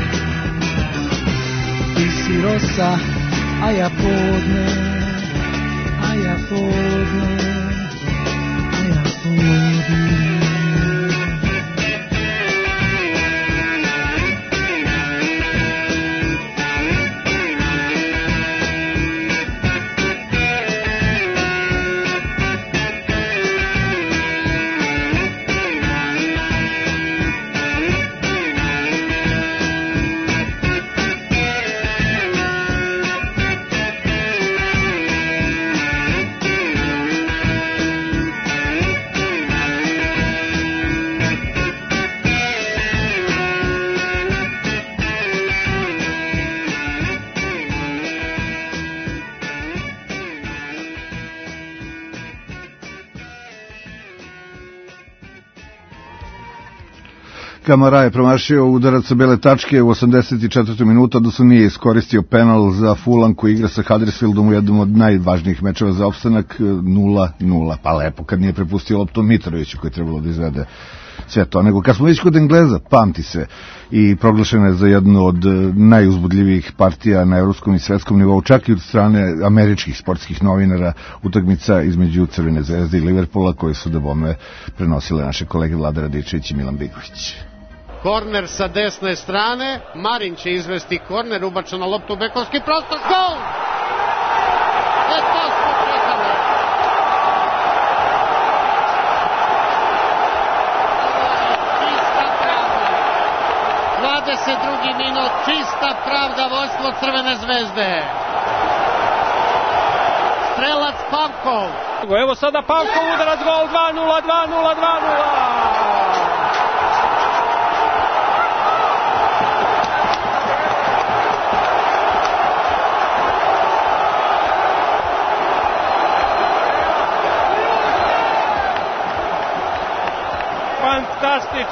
Ti si rosa, a ja podne, a ja podne, a ja podne. Kamara je promašio udarac sa bele tačke u osamdeset četvrtoj minutu, odnosno nije iskoristio penal za Fulham koji igra sa Huddersfieldom u jednom od najvažnijih mečeva za opstanak, nula nula. Pa lepo kad nije prepustio loptu Mitroviću koji je trebalo da izvede sve to. Nego kad smo već kod Engleza, pamti se, i proglašena je za jednu od najuzbudljivijih partija na evropskom i svetskom nivou, čak i od strane američkih sportskih novinara, utakmica između Crvene zvezde i Liverpoola koje su da bome prenosile naše kolege Vlada Radičević i Milan Bigović. Korner sa desne strane, Marin će izvesti korner, ubačena lopta u bekovski prostor, gol! E to smo čekali. Čista pravda. dvadeset drugi minut, čista pravda, vodstvo Crvene zvezde. Strelac Pavkov. Evo sada Pavkov udarac, gol, dva nula, dva nula, dva nula.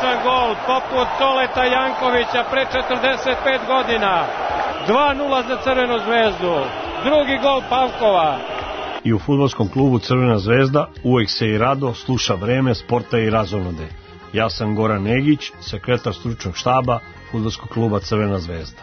odličan gol, poput Toleta Jankovića pre četrdeset pet godina. dva nula za Crvenu zvezdu. Drugi gol Pavkova. I u fudbalskom klubu Crvena zvezda uvek se i rado sluša Vreme sporta i razonode. Ja sam Goran Negić, sekretar stručnog štaba fudbalskog kluba Crvena zvezda.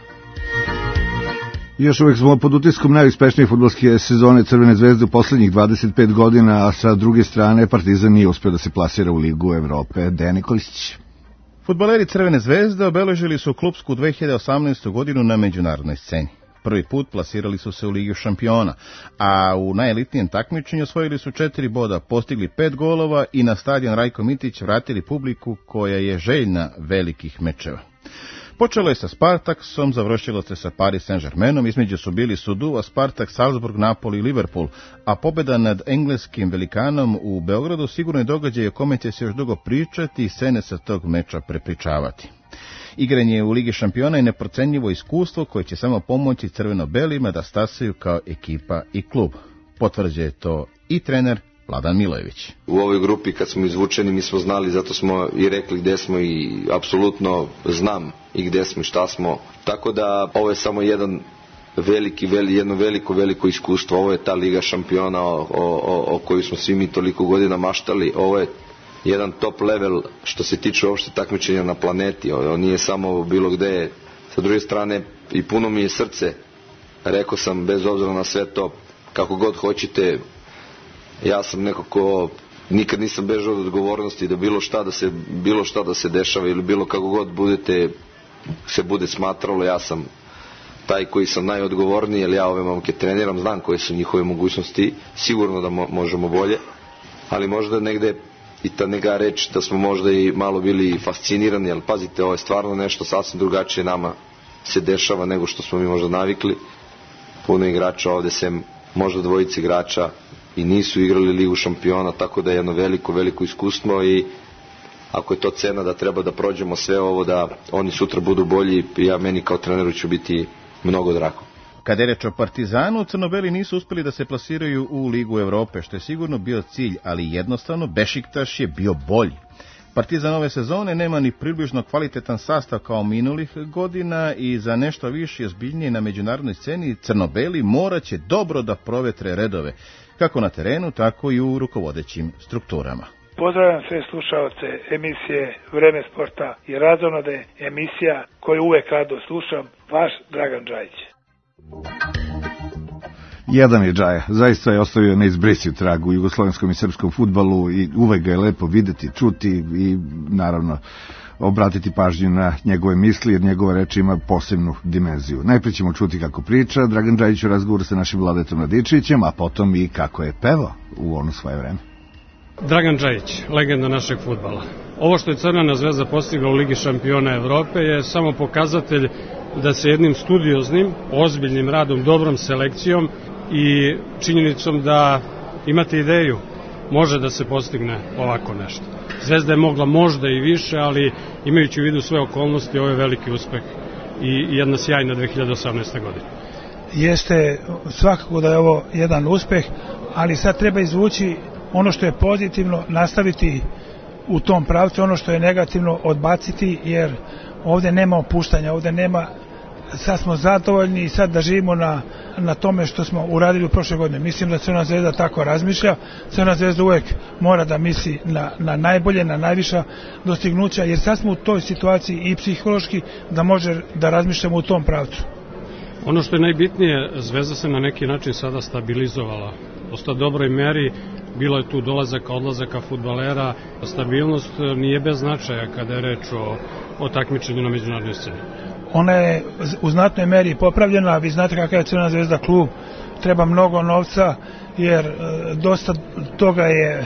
Još uvek smo pod utiskom najuspešnije fudbalske sezone Crvene zvezde u poslednjih dvadeset pet godina, a sa druge strane Partizan nije uspeo da se plasira u Ligu Evrope. Dejan Nikolić. Fudbaleri Crvene zvezde obeležili su klupsku dve hiljade osamnaestu. godinu na međunarodnoj sceni. Prvi put plasirali su se u Ligi šampiona, a u najelitnijem takmičenju osvojili su četiri boda, postigli pet golova i na stadion Rajko Mitić vratili publiku koja je željna velikih mečeva. Počelo je sa Spartaksom, završilo se sa Paris Saint-Germainom, između su bili Suduva, Spartak, Salzburg, Napoli i Liverpool, a pobjeda nad engleskim velikanom u Beogradu sigurno je događaj o kome će se još dugo pričati i scene sa tog meča prepričavati. Igranje u Ligi šampiona je neprocenjivo iskustvo koje će samo pomoći crveno-belima da stasaju kao ekipa i klub. Potvrđuje to i trener Vladan Milojević. U ovoj grupi kad smo izvučeni mi smo znali, zato smo i rekli gde smo i apsolutno znam i gde smo i šta smo. Tako da ovo je samo jedan veliki, veli, jedno veliko, veliko iskustvo. Ovo je ta Liga šampiona o, o, o kojoj smo svi mi toliko godina maštali. Ovo je jedan top level što se tiče uopšte takmičenja na planeti. Ovo nije samo bilo gde. Sa druge strane i puno mi je srce. Rekao sam, bez obzira na sve to, kako god hoćete, ja sam neko ko nikad nisam bežao od odgovornosti da bilo šta da se bilo šta da se dešava ili bilo kako god budete se bude smatralo, ja sam taj koji sam najodgovorniji, jer ja ove momke treniram, znam koje su njihove mogućnosti, sigurno da mo- možemo bolje, ali možda negde i ta neka reč da smo možda i malo bili fascinirani, jer pazite, ovo je stvarno nešto sasvim drugačije nama se dešava nego što smo mi možda navikli. Puno igrača ovde, sem možda dvojice igrača, i nisu igrali Ligu šampiona, tako da je jedno veliko, veliko iskustvo i ako je to cena da treba da prođemo sve ovo, da oni sutra budu bolji, ja meni kao treneru ću biti mnogo drago. Kada je reč o Partizanu, crnobeli nisu uspeli da se plasiraju u Ligu Evrope, što je sigurno bio cilj, ali jednostavno Bešiktaš je bio bolji. Partizan ove sezone nema ni približno kvalitetan sastav kao minulih godina i za nešto više ozbiljnije na međunarodnoj sceni crnobeli morat će dobro da provetre redove, kako na terenu, tako i u rukovodećim strukturama. Pozdravljam sve slušaoce emisije Vreme sporta i razonode, emisija koju uvek rado slušam, vaš Dragan Džajić. Jedan je Džaja, zaista je ostavio neizbrisiv trag u jugoslovenskom i srpskom fudbalu i uvek ga je lepo videti, čuti i naravno obratiti pažnju na njegove misli, jer njegova reč ima posebnu dimenziju. Najprije ćemo čuti kako priča Dragan Džajić u razgovoru sa našim Vladetom Radičevićem, a potom i kako je pevao u ono svoje vreme. Dragan Džajić, legenda našeg fudbala. Ovo što je Crvena zvezda postigla u Ligi šampiona Evrope je samo pokazatelj da se jednim studioznim, ozbiljnim radom, dobrom selekcijom i činjenicom da imate ideju, može da se postigne ovako nešto. Zvezda je mogla možda i više, ali imajući u vidu sve okolnosti, ovo je veliki uspeh i jedna sjajna dve hiljade osamnaeste. godine. Jeste svakako da je ovo jedan uspeh, ali sad treba izvući ono što je pozitivno, nastaviti u tom pravcu, ono što je negativno odbaciti, jer ovde nema opuštanja, ovde nema, sad smo zadovoljni i sad da živimo na, na tome što smo uradili u prošle godine. Mislim da Crvena zvezda tako razmišlja. Crvena zvezda uvek mora da misli na, na najbolje, na najviša dostignuća, jer sad smo u toj situaciji i psihološki da može da razmišljamo u tom pravcu. Ono što je najbitnije, Zvezda se na neki način sada stabilizovala. Dosta dobroj meri, bilo je tu dolazaka, odlazaka fudbalera, stabilnost nije bez značaja kada je reč o, o takmičenju na međunarodnoj sceni. Ona je u znatnoj meri popravljena, vi znate kakav je Crvena zvezda klub, treba mnogo novca, jer dosta toga je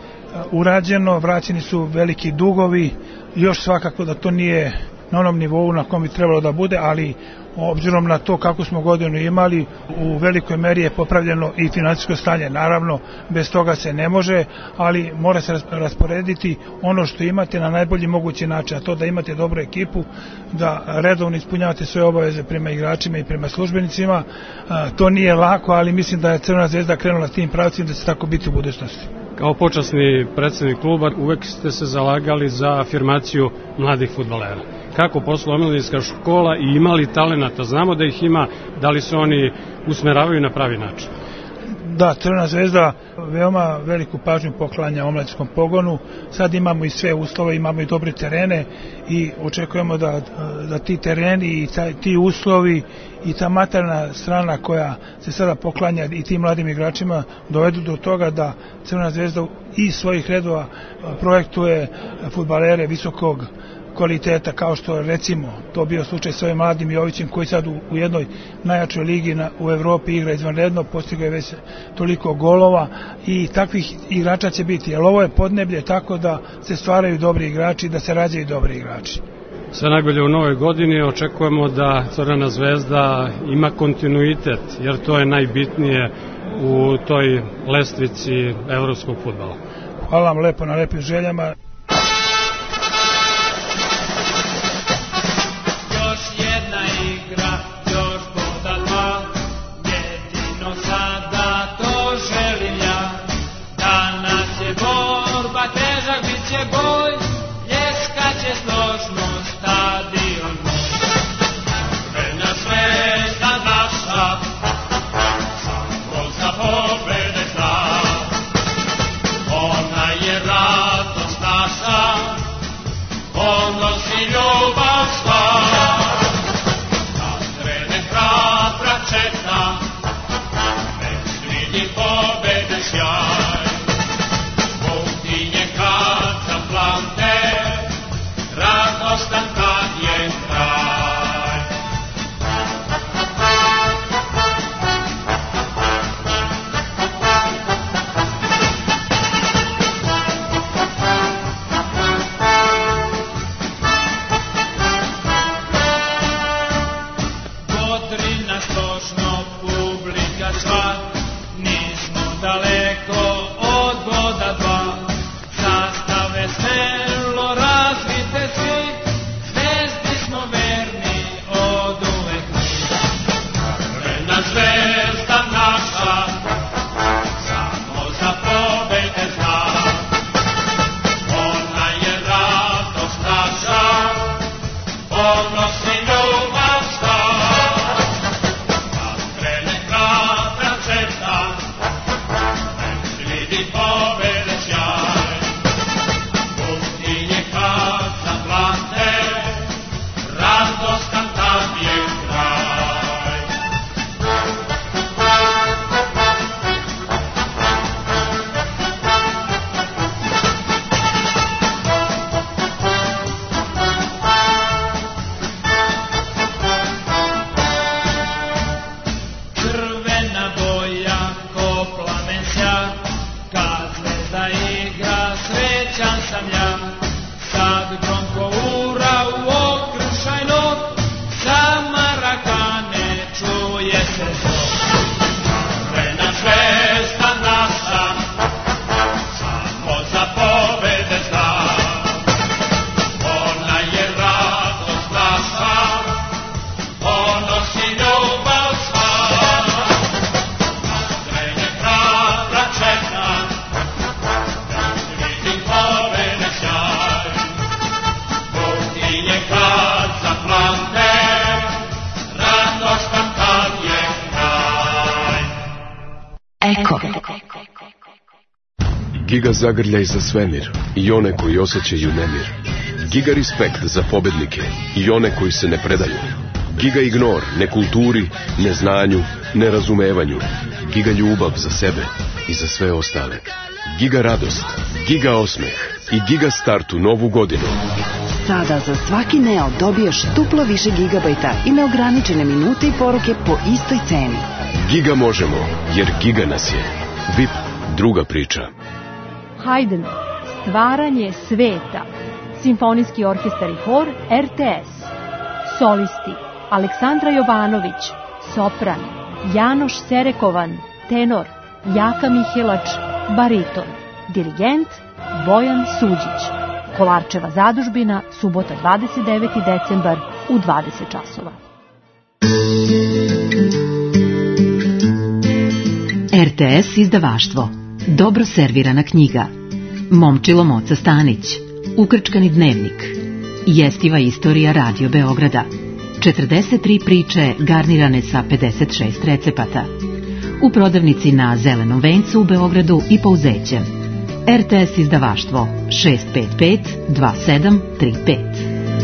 urađeno, vraćeni su veliki dugovi, još svakako da to nije na onom nivou na kom bi trebalo da bude, ali obzirom na to kako smo godinu imali, u velikoj meri je popravljeno i finansijsko stanje. Naravno, bez toga se ne može, ali mora se rasporediti ono što imate na najbolji mogući način, a to da imate dobru ekipu, da redovno ispunjavate sve obaveze prema igračima i prema službenicima. To nije lako, ali mislim da je Crvena zvezda krenula s tim pravcima da će tako biti u budućnosti. Kao počasni predsednik kluba uvek ste se zalagali za afirmaciju mladih fudbalera. Kako posluje omladinska škola i ima li talenata? Znamo da ih ima, da li se oni usmeravaju na pravi način? Da, Crvena zvezda veoma veliku pažnju poklanja omladinskom pogonu. Sad imamo i sve uslove, imamo i dobre terene i očekujemo da, da ti tereni i ta, ti uslovi i ta materijalna strana koja se sada poklanja i tim mladim igračima dovedu do toga da Crvena zvezda iz svojih redova projektuje fudbalere visokog kvaliteta, kao što recimo to bio slučaj s ovim mladim Jovićem koji sad u, u jednoj najjačoj ligi na, u Evropi igra izvanredno, postigao je već toliko golova i takvih igrača će biti, jer ovo je podneblje tako da se stvaraju dobri igrači, da se rađaju dobri igrači. Sve najbolje u novoj godini, očekujemo da Crvena zvezda ima kontinuitet, jer to je najbitnije u toj lestvici evropskog fudbala. Hvala vam lepo na lepim željama. Giga zagrljaj za svemir i one koji osjećaju nemir. Giga respekt za pobednike i one koji se ne predaju. Giga ignor nekulturi, neznanju, nerazumevanju. Giga ljubav za sebe i za sve ostale. Giga radost, giga osmeh i giga start u novu godinu. Sada za svaki Neo dobiješ duplo više gigabajta i neograničene minute i poruke po istoj ceni. Giga možemo, jer giga nas je. V I P, druga priča. Haydn, stvaranje sveta. Simfonijski orkestar i hor R T S. Solisti Aleksandra Jovanović, sopran, Janoš Serekovan, tenor, Jaka Mihelač, bariton, dirigent Bojan Suđić. Kolarčeva zadužbina, subota dvadeset deveti decembar u dvadeset časova. R T S izdavaštvo. Dobro servirana knjiga, Momčilo Moca Stanić, Ukrčkani dnevnik, Jestiva istorija Radio Beograda, četrdeset tri priče garnirane sa pedeset šest recepata. U prodavnici na Zelenom vencu u Beogradu i Pouzećem. R T S izdavaštvo šest pet pet dva sedam tri pet.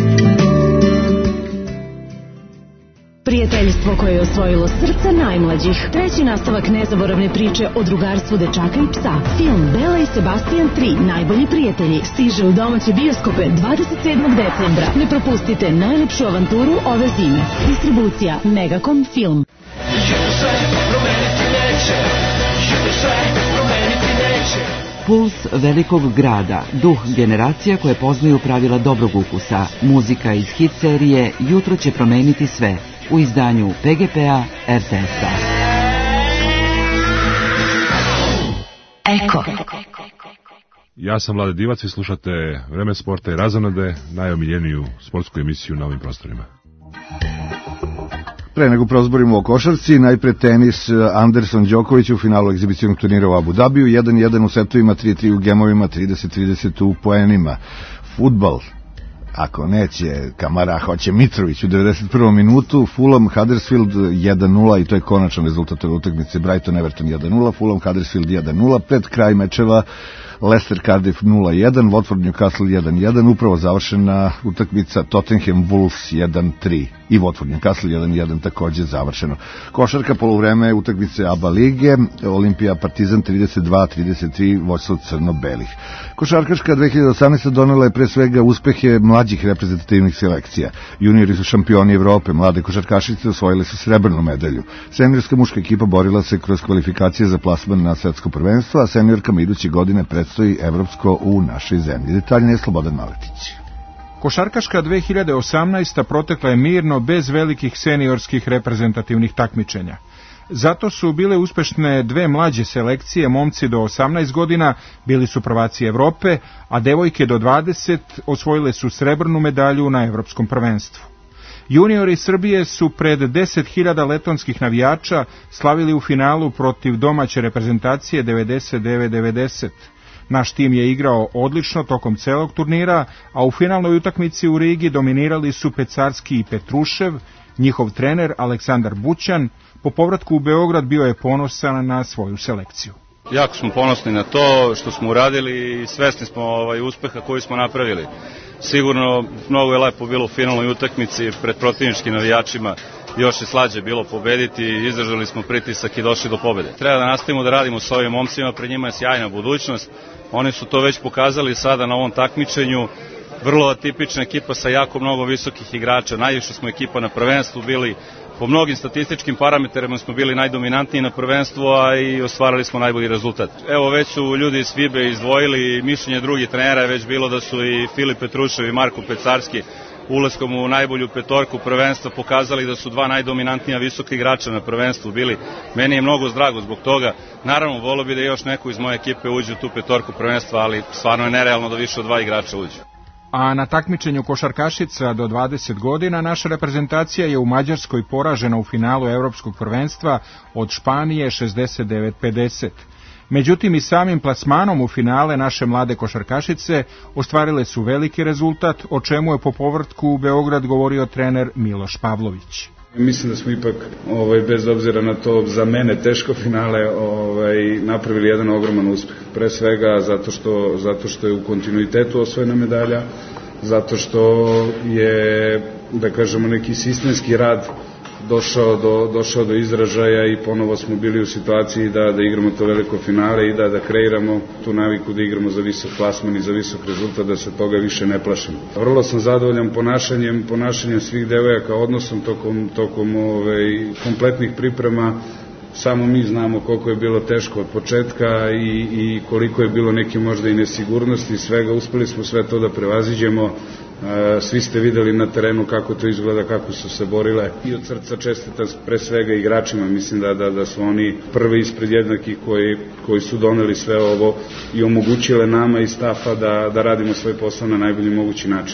Prijateljstvo koje je osvojilo srca najmlađih. Treći nastavak nezaboravne priče o drugarstvu dečaka i psa. Film Bela i Sebastian tri, najbolji prijatelji, stiže u domaće bioskope dvadeset sedmog decembra. Ne propustite najlepšu avanturu ove zime. Distribucija Megacom Film. Puls velikog grada, duh generacija koje poznaju pravila dobrog ukusa. Muzika iz hit serije Jutro će promeniti sve u izdanju P G P-a R T S-a. Eko. Ja sam Vlade Divac i slušate Vreme sporta i razonode, najomiljeniju sportsku emisiju na ovim prostorima. Pre nego prozborimo o košarci, najpre tenis. Anderson Đoković u finalu egzibicionog turnira u Abu Dhabiju, jedan jedan u setovima, tri tri u gemovima, trideset trideset u poenima. Fudbal, ako neće Kamara, hoće Mitrović u devedeset prvom minutu. Fulham Huddersfield jedan nula i to je konačan rezultat ove utakmice. Brighton Everton jedan nula, Fulham Huddersfield jedan nula. Pred kraj mečeva Leicester Cardiff nula jedan, Watford Newcastle jedan jedan, upravo završena utakmica Tottenham Wolves jedan tri i Watford Newcastle jedan jedan takođe završeno. Košarka, poluvreme utakmice A B A lige, Olimpija Partizan trideset dva trideset tri, vođstvo crno-belih. Košarkaška dve hiljade osamnaeste. donela je pre svega uspehe mlađih reprezentativnih selekcija. Juniori su šampioni Evrope, mlade košarkašice osvojile su srebrnu medalju. Seniorska muška ekipa borila se kroz kvalifikacije za plasman na svetsko prvenstvo, a seniorkama iduće godine predstoji evropsko u našoj zemlji. Detaljnije Slobodan Maletić. Košarkaška dve hiljade osamnaesta. protekla je mirno, bez velikih seniorskih reprezentativnih takmičenja. Zato su bile uspešne dve mlađe selekcije, momci do osamnaest godina bili su prvaci Evrope, a devojke do dvadeset osvojile su srebrnu medalju na evropskom prvenstvu. Juniori Srbije su pred deset hiljada letonskih navijača slavili u finalu protiv domaće reprezentacije devedeset devet devedeset. Naš tim je igrao odlično tokom celog turnira, a u finalnoj utakmici u Rigi dominirali su Pecarski i Petrušev. Njihov trener Aleksandar Bućan po povratku u Beograd bio je ponosan na svoju selekciju. Jako smo ponosni na to što smo uradili i svesni smo ovaj uspeha koji smo napravili. Sigurno mnogo je lepo bilo u finalnoj utakmici pred protivničkim navijačima. Još je slađe bilo pobediti, izdržali smo pritisak i došli do pobede. Treba da nastavimo da radimo s ovim momcima, pred njima je sjajna budućnost. Oni su to već pokazali sada na ovom takmičenju. Vrlo atipična ekipa sa jako mnogo visokih igrača. Najviše smo ekipa na prvenstvu bili. Po mnogim statističkim parametrima smo bili najdominantniji na prvenstvu, a i ostvarili smo najbolji rezultat. Evo, već su ljudi iz F I B E izdvojili i mišljenje drugih trenera je već bilo da su i Filip Petrušev i Marko Pecarski ulaskom u najbolju petorku prvenstva pokazali da su dva najdominantnija visoka igrača na prvenstvu bili. Meni je mnogo drago zbog toga. Naravno, volio bi da još neko iz moje ekipe uđe u tu petorku prvenstva, ali stvarno je nerealno da više od dva igrača uđe. A na takmičenju košarkašica do dvadeset godina naša reprezentacija je u Mađarskoj poražena u finalu evropskog prvenstva od Španije šezdeset devet pedeset. Međutim, i samim plasmanom u finale naše mlade košarkašice ostvarile su veliki rezultat, o čemu je po povratku u Beograd govorio trener Miloš Pavlović. Mislim da smo ipak, ovaj, bez obzira na to za mene teško finale, ovaj, napravili jedan ogroman uspeh. Pre svega zato što, zato što je u kontinuitetu osvojena medalja, zato što je, da kažemo, neki sistemski rad došao do, došao do izražaja i ponovo smo bili u situaciji da, da igramo to veliko finale i da, da kreiramo tu naviku da igramo za visok plasman i za visok rezultat, da se toga više ne plašimo. Vrlo sam zadovoljan ponašanjem, ponašanjem svih devojaka, odnosom tokom, tokom ovaj, kompletnih priprema. Samo mi znamo koliko je bilo teško od početka i, i koliko je bilo neke možda i nesigurnosti i svega. Uspeli smo sve to da prevaziđemo. Svi ste videli na terenu kako to izgleda, kako su se borile i od srca čestitam pre svega igračima. Mislim da, da, da su oni prvi ispred jednakih koji, koji su doneli sve ovo i omogućile nama i stafa da, da radimo svoj posao na najbolji mogući način.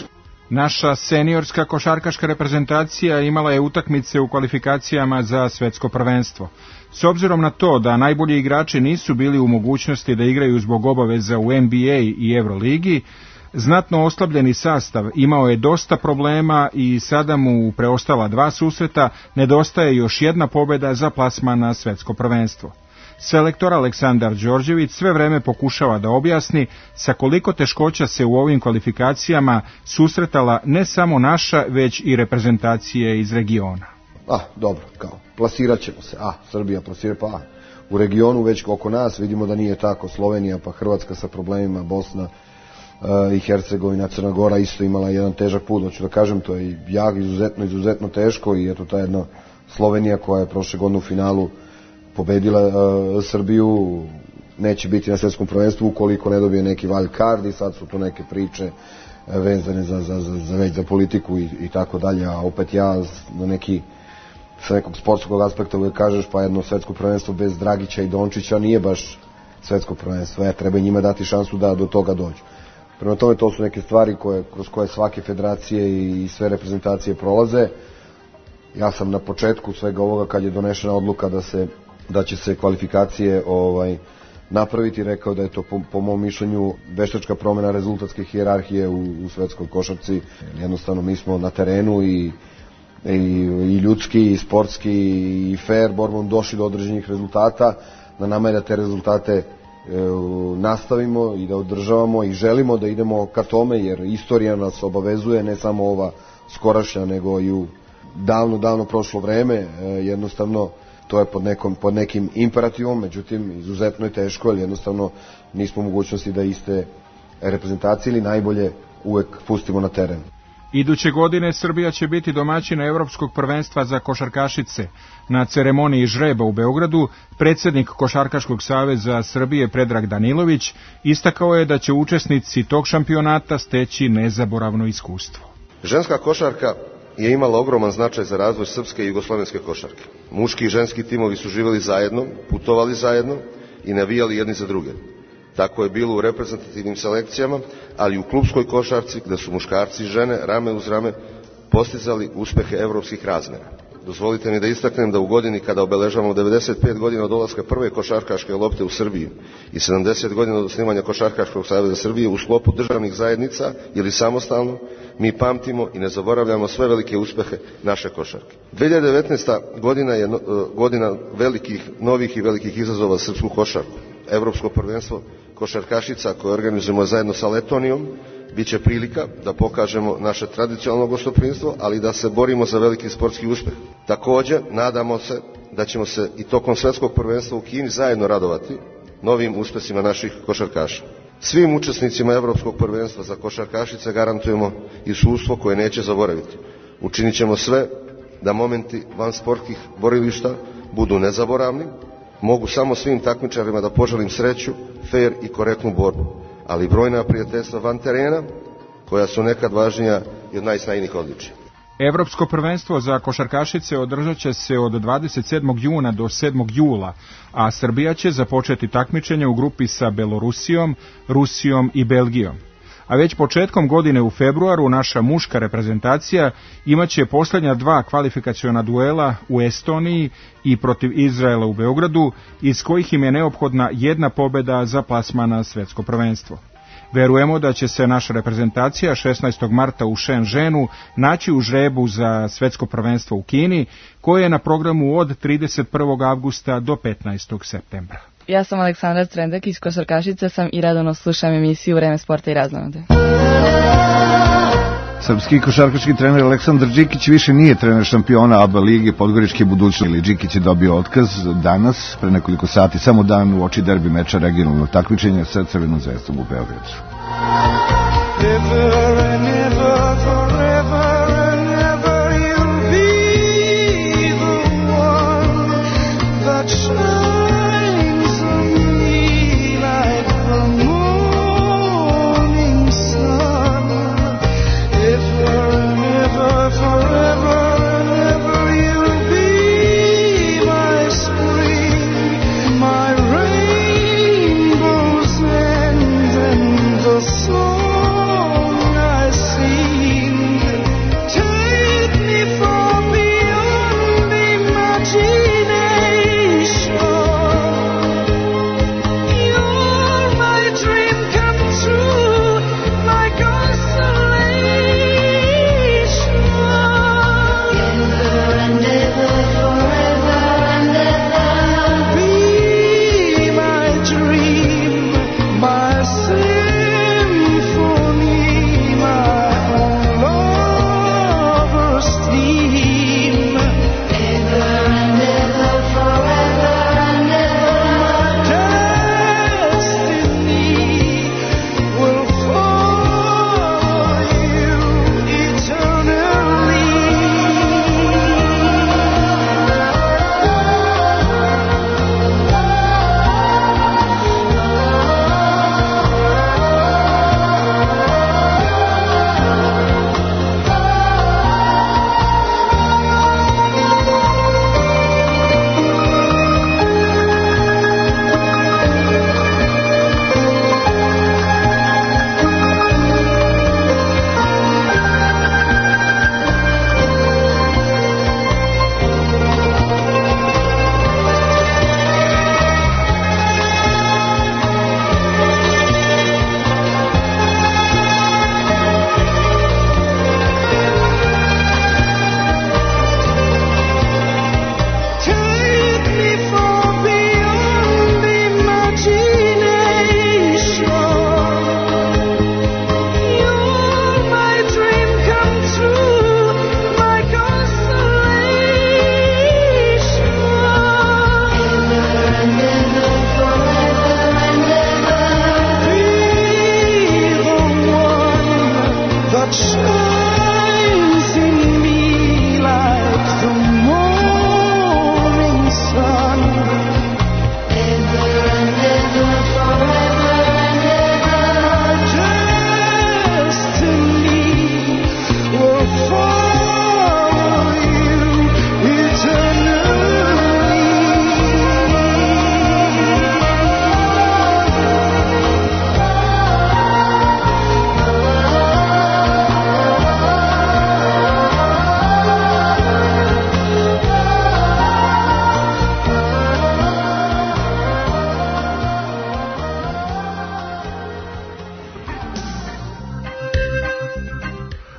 Naša seniorska košarkaška reprezentacija imala je utakmice u kvalifikacijama za svetsko prvenstvo. S obzirom na to da najbolji igrači nisu bili u mogućnosti da igraju zbog obaveza u N B A i Euroligi, znatno oslabljeni sastav imao je dosta problema i sada mu u preostala dva susreta nedostaje još jedna pobjeda za plasman na svetsko prvenstvo. Selektor Aleksandar Đorđević sve vreme pokušava da objasni sa koliko teškoća se u ovim kvalifikacijama susretala ne samo naša, već i reprezentacije iz regiona. Ah, dobro, kao, plasirat ćemo se, ah, Srbija plasira, pa ah. U regionu već oko nas vidimo da nije tako, Slovenija, pa Hrvatska sa problemima, Bosna uh, i Hercegovina, Crna Gora isto imala jedan težak put, hoću da kažem, to je jak, izuzetno, izuzetno teško i eto ta jedna Slovenija koja je prošle godine u finalu pobedila uh, Srbiju, neće biti na svetskom prvenstvu ukoliko ne dobije neki wild card i sad su tu neke priče vezane za, za, za, za, već za politiku i, i tako dalje, a opet ja na neki sa nekog sportskog aspekta uvijek kažeš pa jedno svetsko prvenstvo bez Dragića i Dončića nije baš svetsko prvenstvo, ja, treba njima dati šansu da do toga dođu. Prema tome to su neke stvari koje, kroz koje svake federacije i, i sve reprezentacije prolaze. Ja sam na početku svega ovoga kad je donešena odluka da se da će se kvalifikacije ovaj napraviti, rekao da je to po, po mom mišljenju veštačka promjena rezultatske hijerarhije u, u svetskoj košarci. Jednostavno mi smo na terenu i, i, i ljudski i sportski i fair borbom došli do određenih rezultata. Na nama je da te rezultate e, nastavimo i da održavamo i želimo da idemo ka tome, jer istorija nas obavezuje, ne samo ova skorašnja nego i u davno, davno prošlo vreme. E, jednostavno to je pod, nekom, pod nekim imperativom, međutim izuzetno je teško, jer jednostavno nismo u mogućnosti da iste reprezentacije ili najbolje uvek pustimo na teren. Iduće godine Srbija će biti domaćina Evropskog prvenstva za košarkašice. Na ceremoniji žreba u Beogradu predsjednik Košarkaškog saveza Srbije Predrag Danilović istakao je da će učesnici tog šampionata steći nezaboravno iskustvo. Ženska košarka je imala ogroman značaj za razvoj srpske i jugoslovenske košarke. Muški i ženski timovi su živjeli zajedno, putovali zajedno i navijali jedni za druge. Tako je bilo u reprezentativnim selekcijama, ali i u klubskoj košarci, gde su muškarci i žene rame uz rame postizali uspehe evropskih razmera. Dozvolite mi da istaknem da u godini kada obeležavamo devedeset pet godina od dolaska prve košarkaške lopte u Srbiji i sedamdeset godina od osnivanja Košarkaškog saveza Srbije u sklopu državnih zajednica ili samostalno, mi pamtimo i ne zaboravljamo sve velike uspehe naše košarke. dve hiljade devetnaesta. godina je godina velikih, novih i velikih izazova za srpsku košarku. Evropsko prvenstvo košarkašica koje organizujemo zajedno sa Letonijom biće prilika da pokažemo naše tradicionalno gostoprimstvo, ali da se borimo za veliki sportski uspeh. Također, nadamo se da ćemo se i tokom svetskog prvenstva u Kini zajedno radovati novim uspesima naših košarkaša. Svim učesnicima Evropskog prvenstva za košarkašice garantujemo iskustvo koje neće zaboraviti. Učinit ćemo sve da momenti van sportskih borilišta budu nezaboravni. Mogu samo svim takmičarima da poželim sreću, fair i korektnu borbu, ali brojna prijateljstva van terena, koja su nekad važnija i od najsnajnijih odličja. Evropsko prvenstvo za košarkašice održat će se od dvadeset sedmog juna do sedmog jula, a Srbija će započeti takmičenje u grupi sa Belorusijom, Rusijom i Belgijom. A već početkom godine u februaru naša muška reprezentacija imaće posljednja dva kvalifikaciona duela u Estoniji i protiv Izraela u Beogradu, iz kojih im je neophodna jedna pobjeda za plasman na svetsko prvenstvo. Verujemo da će se naša reprezentacija šesnaestog marta u Shenzhenu naći u žrebu za svetsko prvenstvo u Kini, koje je na programu od trideset prvog avgusta do petnaestog septembra. Ja sam Aleksandra Strendak, iz košarkašice sam i radovno slušam emisiju Vreme sporta i raznolade. Srpski košarkaški trener Aleksandar Đikić više nije trener šampiona A B A lige Podgoričke budućnosti. Đikić je dobio otkaz danas, pre nekoliko sati, samo dan u oči derbi meča regionalnog takmičenja sa Crvenom zvezdom u Beogradu. Song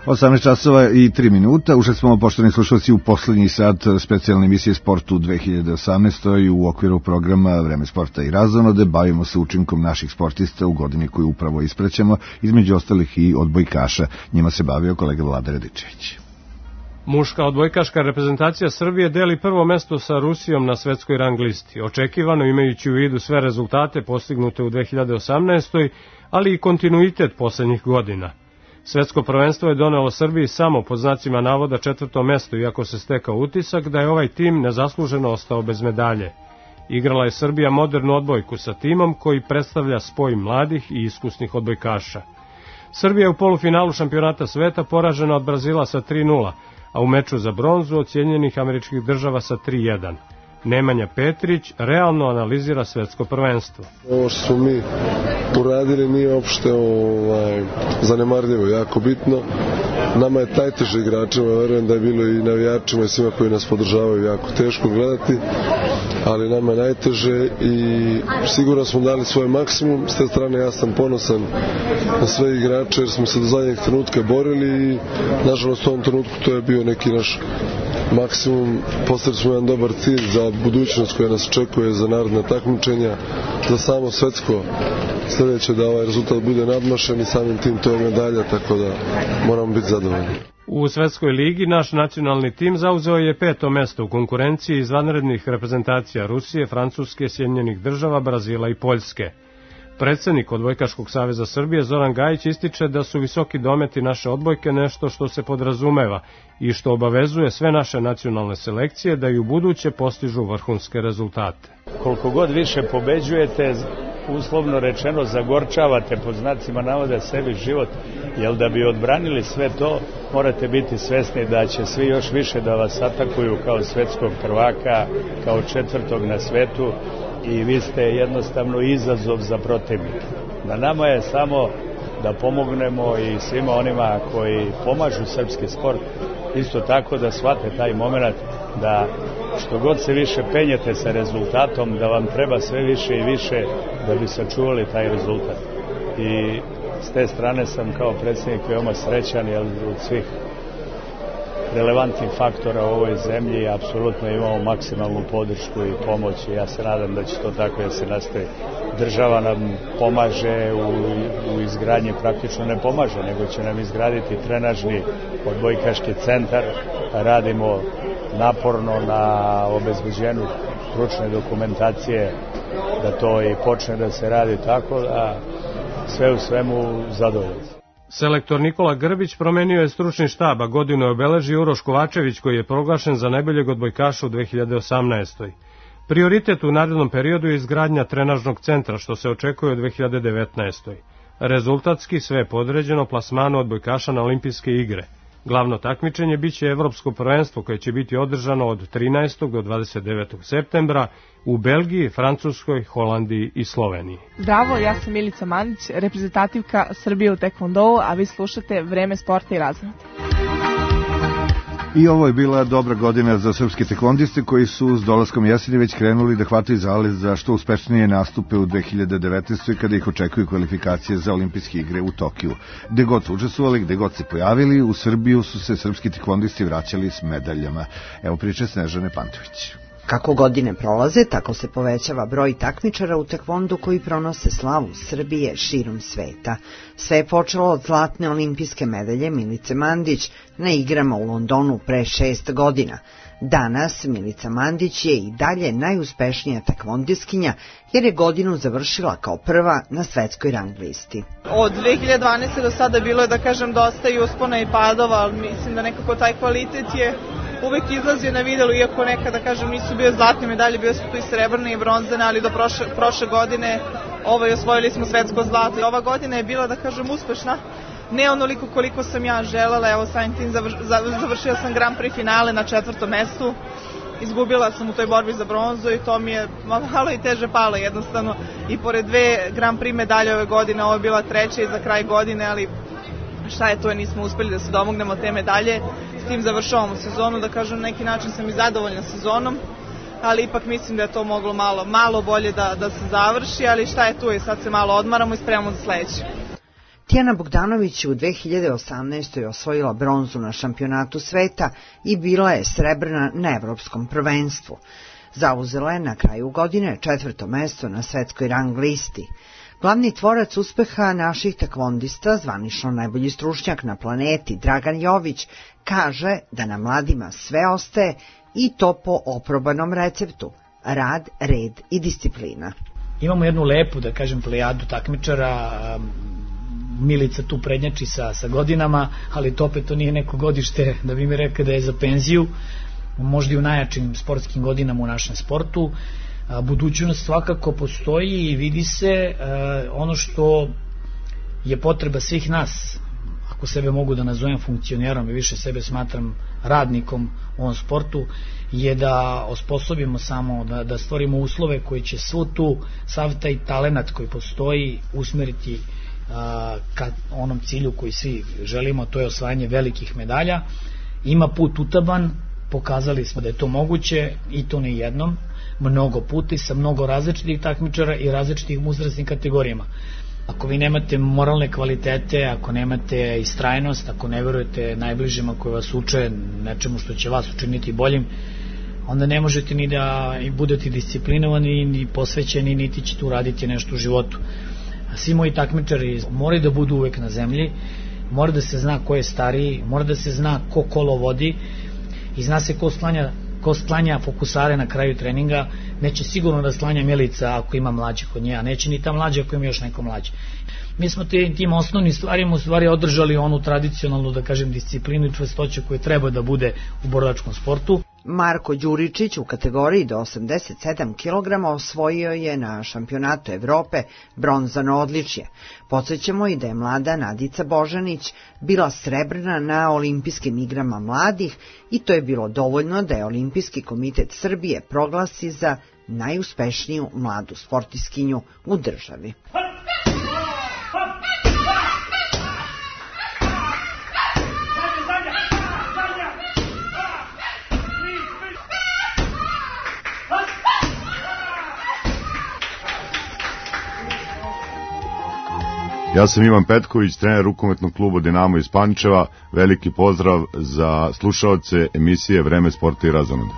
osamnaest časova i tri minuta. Ušli smo, poštovani slušalci, u poslednji sat specijalne emisije Sport u dve hiljade osamnaestoj. U okviru programa Vreme sporta i razonode bavimo se učinkom naših sportista u godini koju upravo isprećemo, između ostalih i odbojkaša. Njima se bavio kolega Vlada Radičević. Muška odbojkaška reprezentacija Srbije deli prvo mesto sa Rusijom na svetskoj rang listi. Očekivano, imajući u vidu sve rezultate postignute u dve hiljade osamnaestoj, ali i kontinuitet poslednjih godina. Svetsko prvenstvo je donelo Srbiji samo pod znacima navoda četvrto mesto, iako se stekao utisak da je ovaj tim nezasluženo ostao bez medalje. Igrala je Srbija modernu odbojku sa timom koji predstavlja spoj mladih i iskusnih odbojkaša. Srbija je u polufinalu šampionata sveta poražena od Brazila sa tri nula, a u meču za bronzu od Sjedinjenih Američkih Država sa tri jedan. Nemanja Petrić realno analizira svetsko prvenstvo. Ovo što smo mi uradili nije uopšte ovaj, zanemarljivo, jako bitno. Nama je najteže igračima, verujem da je bilo i navijačima i svima koji nas podržavaju jako teško gledati, ali nama je najteže i sigurno smo dali svoj maksimum. S te strane ja sam ponosan na sve igrače jer smo se do zadnjeg trenutka borili i nažalost u ovom trenutku to je bio neki naš maksimum. Postavili smo jedan dobar cilj za budućnost koja nas očekuje za narodne takmičenja, za samo svetsko sljedeće da ovaj rezultat bude nadmašen i samim tim to je medalja, tako da moramo biti zadovoljni. U Svetskoj ligi naš nacionalni tim zauzeo je peto mesto u konkurenciji izvanrednih reprezentacija Rusije, Francuske, Sjedinjenih Država, Brazila i Poljske. Predsednik Odbojkaškog saveza Srbije Zoran Gajić ističe da su visoki dometi naše odbojke nešto što se podrazumeva i što obavezuje sve naše nacionalne selekcije da i u buduće postižu vrhunske rezultate. Koliko god više pobeđujete, uslovno rečeno zagorčavate pod znacima navoda sebi život, jer da bi odbranili sve to morate biti svesni da će svi još više da vas atakuju kao svetskog prvaka, kao četvrtog na svetu i vi ste jednostavno izazov za protivnika. Na nama je samo da pomognemo i svima onima koji pomažu srpski sport, isto tako da shvate taj moment da što god se više penjete sa rezultatom, da vam treba sve više i više da bi sačuvali taj rezultat. I s te strane sam kao predsjednik veoma srećan, jer od svih relevantnih faktora u ovoj zemlji apsolutno imamo maksimalnu podršku i pomoć i ja se nadam da će to tako da se nastavi. Država nam pomaže u, u izgradnji, praktično ne pomaže, nego će nam izgraditi trenažni odbojkaški centar. Radimo naporno na obezbeđenju stručne dokumentacije da to i počne da se radi tako da sve u svemu zadovoljno. Selektor Nikola Grbić promenio je stručni štab, a godinu je obeležio Uroš Kovačević koji je proglašen za najboljeg odbojkaša u dve hiljade osamnaestoj. Prioritet u narednom periodu je izgradnja trenažnog centra, što se očekuje u dve hiljade devetnaestoj. Rezultatski sve je podređeno plasmanu odbojkaša na olimpijske igre. Glavno takmičenje biće Evropsko prvenstvo koje će biti održano od trinaestog do dvadeset devetog septembra u Belgiji, Francuskoj, Holandiji i Sloveniji. Zdravo, ja sam Milica Mandić, reprezentativka Srbije u tekvondou, a vi slušate Vreme sporta i razonode. I ovo je bila dobra godina za srpske tekvondiste koji su s dolaskom jeseni već krenuli da hvataju zalez za što uspešnije nastupe u dve hiljade devetnaestoj kada ih očekuju kvalifikacije za olimpijske igre u Tokiju. Gde god su učestvovali, gde god se pojavili, u Srbiju su se srpski tekvondisti vraćali s medaljama. Evo priče Snežane Pantović. Kako godine prolaze, tako se povećava broj takmičara u tekvondu koji pronose slavu Srbije širom sveta. Sve je počelo od zlatne olimpijske medalje Milice Mandić na igrama u Londonu pre šest godina. Danas Milica Mandić je i dalje najuspešnija tekvondiskinja jer je godinu završila kao prva na svetskoj rang listi. Od dve hiljade dvanaeste do sada bilo je, da kažem, dosta i uspona i padova, ali mislim da nekako taj kvalitet je uvek izlazio na videlu, iako nekada, da kažem, nisu bio zlatne medalje, bio su tu i srebrne i bronzane, ali do prošle, prošle godine ovaj, osvojili smo svetsko zlato. Ova godina je bila, da kažem, uspešna, ne onoliko koliko sam ja želela, evo samim tim završila sam Grand Prix finale na četvrtom mestu, izgubila sam u toj borbi za bronzu i to mi je malo i teže palo jednostavno i pored dve Grand Prix medalje ove godine, ovo je bila treća i za kraj godine, ali šta je to, nismo uspeli da se domognemo te medalje, s tim završavamo sezonu, da kažem, na neki način sam i zadovoljna sezonom, ali ipak mislim da je to moglo malo, malo bolje da, da se završi, ali šta je tu i sad se malo odmaramo i spremamo za sledeće. Tijana Bogdanović u dve hiljade osamnaestoj. osvojila bronzu na šampionatu sveta i bila je srebrna na evropskom prvenstvu. Zauzela je na kraju godine četvrto mesto na svetskoj rang listi. Glavni tvorac uspeha naših tekvondista, zvanično najbolji stručnjak na planeti, Dragan Jović, kaže da na mladima sve ostaje i to po oprobanom receptu: rad, red i disciplina. Imamo jednu lepu, da kažem, plejadu takmičara. Milica tu prednjači sa, sa godinama, ali to opet to nije neko godište da bi mi rekao da je za penziju, možda i u najjačim sportskim godinama u našem sportu. Budućnost svakako postoji i vidi se. Ono što je potreba svih nas, ako sebe mogu da nazovem funkcionerom i više sebe smatram radnikom u ovom sportu, je da osposobimo samo, da, da stvorimo uslove koji će svu tu, sav taj talenat koji postoji usmeriti a, ka onom cilju koji svi želimo, to je osvajanje velikih medalja. Ima put utaban, pokazali smo da je to moguće i to ne jednom, mnogo puta i sa mnogo različitih takmičara i različitih uzrasnih kategorijama. Ako vi nemate moralne kvalitete, ako nemate istrajnost, ako ne verujete najbližima koji vas uče nečemu što će vas učiniti boljim, onda ne možete ni da budete disciplinovani, ni posvećeni, niti ćete uraditi nešto u životu. Svi moji takmičari moraju da budu uvek na zemlji, mora da se zna ko je stariji, mora da se zna ko kolo vodi i zna se ko sklanja, ko sklanja fokusare na kraju treninga. Neće sigurno da sklanja Milica ako ima mlađe kod nje, a neće ni ta mlađa ako ima još neko mlađe. Mi smo te, tim osnovnim stvarima u stvari održali onu tradicionalnu, da kažem, disciplinu i čvrstoću koju treba da bude u borilačkom sportu. Marko Đuričić u kategoriji do osamdeset sedam kilograma osvojio je na šampionatu Evrope bronzano odličje. Podsjećamo i da je mlada Nadica Božanić bila srebrna na olimpijskim igrama mladih i to je bilo dovoljno da je Olimpijski komitet Srbije proglasi za najuspešniju mladu sportistkinju u državi. Ja sam Ivan Petković, trener rukometnog kluba Dinamo iz Pančeva. Veliki pozdrav za slušaoce emisije Vreme sporta i razonode.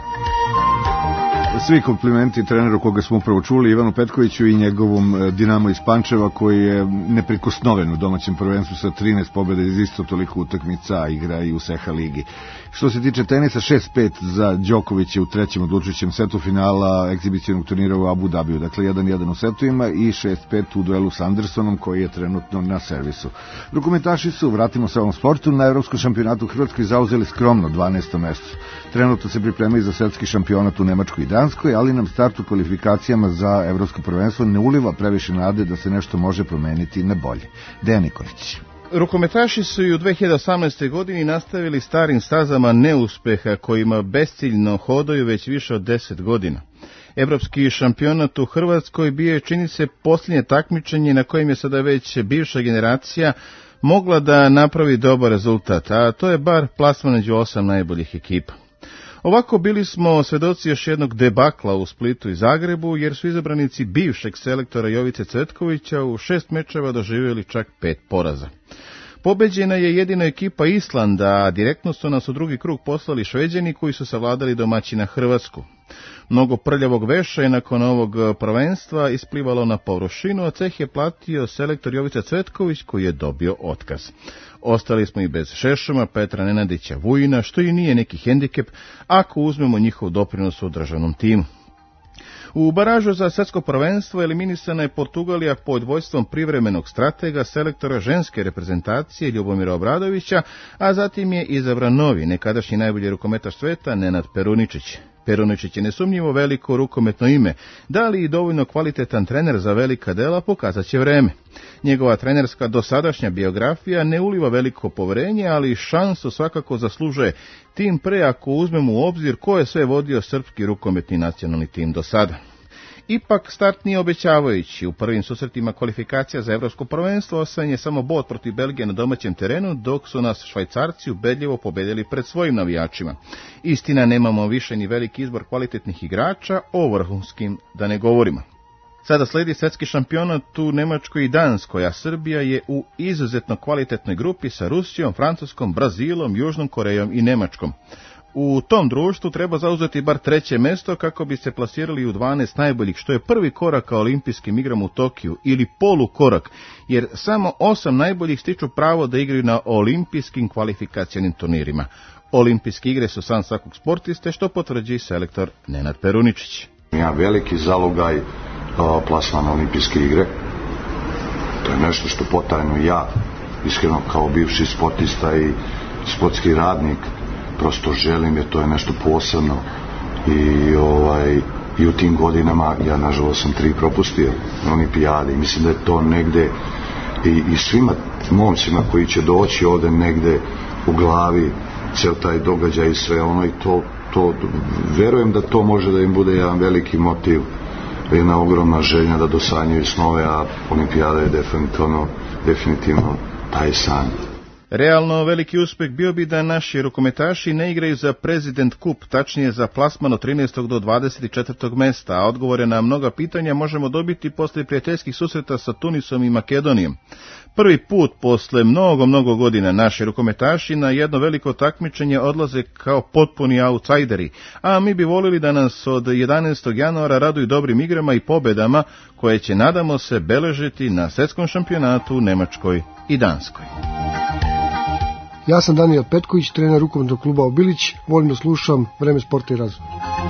Svi komplimenti treneru koga smo upravo čuli, Ivanu Petkoviću i njegovom Dinamo iz Pančeva, koji je neprikosnoven u domaćem prvenstvu sa trinaest pobjeda iz isto toliko utakmica, igra i u Seha ligi. Što se tiče tenisa, šest pet za Đokovića u trećem odlučujućem setu finala egzibicionog turnira u Abu Dhabiju, dakle jedan jedan u setovima i šest pet u duelu s Andersonom koji je trenutno na servisu. Rukometaši su, vratimo se ovom sportu, na Evropskom šampionatu u Hrvatskoj zauzeli skromno dvanaesto mesto. Trenutno se pripremaju za svetski šampionat u Nemačkoj i Danskoj, ali nam start u kvalifikacijama za Evropsko prvenstvo ne uliva previše nade da se nešto može promeniti na bolje. Dejan Nikolić. Rukometaši su i u dve hiljade osamnaestoj. godini nastavili starim stazama neuspeha kojima besciljno hodaju već više od deset godina. Evropski šampionat u Hrvatskoj bio je, čini se, posljednje takmičenje na kojem je sada već bivša generacija mogla da napravi dobar rezultat, a to je bar plasman među osam najboljih ekipa. Ovako bili smo svedoci još jednog debakla u Splitu i Zagrebu, jer su izabranici bivšeg selektora Jovice Cvetkovića u šest mečeva doživjeli čak pet poraza. Pobeđena je jedina ekipa Islanda, a direktno su nas u drugi krug poslali Šveđani koji su savladali domaćina Hrvatsku. Mnogo prljavog veša je nakon ovog prvenstva isplivalo na površinu, a ceh je platio selektor Jovica Cvetković koji je dobio otkaz. Ostali smo i bez Šešuma, Petra Nenadića Vujina, što i nije neki hendikep ako uzmemo njihov doprinos u državnom timu. U baražu za svjetsko prvenstvo eliminisana je Portugalija pod vojstvom privremenog stratega, selektora ženske reprezentacije Ljubomira Obradovića, a zatim je izabran novi, nekadašnji najbolji rukometaš sveta, Nenad Peruničić. Peruničić je nesumnjivo veliko rukometno ime, da li i dovoljno kvalitetan trener za velika dela pokazat će vreme. Njegova trenerska dosadašnja biografija ne uliva veliko poverenje, ali šansu svakako zaslužuje, tim pre ako uzmemo u obzir ko je sve vodio srpski rukometni nacionalni tim do sada. Ipak start nije obećavajući. U prvim susretima kvalifikacija za evropsko prvenstvo osvojen je samo bod protiv Belgije na domaćem terenu, dok su nas Švajcarci ubedljivo pobedili pred svojim navijačima. Istina, nemamo više ni veliki izbor kvalitetnih igrača, o vrhunskim da ne govorimo. Sada sledi svetski šampionat u Nemačkoj i Danskoj, a Srbija je u izuzetno kvalitetnoj grupi sa Rusijom, Francuskom, Brazilom, Južnom Korejom i Nemačkom. U tom društvu treba zauzeti bar treće mesto kako bi se plasirali u dvanaest najboljih, što je prvi korak ka olimpijskim igrama u Tokiju, ili polukorak, jer samo osam najboljih stiču pravo da igraju na olimpijskim kvalifikacionim turnirima. Olimpijske igre su san svakog sportiste, što potvrđi selektor Nenad Peruničić. Ja veliki zalogaj o, plasman na olimpijske igre. To je nešto što potajno ja, iskreno kao bivši sportista i sportski radnik, prosto želim, jer to je nešto posebno. I, ovaj, i u tim godinama ja nažalost sam tri propustio na olimpijadi. Mislim da je to negde i, i svima momcima koji će doći ovde negde u glavi cel taj događaj i sve ono, i to, to verujem da to može da im bude jedan veliki motiv, jedna ogromna želja da dosanjaju snove, a olimpijada je definitivno, definitivno taj san. Realno veliki uspeh bio bi da naši rukometaši ne igraju za President Cup, tačnije za plasman od trinaestog do dvadeset četvrtog mesta, a odgovore na mnoga pitanja možemo dobiti posle prijateljskih susreta sa Tunisom i Makedonijom. Prvi put posle mnogo, mnogo godina naši rukometaši na jedno veliko takmičenje odlaze kao potpuni outsideri, a mi bi volili da nas od jedanaestog januara raduju dobrim igrama i pobedama koje će, nadamo se, beležiti na svetskom šampionatu u Nemačkoj i Danskoj. Ja sam Danijel Petković, trener rukometnog kluba Obilić, volim da slušam Vreme sporta i razum.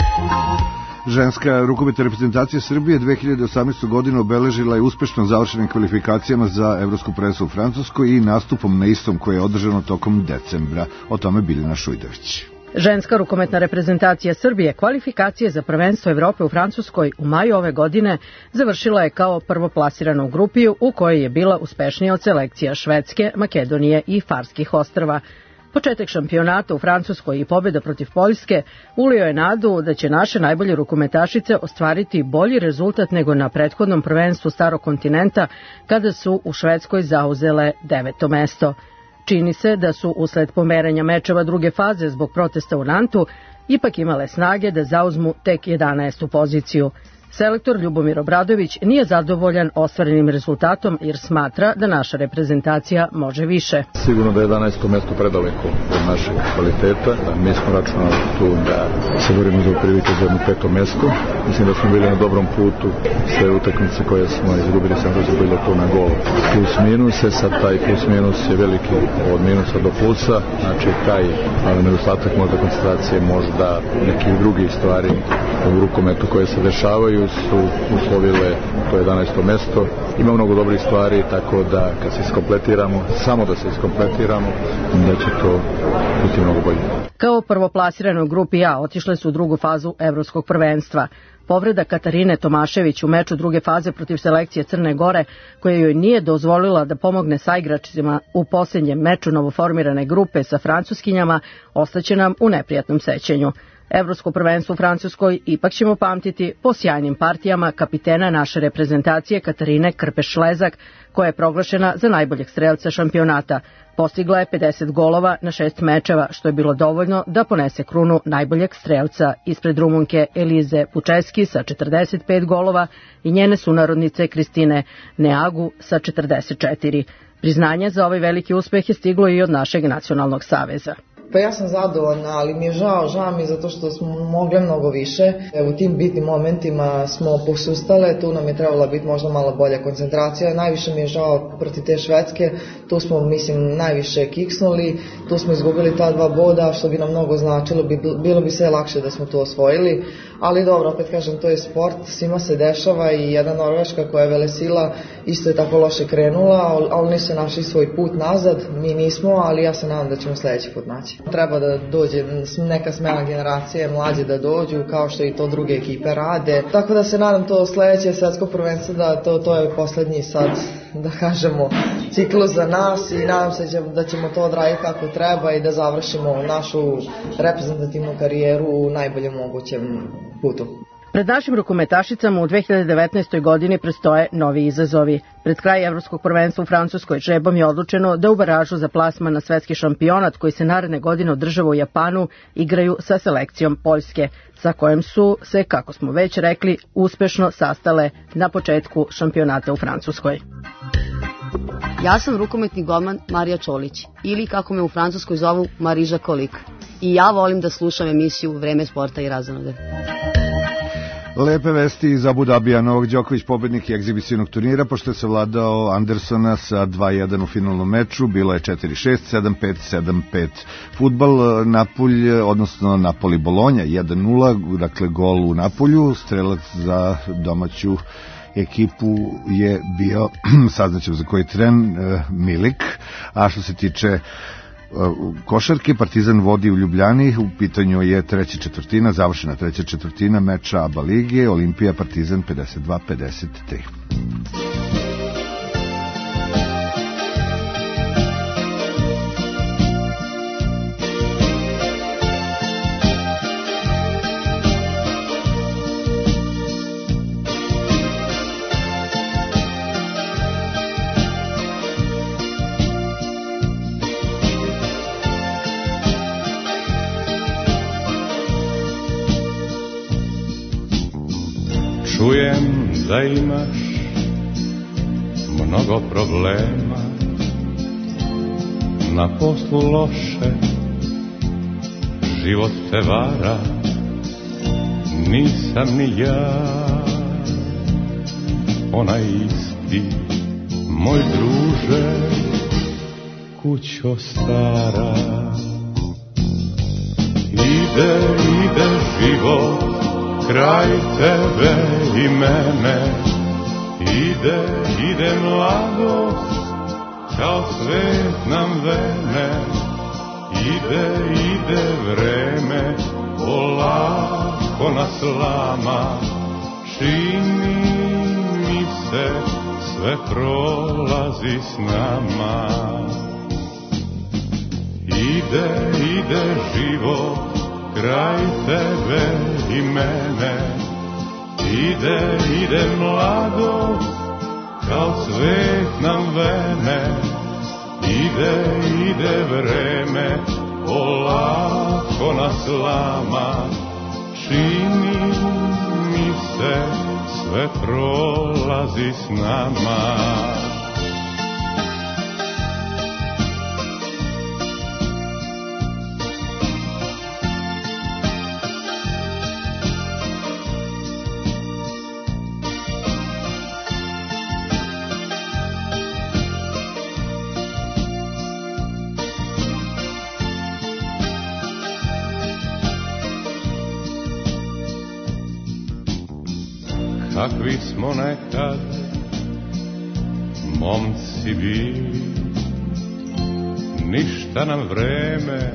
Ženska rukometna reprezentacija Srbije dve hiljade osamnaeste. godine obeležila je uspešno završenim kvalifikacijama za evropsko prvenstvo u Francuskoj i nastupom na istom koje je održano tokom decembra. O tome Biljana Šujdović. Ženska rukometna reprezentacija Srbije kvalifikacije za prvenstvo Evrope u Francuskoj u maju ove godine završila je kao prvoplasirana u grupi u kojoj je bila uspešnija od selekcija Švedske, Makedonije i Farskih ostrva. Početak šampionata u Francuskoj i pobjeda protiv Poljske ulio je nadu da će naše najbolje rukometašice ostvariti bolji rezultat nego na prethodnom prvenstvu Starog kontinenta, kada su u Švedskoj zauzele deveto mesto. Čini se da su usled pomeranja mečeva druge faze zbog protesta u Nantu ipak imale snage da zauzmu tek jedanaestu poziciju. Selektor Ljubomir Obradović nije zadovoljan ostvarenim rezultatom jer smatra da naša reprezentacija može više. Sigurno da je jedanaesto mesto predaleko od našeg kvaliteta. Mi smo računali tu da se borimo za prilike za jedno peto mesto. Mislim da smo bili na dobrom putu. Sve utakmice koje smo izgubili sam razgubili tu na gol. Plus minuse, sad taj plus minus je veliki od minusa do plusa. Znači taj nedostatak možda koncentracije, možda nekih drugih stvari u rukometu koje se dešavaju su uslovile to jedanaesto mesto. Ima mnogo dobrih stvari, tako da kad se iskompletiramo, samo da se iskompletiramo, da će to biti mnogo bolje. Kao prvoplasirane u grupi A otišle su u drugu fazu evropskog prvenstva. Povreda Katarine Tomašević u meču druge faze protiv selekcije Crne Gore, koja joj nije dozvolila da pomogne saigračima u posljednjem meču novoformirane grupe sa francuskinjama, ostaće nam u neprijatnom sećenju. Evropsko prvenstvo u Francuskoj ipak ćemo pamtiti po sjajnim partijama kapitena naše reprezentacije Katarine Krpeš-Lezak, koja je proglašena za najboljeg strelca šampionata. Postigla je pedeset golova na šest mečeva, što je bilo dovoljno da ponese krunu najboljeg strelca ispred Rumunke Elize Pučeski sa četrdeset pet golova i njene sunarodnice Kristine Neagu sa četrdeset četiri. Priznanje za ovaj veliki uspeh je stiglo i od našeg nacionalnog saveza. Pa ja sam zadovoljna, ali mi je žao, žao mi zato što smo mogli mnogo više. U tim bitnim momentima smo posustale, tu nam je trebala biti možda malo bolja koncentracija. Najviše mi je žao protiv te Švedske, tu smo, mislim, najviše kiksnuli, tu smo izgubili ta dva boda, što bi nam mnogo značilo, bilo bi sve lakše da smo to osvojili. Ali dobro, opet kažem, to je sport, svima se dešava i jedna Norveška koja je velesila isto je tako loše krenula, a oni su našli svoj put nazad, mi nismo, ali ja se nadam da ćemo sljedeći put naći. Treba da dođe neka smela generacija, mlađe da dođu, kao što i to druge ekipe rade. Tako da se nadam to sljedeće svetsko prvenstvo da to, to je poslednji sad, da kažemo, ciklus za nas i nadam se da ćemo to odraditi kako treba i da završimo našu reprezentativnu karijeru u najboljem mogućem putu. Pred našim rukometašicama u dve hiljade devetnaestoj. godini prestoje novi izazovi. Pred kraj Evropskog prvenstva u Francuskoj žrebom je odlučeno da u baražu za plasman na svetski šampionat koji se naredne godine održava u Japanu igraju sa selekcijom Poljske, sa kojom su se, kako smo već rekli, uspešno sastale na početku šampionata u Francuskoj. Ja sam rukometni golman Marija Čolić, ili kako me u Francuskoj zovu Mariža Kolik. I ja volim da slušam emisiju Vreme sporta i razonode. Lepe vesti iz Abu Dabija. Novak Đoković pobednik egzibicionog turnira, pošto je savladao Andersona sa dva jedan u finalnom meču. Bilo je četiri šest, sedam pet, sedam pet. Fudbal Napulj, odnosno Napoli Bolonja jedan nula, dakle gol u Napulju. Strelac za domaću ekipu je bio, saznaćemo za koji tren, Milik. A što se tiče košarke, Partizan vodi u Ljubljani, u pitanju je treća četvrtina, završena treća četvrtina meča ABA lige, Olimpija Partizan pedeset dva pedeset tri. Čujem da imaš mnogo problema, na poslu loše, život te vara, nisam ni ja onaj isti, moj druže, kućo stara. Ide, ide život kraj tebe i mene, ide, ide mladost, kao svet nam vene, ide, ide vreme, polako nas lama, čini mi se sve prolazi s nama. Ide, ide život kraj tebe i mene, ide, ide mladost, kao svet nam vene, ide, ide vreme, polako nas lama, čini mi se sve prolazi s nama. Kakvi smo nekad momci bili, ništa nam vreme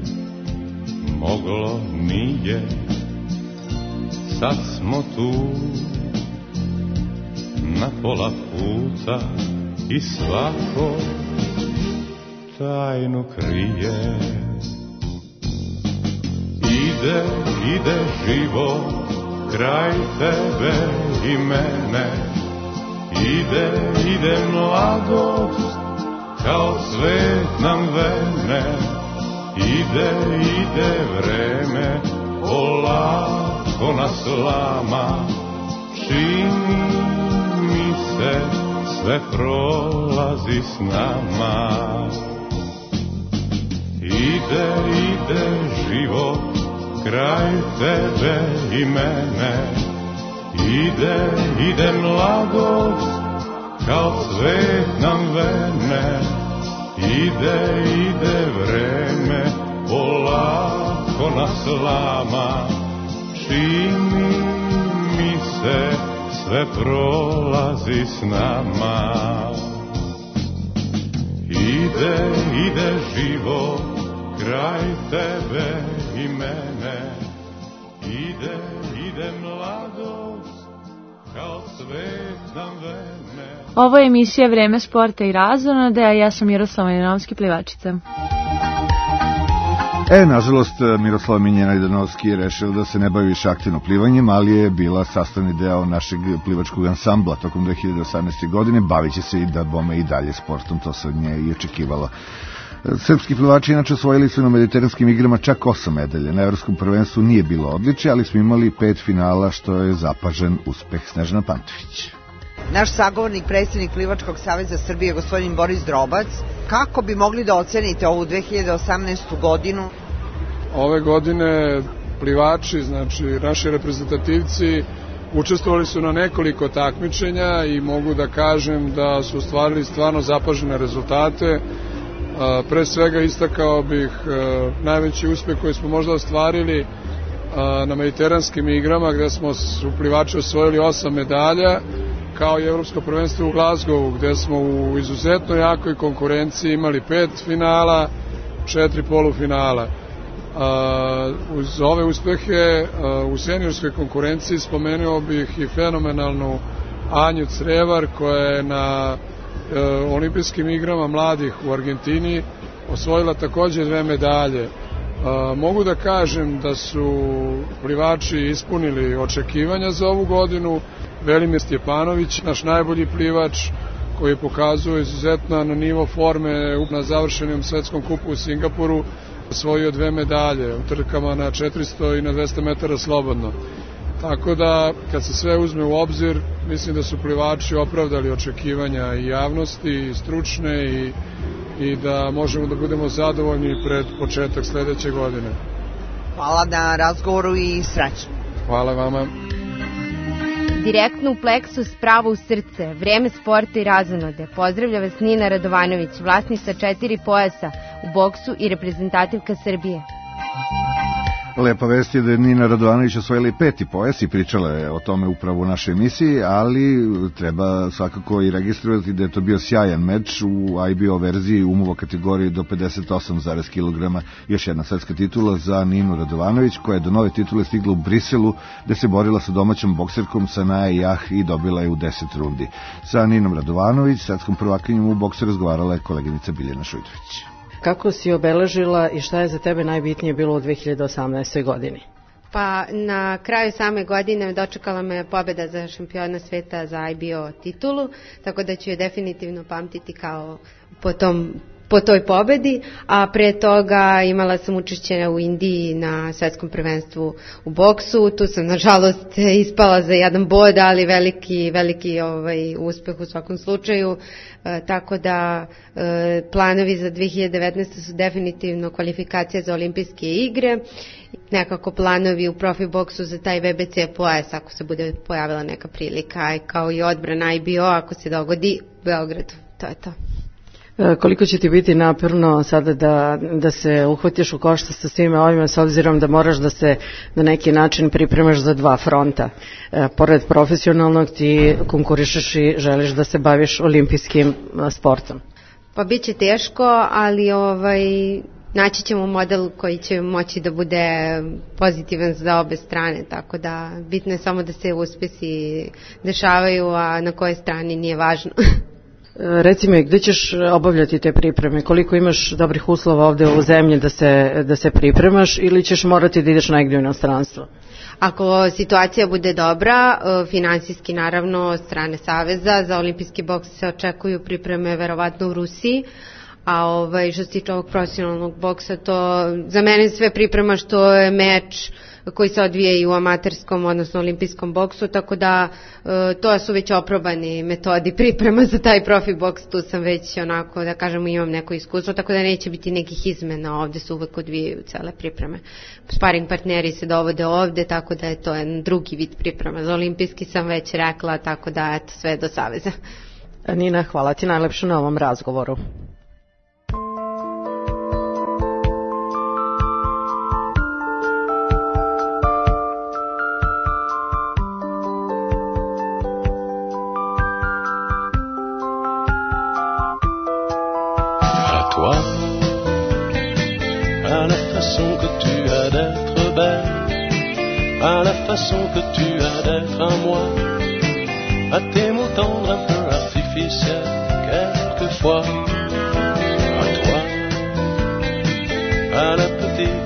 moglo nije, sad smo tu na pola puta i svako tajnu krije. Ide, ide život kraj tebe i mene, ide, ide mladost, kao svet nam vene, ide, ide vreme, polako nas lama, čini mi se sve prolazi s nama. Ide, ide život kraj tebe i mene, ide, ide mladost, kao svet nam vene, ide, ide vreme, polako nas lama, čini mi se sve prolazi s nama. Ide, ide život kraj tebe i mene, ide, ide mladost, kao svet nam vene. Ovo je emisija Vreme sporta i razonode, a ja sam Miroslava Janovski, plivačica. E, nažalost, Miroslava Minjana-Danovski je rešila da se ne bavi više aktivno plivanjem, ali je bila sastavni deo našeg plivačkog ansambla tokom dve hiljade osamnaeste. godine. Bavit će se i da bome i dalje sportom, to se od nje i očekivalo. Srpski plivači inače osvojili su na mediteranskim igrama čak osam medalja. Na evropskom prvenstvu nije bilo odličje, ali smo imali pet finala, što je zapažen uspeh. Snežana Pantović. Naš sagovornik, predsjednik Plivačkog saveza Srbije, gospodin Boris Drobac, kako bi mogli da ocenite ovu dve hiljade osamnaestu. godinu? Ove godine plivači, znači naši reprezentativci, učestvovali su na nekoliko takmičenja i mogu da kažem da su ostvarili stvarno zapažene rezultate. Pre svega istakao bih najveći uspeh koji smo možda ostvarili na mediteranskim igrama, gde smo su plivači osvojili osam medalja, kao i evropsko prvenstvo u Glazgovu, gde smo u izuzetno jakoj konkurenciji imali pet finala, četiri polufinala. Uz ove uspehe u seniorskoj konkurenciji spomenuo bih i fenomenalnu Anju Crevar, koja je na olimpijskim igrama mladih u Argentini osvojila takođe dve medalje. Mogu da kažem da su plivači ispunili očekivanja za ovu godinu. Velimir Stjepanović, naš najbolji plivač, koji pokazuje izuzetno na nivo forme na završenom svetskom kupu u Singapuru, osvojio dve medalje u trkama na četiristo i na dvesta metara slobodno. Tako da, kad se sve uzme u obzir, mislim da su plivači opravdali očekivanja i javnosti, i stručne, i, i da možemo da budemo zadovoljni pred početak sledeće godine. Hvala na razgovoru i sreću. Hvala vama. Direktno u pleksus, pravo u srce, vreme sporta i razonode. Pozdravlja vas Nina Radovanović, vlasnica četiri pojasa u boksu i reprezentativka Srbije. Lepa vest je da je Nina Radovanović osvojila i peti pojas i pričala je o tome upravo u našoj emisiji, ali treba svakako i registrovati da je to bio sjajan meč u I B O verziji umovo kategoriji do pedeset osam zarez kilograma, još jedna svetska titula za Ninu Radovanović, koja je do nove titule stigla u Briselu, gde se borila sa domaćom bokserkom Sanae Jah i dobila je u deset rundi. Sa Ninom Radovanović, svetskom prvakinjom u boksu, razgovarala je koleginica Biljana Šujdović. Kako si obeležila i šta je za tebe najbitnije bilo u dve hiljade osamnaestoj. godini? Pa na kraju same godine dočekala me pobeda za šampiona sveta za I B O titulu, tako da ću je definitivno pamtiti kao po tom po toj pobedi, a pre toga imala sam učešće u Indiji na svetskom prvenstvu u boksu. Tu sam nažalost ispala za jedan bod, ali veliki, veliki ovaj, uspeh u svakom slučaju. E, tako da e, planovi za dve hiljade devetnaestu. su definitivno kvalifikacija za olimpijske igre, nekako planovi u profi boksu za taj V B C pojas ako se bude pojavila neka prilika, kao i odbrana I B O ako se dogodi u Beogradu. To je to. Koliko će ti biti naporno sada da, da se uhvatiš u košta sa svime ovima, s obzirom da moraš da se na neki način pripremaš za dva fronta? E, pored profesionalnog ti konkurišeš i želiš da se baviš olimpijskim sportom. Pa bit će teško, ali ovaj, naći ćemo model koji će moći da bude pozitivan za obe strane, tako da bitno je samo da se uspesi dešavaju, a na kojoj strani nije važno. Reci mi, gde ćeš obavljati te pripreme? Koliko imaš dobrih uslova ovde u zemlji da se, da se pripremaš ili ćeš morati da ideš negdje u inostranstvo? Ako situacija bude dobra, finansijski naravno od strane Saveza, za olimpijski boks se očekuju pripreme verovatno u Rusiji, a ovaj, što se tiče ovog profesionalnog boksa, to za mene sve priprema što je meč koji se odvije i u amaterskom, odnosno olimpijskom boksu, tako da e, to su već oprobani metodi priprema za taj profi boks, tu sam već onako, da kažemo, imam neko iskustvo, tako da neće biti nekih izmena, ovde se uvek odvijaju cele pripreme. Sparing partneri se dovode ovde, tako da je to jedan drugi vid priprema. Za olimpijski sam već rekla, tako da eto, sve do Saveza. Nina, hvala ti najlepše na ovom razgovoru. Toi, à la façon que tu as d'être belle, à la façon que tu as d'être à moi, à tes mots tendres un peu artificiels quelquefois, à toi, à la petite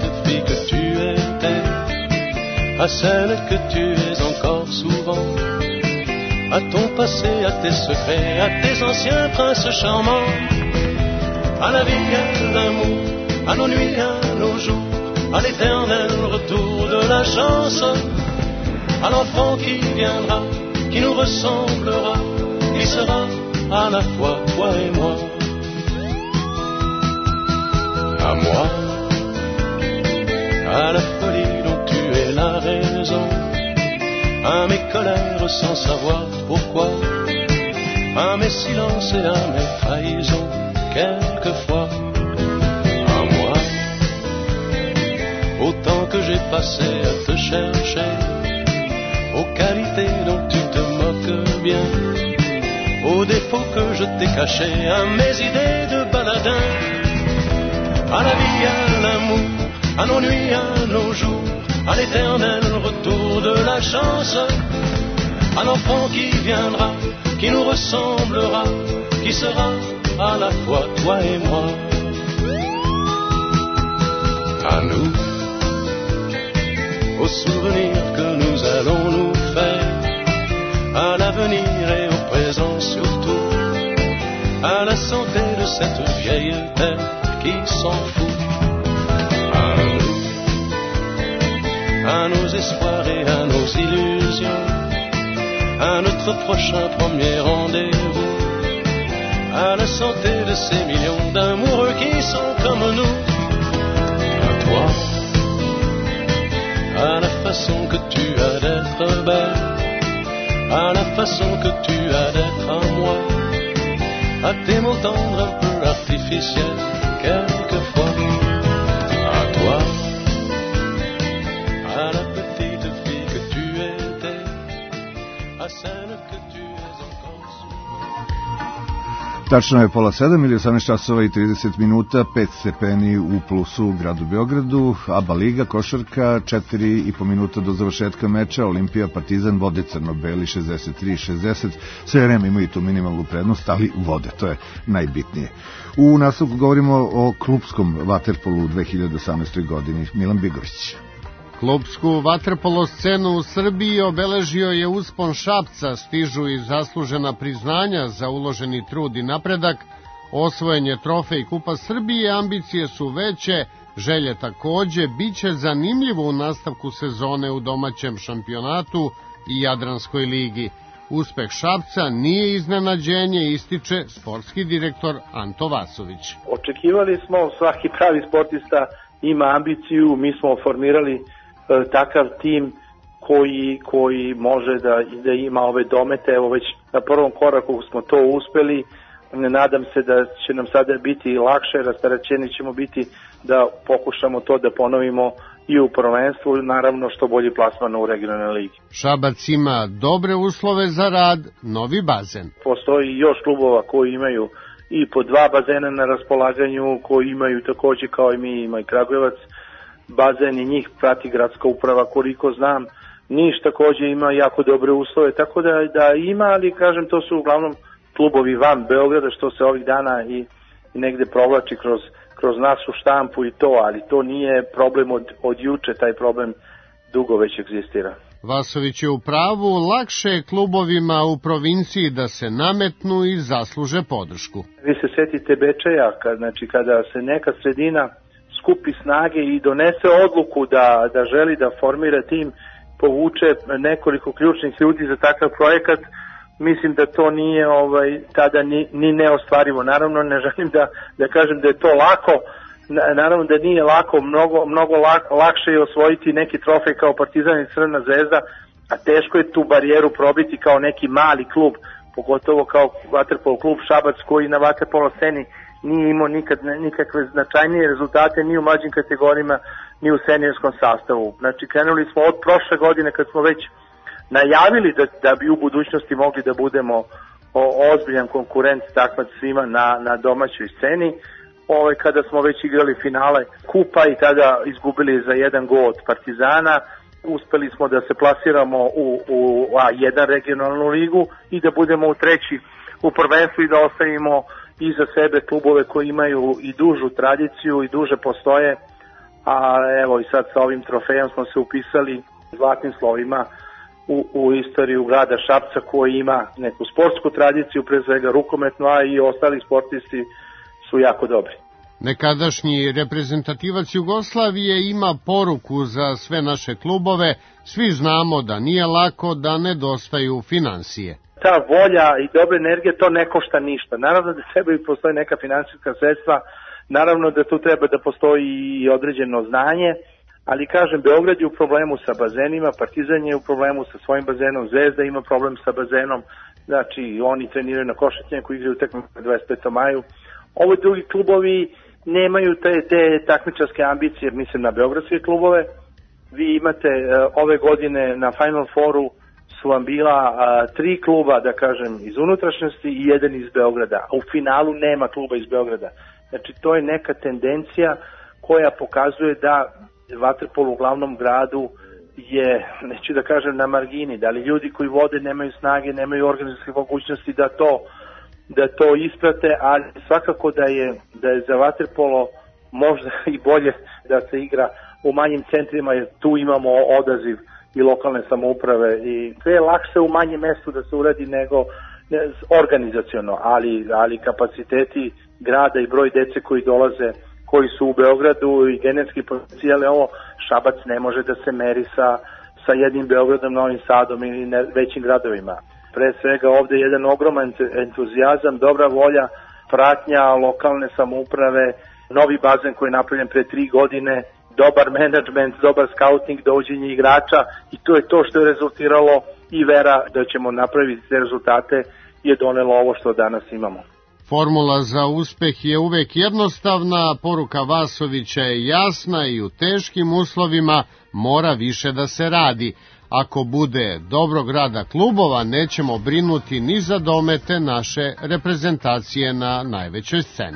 à celle que tu es encore souvent, à ton passé, à tes secrets, à tes anciens princes charmants, à la vie, à l'amour, à nos nuits, à nos jours, à l'éternel retour de la chance, à l'enfant qui viendra, qui nous ressemblera, qui sera à la fois toi et moi. À moi, à la folie dont tu es la raison, à mes colères sans savoir pourquoi, à mes silences et à mes trahisons, quelquefois. À moi, au temps que j'ai passé à te chercher, aux qualités dont tu te moques bien, aux défauts que je t'ai cachés, à mes idées de baladin, à la vie, à l'amour, à nos nuits, à nos jours, à l'éternel retour de la chance, à l'enfant qui viendra, qui nous ressemblera, qui sera à la fois toi et moi. À nous, aux souvenirs que nous allons nous faire, à l'avenir et au présent surtout, à la santé de cette vieille terre qui s'en fout. À nous, à nos espoirs et à nos illusions, à notre prochain premier rendez-vous, à la santé de ces millions d'amoureux qui sont comme nous. À toi, à la façon que tu as d'être belle, à la façon que tu as d'être à moi, à tes mots tendres un peu artificiels quelquefois. À toi, à la petite fille que tu étais, à celle que tu es encore souvent. Tačno je pola sedam ili osamnaest časova i trideset minuta, pet stepeni u plusu u gradu Beogradu, ABA Liga, košarka, četiri i po minuta do završetka meča, Olimpija, Partizan vode crno-beli šezdeset tri šezdeset, sve vreme imaju tu minimalnu prednost, ali vode, to je najbitnije. U nastavku govorimo o klupskom vaterpolu u dve hiljade osamnaestoj godini. Milan Bigović. Klupsku vaterpolo scenu u Srbiji obeležio je uspon Šapca, stižu i zaslužena priznanja za uloženi trud i napredak, osvojen je trofej Kupa Srbije, ambicije su veće, želje takođe, biće zanimljivo u nastavku sezone u domaćem šampionatu i Jadranskoj ligi. Uspeh Šapca nije iznenađenje, ističe sportski direktor Anto Vasović. Očekivali smo, svaki pravi sportista ima ambiciju, mi smo formirali takav tim koji, koji može da, da ima ove domete. Evo već na prvom koraku smo to uspeli, nadam se da će nam sada biti lakše, rasterećeni ćemo biti da pokušamo to da ponovimo i u prvenstvu, naravno što bolji plasman u regionalnoj ligi. Šabac ima dobre uslove za rad, novi bazen. Postoji još klubova koji imaju i po dva bazena na raspolaganju, koji imaju takođe kao i mi, ima i Kragujevac bazen i njih prati gradska uprava, koliko znam. Niš takođe ima jako dobre uslove, tako da, da ima, ali kažem, to su uglavnom klubovi van Beograda, što se ovih dana i, i negde provlači kroz, kroz našu štampu i to, ali to nije problem od, od juče, taj problem dugo već egzistira. Vasović je u pravu, lakše je klubovima u provinciji da se nametnu i zasluže podršku. Vi se setite Bečeja, kad, znači, kada se neka sredina skupi snage i donese odluku da, da želi da formira tim, povuče nekoliko ključnih ljudi za takav projekat, mislim da to nije ovaj, tada ni, ni neostvarivo. Naravno, ne želim da, da kažem da je to lako, naravno da nije lako, mnogo, mnogo lak, lakše je osvojiti neki trofej kao Partizan i Crvena zvezda, a teško je tu barijeru probiti kao neki mali klub, pogotovo kao vaterpolo klub Šabac koji na vaterpolo sceni nije imao nikad, nikakve značajnije rezultate ni u mlađim kategorijama, ni u seniorskom sastavu. Znači, krenuli smo od prošle godine kad smo već najavili da, da bi u budućnosti mogli da budemo o, ozbiljan konkurent takvac svima na, na domaćoj sceni. Ove, kada smo već igrali finale kupa i tada izgubili za jedan gol od Partizana, uspeli smo da se plasiramo u, u A jedan regionalnu ligu i da budemo u treći u prvenstvu i da ostavimo iza sebe klubove koji imaju i dužu tradiciju i duže postoje, a evo i sad sa ovim trofejom smo se upisali zlatnim slovima u, u istoriju grada Šapca, koji ima neku sportsku tradiciju, pre svega rukometnu, a i ostali sportisti su jako dobri. Nekadašnji reprezentativac Jugoslavije ima poruku za sve naše klubove. Svi znamo da nije lako, da nedostaju finansije. Ta volja i dobra energija, to ne košta ništa. Naravno da treba i postoji neka finansijska sredstva, naravno da tu treba da postoji i određeno znanje, ali kažem, Beograd je u problemu sa bazenima, Partizan je u problemu sa svojim bazenom, Zvezda ima problem sa bazenom, znači oni treniraju na Košutnjaku, igraju utakmice na dvadeset petom maju. Ovi drugi klubovi nemaju te, te takmičarske ambicije, mislim na beogradske klubove. Vi imate uh, ove godine na Final Fouru su vam bila uh, tri kluba, da kažem, iz unutrašnjosti i jedan iz Beograda. A u finalu nema kluba iz Beograda. Znači, to je neka tendencija koja pokazuje da vaterpol u glavnom gradu je, neću da kažem, na margini. Da li ljudi koji vode nemaju snage, nemaju organizacijske mogućnosti da to da to isprate, ali svakako da je, da je za vaterpolo možda i bolje da se igra u manjim centrima, jer tu imamo odaziv i lokalne samouprave i sve je lakše u manjem mestu da se uradi nego ne, organizaciono, ali, ali kapaciteti grada i broj dece koji dolaze, koji su u Beogradu i genetski potencijal, ovo Šabac ne može da se meri sa, sa jednim Beogradom, Novim Sadom ili ne, većim gradovima. Pre svega ovde je jedan ogroman entuzijazam, dobra volja, pratnja lokalne samouprave, novi bazen koji je napravljen pre tri godine, dobar menadžment, dobar skauting, dovođenje igrača i to je to što je rezultiralo i vera da ćemo napraviti te rezultate je donelo ovo što danas imamo. Formula za uspeh je uvek jednostavna, poruka Vasovića je jasna i u teškim uslovima mora više da se radi. Ako bude dobrog rada klubova, nećemo brinuti ni za domete naše reprezentacije na najvećoj sceni.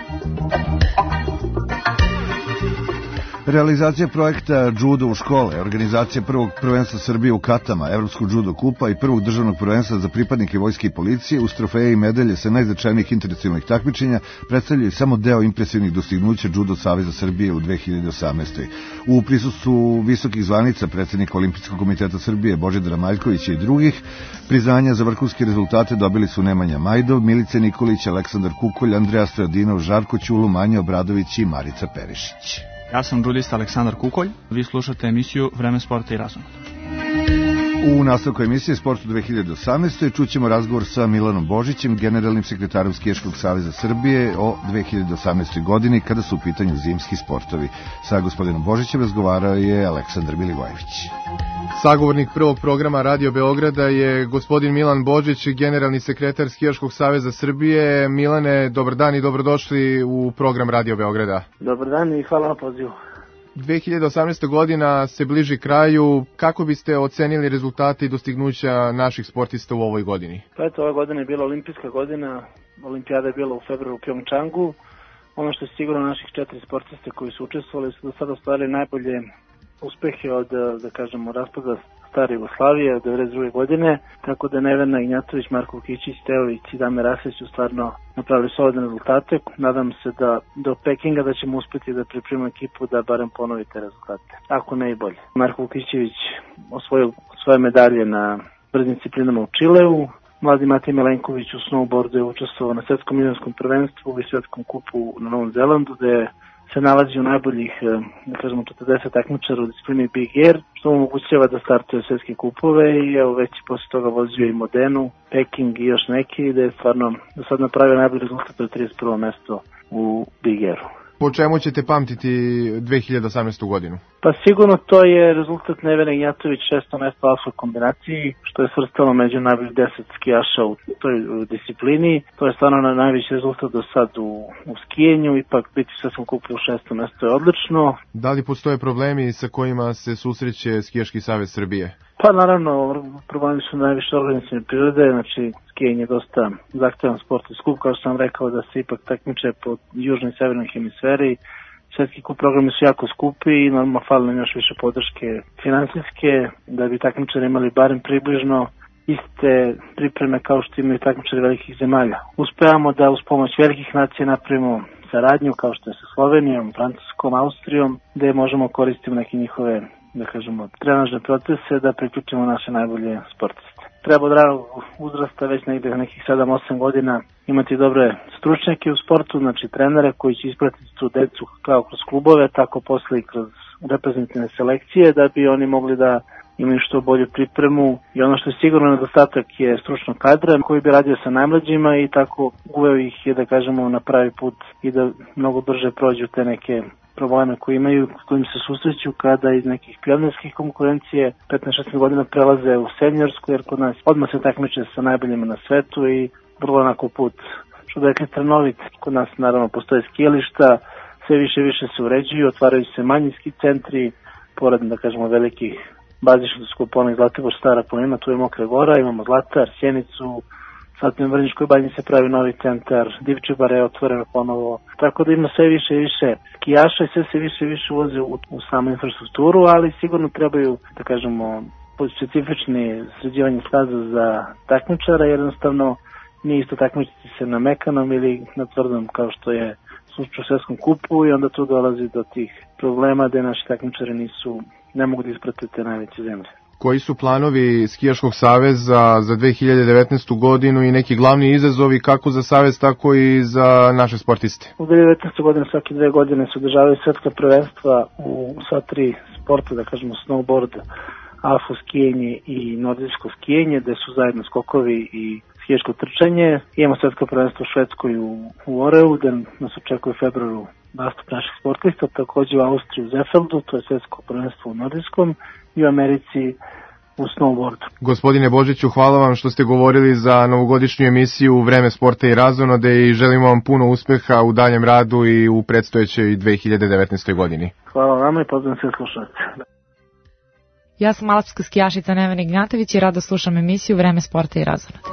Realizacija projekta Judo u škole, organizacija prvog prvenstva Srbije u Katama, Evropskog judo kupa i prvog državnog prvenstva za pripadnike vojske i policije uz trofeje i medalje sa najznačajnijih internacionalnih takmičenja predstavljaju samo deo impresivnih dostignuća Judo Saveza Srbije u dve hiljade osamnaestoj. U prisustvu visokih zvanica predsjednika Olimpijskog komiteta Srbije Božidara Maljkovića i drugih, priznanja za vrhunske rezultate dobili su Nemanja Majdov, Milica Nikolić, Aleksandar Kukolj, Andreja Stojadinov, Žarko Ćulu, Manja Obradović i Marica Perišić. Ja sam judista Aleksandar Kukolj, vi slušate emisiju Vreme sporta i razuma. U nastavku emisije Sportu dve hiljade osamnaestoj čućemo razgovor sa Milanom Božićem, generalnim sekretarom Skijaškog saveza Srbije o dve hiljade osamnaestoj godini kada su u pitanju zimski sportovi. Sa gospodinom Božićem razgovarao je Aleksandar Milivojević. Sagovornik prvog programa Radio Beograda je gospodin Milan Božić, generalni sekretar Skijaškog saveza Srbije. Milane, dobar dan i dobrodošli u program Radio Beograda. Dobar dan i hvala na pozivu. dve hiljade osamnaesta godina se bliži kraju. Kako biste ocenili rezultate i dostignuća naših sportista u ovoj godini? Pa eto, ova godina je bila olimpijska godina. Olimpijada je bila u februaru u Pjongčangu. Ono što je sigurno naših četiri sportiste koji su učestvovali su do sada ostvarili najbolje uspehe od, da kažemo, raspada stare Jugoslavije od devedeset druge godine, tako da Nevena Ignjatović, Marko Kićić, Teović i Damir Rasić su stvarno napravili solidne rezultate. Nadam se da do Pekinga da ćemo uspeti da pripremimo ekipu da barem ponovi te rezultate, ako ne i bolje. Marko Kićević osvojio svoje medalje na brzim disciplinama u Čileu, mladi Matej Milenković u snowboardu je učestvovao na svetskom juniorskom prvenstvu i svetskom kupu na Novom Zelandu, gde se nalazi u najboljih, da kažemo, četrdeset takmičara u disciplini Big Air, što mu omogućava da startuje svetske kupove i evo već posle toga vozio i Modenu, Peking i još neki, da je stvarno do sad napravio najbolji rezultat od trideset prvo mesto u Big Airu. Po čemu ćete pamtiti dve hiljade osamnaestu godinu? Pa sigurno to je rezultat Nevene Ignjatović, šesto mesto u alfa kombinaciji, što je svrstalo među najboljih deset skijaša u toj disciplini. To je stvarno na najveći rezultat do sad u, u skijenju, ipak biti sve sam kupio u šesto mesto je odlično. Da li postoje problemi sa kojima se susreće Skijaški savez Srbije? Pa naravno, problemi su najviše organizacione prirode, znači skijanje je dosta zahtevan sport i skup, kao što sam rekao da se ipak takmiče po južnoj i severnoj hemisferi. Svetski kup programi su jako skupi i normalno fali nam još više podrške finansijske, da bi takmičari imali barem približno iste pripreme kao što imaju takmičari velikih zemalja. Uspevamo da uz pomoć velikih nacija napravimo saradnju kao što je sa Slovenijom, Francuskom, Austrijom, gde možemo koristiti neke njihove da kažemo, trenažne procese da priključimo naše najbolje sportiste. Treba od ranog uzrasta već negde nekih sedam osam godina imati dobre stručnjake u sportu, znači trenere koji će ispratiti tu decu kao kroz klubove, tako posle i kroz reprezentativne selekcije, da bi oni mogli da imaju što bolju pripremu i ono što je sigurno nedostatak je stručnog kadra koji bi radio sa najmlađima i tako uveo ih je da kažemo na pravi put i da mnogo brže prođu te neke probleme koje imaju, s kojim se susreću kada iz nekih pionirskih konkurencije petnaest šesnaest godina prelaze u seniorsku, jer kod nas odmah se takmiče sa najboljima na svetu i vrlo onako put, što da rekli, trnovit. Kod nas naravno postoje skijališta, sve više i više se uređuju, otvaraju se manjinski centri, pored da kažemo velikih bazičnih skupona iz Zlatibor, Stara planina, tu je Mokra Gora, imamo Zlatar, Sjenicu, sad u Vrnjiškoj banji se pravi novi centar, Divčibare je otvoreno ponovo, tako da ima sve više i više skijaša i sve se više i više ulaze u, u samu infrastrukturu, ali sigurno trebaju, da kažemo, specifični sređivanje staza za takmičara, jer jednostavno nije isto takmičiti se na mekanom ili na tvrdom kao što je slučaj u svetskom kupu i onda tu dolazi do tih problema da naši takmičari nisu, ne mogu da isprate te najveće zemlje. Koji su planovi Skijaškog saveza za dve hiljade devetnaestu godinu i neki glavni izazovi kako za savez, tako i za naše sportiste? U dve hiljade devetnaestoj godini svake dve godine se održavaju svetska prvenstva u sva tri sporta, da kažemo snowboard, alfu skijenje i nordijsko skijenje, gde su zajedno skokovi i skijaško trčanje. Imamo svetsko prvenstvo u Švedskoj u, u Oreu, gde nas očekuje u februaru nastup naših sportista, takođe u Austriji u Zefeldu, to je svetsko prvenstvo u nordijskom, i u Americi u snowboardu. Gospodine Božiću, hvala vam što ste govorili za novogodišnju emisiju Vreme sporta i razonode i želimo vam puno uspeha u daljem radu i u predstojećoj dve hiljade devetnaestoj godini. Hvala vam i pozdravim sve slušalce. Ja sam alpska skijašica Nevena Ignjatović i rado slušam emisiju Vreme sporta i razonode.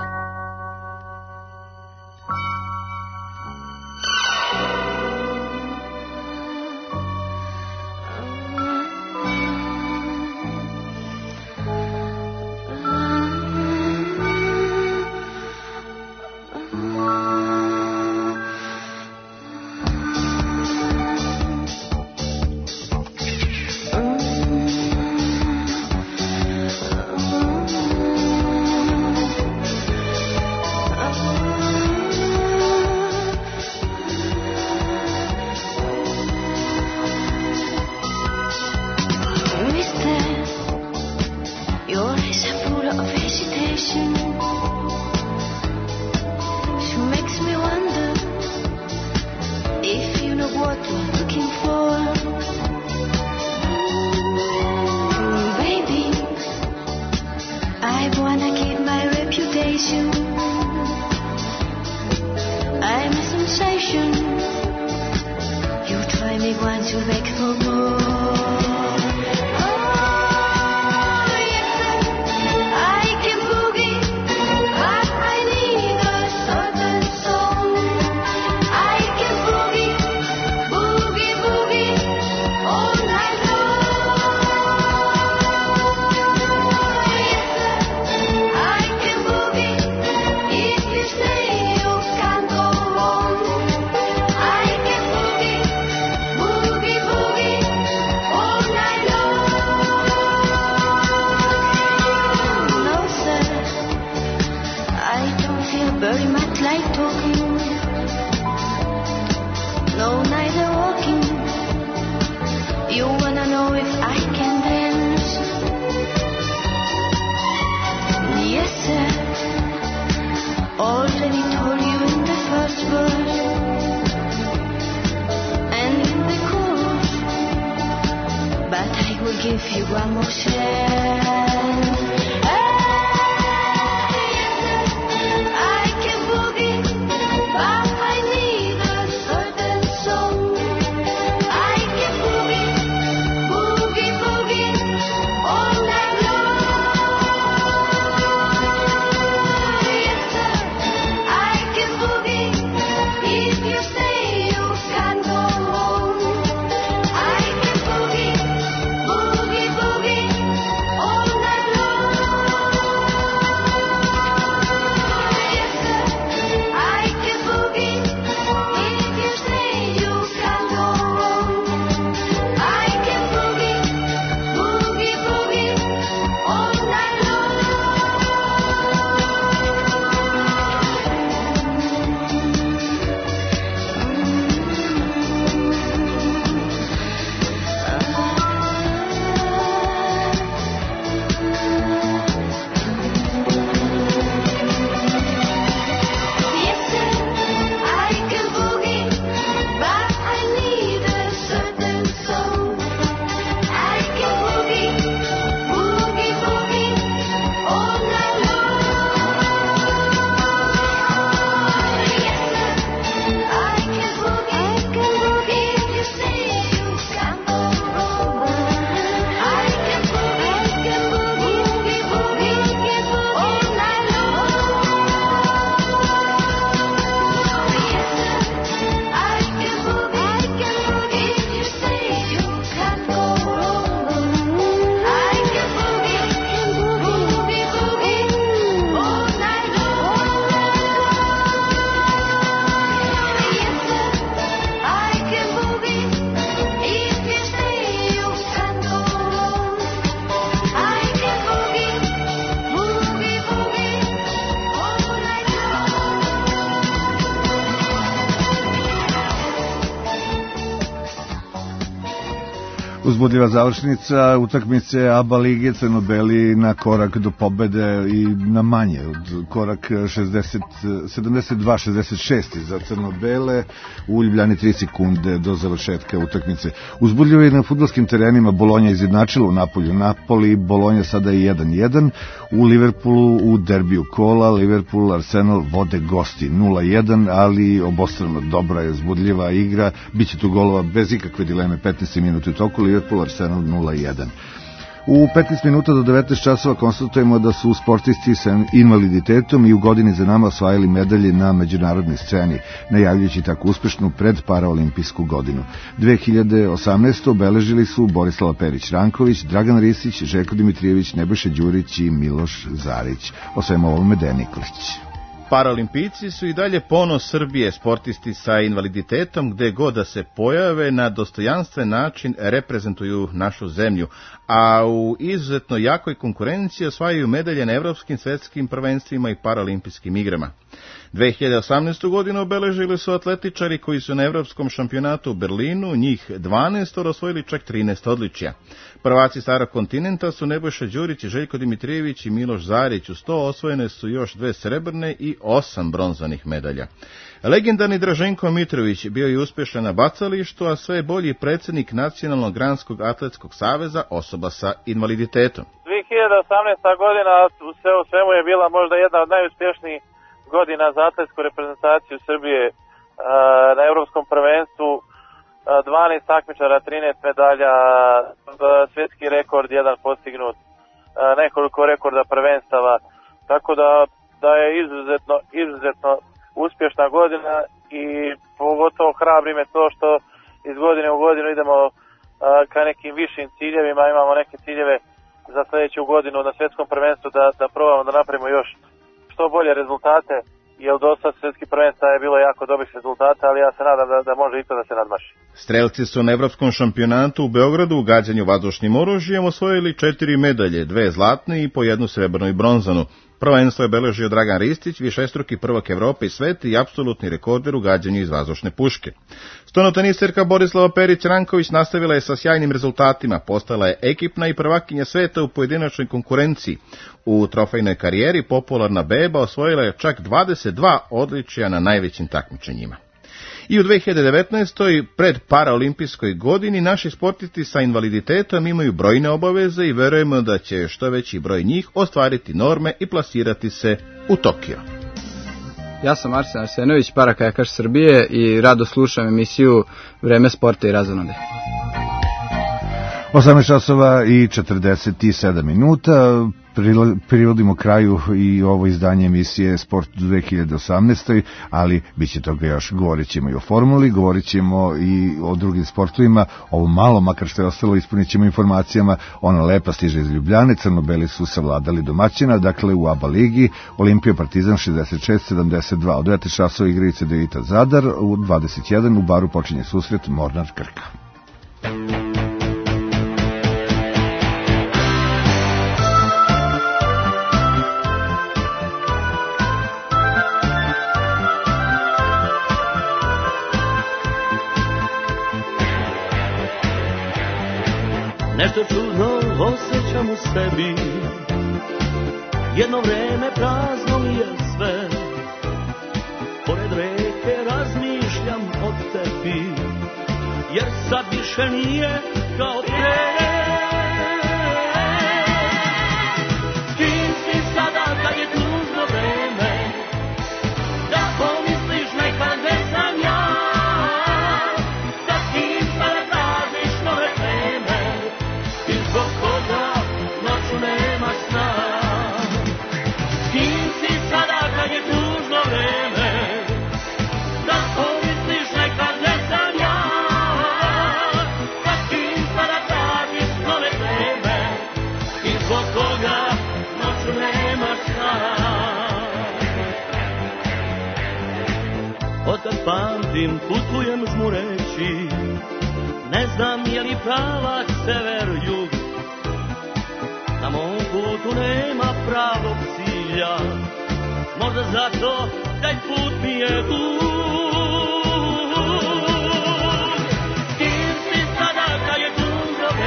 Uzbudljiva završnica utakmice ABA lige, crno-beli na korak do pobede i na manje od korak šezdeset, sedamdeset dva šezdeset šest za crno-bele, u Ljubljani tri sekunde do završetka utakmice. Uzbudljivo je na fudbalskim terenima. Bolonja izjednačila u Napolju Napoli, Bolonja sada je jedan jedan, u Liverpoolu u derbiju kola Liverpool Arsenal vode gosti nula jedan, ali obostrano dobra je uzbudljiva igra, biće tu golova bez ikakve dileme. petnaesti minuta u toku, Liverpool Arsenal nula jedan. U petnaest minuta do devetnaest časova konstatujemo da su sportisti sa invaliditetom i u godini za nama osvajali medalje na međunarodnoj sceni, najavljujući tako uspešnu predparaolimpijsku godinu. dve hiljade osamnaeste. obeležili su Borislava Perić-Ranković, Dragan Ristić, Željko Dimitrijević, Nebojša Đurić i Miloš Zarić. O svemu ovome Dejan Nikolić. Paraolimpijci su i dalje ponos Srbije, sportisti sa invaliditetom gde god da se pojave na dostojanstven način reprezentuju našu zemlju, a u izuzetno jakoj konkurenciji osvajaju medalje na evropskim, svetskim prvenstvima i paraolimpijskim igrama. dve hiljade osamnaeste. godinu obeležili su atletičari koji su na evropskom šampionatu u Berlinu, njih dvanaest osvojili čak trinaest odličja. Prvaci starog kontinenta su Nebojša Đurić, Željko Dimitrijević i Miloš Zarić. Uz to osvojene su još dve srebrne i osam bronzanih medalja. Legendarni Draženko Mitrović bio je uspešan na bacalištu, a sve bolji predsjednik Nacionalnog granskog atletskog saveza osoba sa invaliditetom. dve hiljade osamnaesta. godina u sve u svemu je bila možda jedna od najuspješnijih godina za atletsku reprezentaciju Srbije na evropskom prvenstvu. dvanaest takmičara, trinaest medalja, svjetski rekord jedan postignut, nekoliko rekorda prvenstava, tako da, da je izuzetno, izuzetno uspješna godina i pogotovo hrabri me to što iz godine u godinu idemo ka nekim višim ciljevima, imamo neke ciljeve za sljedeću godinu na svjetskom prvenstvu da, da probamo da napravimo još što bolje rezultate, jer do sad svjetski prvenstva je bilo jako dobrih rezultata, ali ja se nadam da, da može i to da se nadmaši. Strelci su na evropskom šampionatu u Beogradu u gađanju vazdušnim oružjem osvojili četiri medalje, dve zlatne i po jednu srebrnu i bronzanu. Prvenstvo je beležio Dragan Ristić, višestruki prvak Evrope i sveta i apsolutni rekorder u gađanju iz vazdušne puške. Stonoteniserka Borislava Perić-Ranković nastavila je sa sjajnim rezultatima, postala je ekipna i prvakinja sveta u pojedinačnoj konkurenciji. U trofejnoj karijeri popularna beba osvojila je čak dvadeset dva odličja na najvećim takmičenjima. I u dve hiljade devetnaestoj. pred paraolimpijskoj godini naši sportisti sa invaliditetom imaju brojne obaveze i verujemo da će što veći broj njih ostvariti norme i plasirati se u Tokio. Ja sam Arsen Arsenović, parakajakaš Srbije i rado slušam emisiju Vreme sporta i razonode. osamnaest časova i četrdeset sedam minuta. Privodimo kraju i ovo izdanje emisije Sport dve hiljade osamnaeste. ali bit će toga još. Govorit ćemo i o formuli, govorit ćemo i o drugim sportovima. Ovo malo, makar što je ostalo, ispunit ćemo informacijama. Ona lepa stiže iz Ljubljane, crno-beli su savladali domaćina, dakle u ABA ligi, Olimpija Partizan šezdeset šest sedamdeset dva. Od devet časova igraju Cedevita Zadar, u dvadeset jedan u Baru počinje susret Mornar Krka. Nešto čudno osjećam u sebi, jedno vreme prazno mi je sve, pored reke razmišljam o tebi, jer sad više nije kao pre. Kim si sada kad je tužno vreme, da pomisliš nekad gde sam ja, sa kim sada tražiš nove teme, i zbog toga noću nema sna. Kim si sada kad je tužno vreme, da pomisliš nekad gde sam ja, sa kim sada tražiš nove teme, i zbog toga noću nema sna. Otkad pamtim putujem žmureći, ne znam je li pravac sever-jug, na mom putu nema pravog cilja, možda zato taj put mi je dug. Kim si sada kad je tužno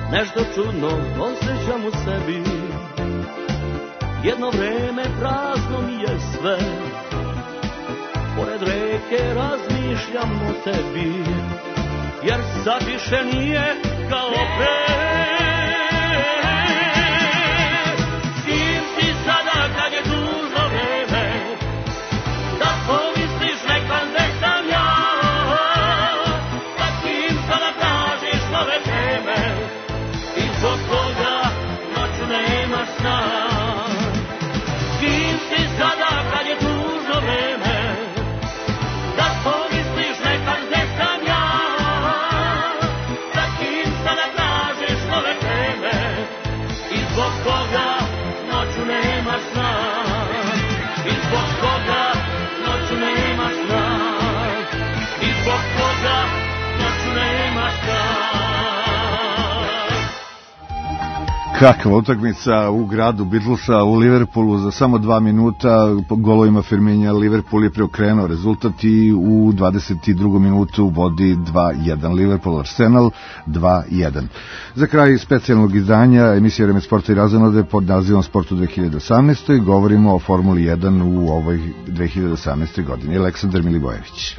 nešto čudno osjećam u sebi. Jedno vreme prazno mi je sve, pored reke razmišljam o tebi, jer sad više nije kao pre. S kim si sada kad je dužno vreme, da pomisliš nekad gde sam ja, sa kim sada tražiš nove teme i zbog toga noću nemaš sna. S kim si sada kad je dužno vreme, da pomisliš nekad gde sam ja, sa kim sada tražiš nove teme i zbog toga noću nemaš sna. I zbog toga noću nemaš sna. I zbog toga noću nemaš sna. Kakva utakmica u gradu Beatlesa u Liverpoolu za samo dva minuta po golovima Firminija. Liverpool je preokrenuo rezultat i u dvadeset drugom minutu vodi dva jedan. Liverpool Arsenal dva jedan. Za kraj specijalnog izdanja emisije Vreme sporta i razonode pod nazivom Sport u dve hiljade osamnaestoj govorimo o Formuli jedan u ovoj dve hiljade osamnaestoj godini. Aleksandar Milivojević.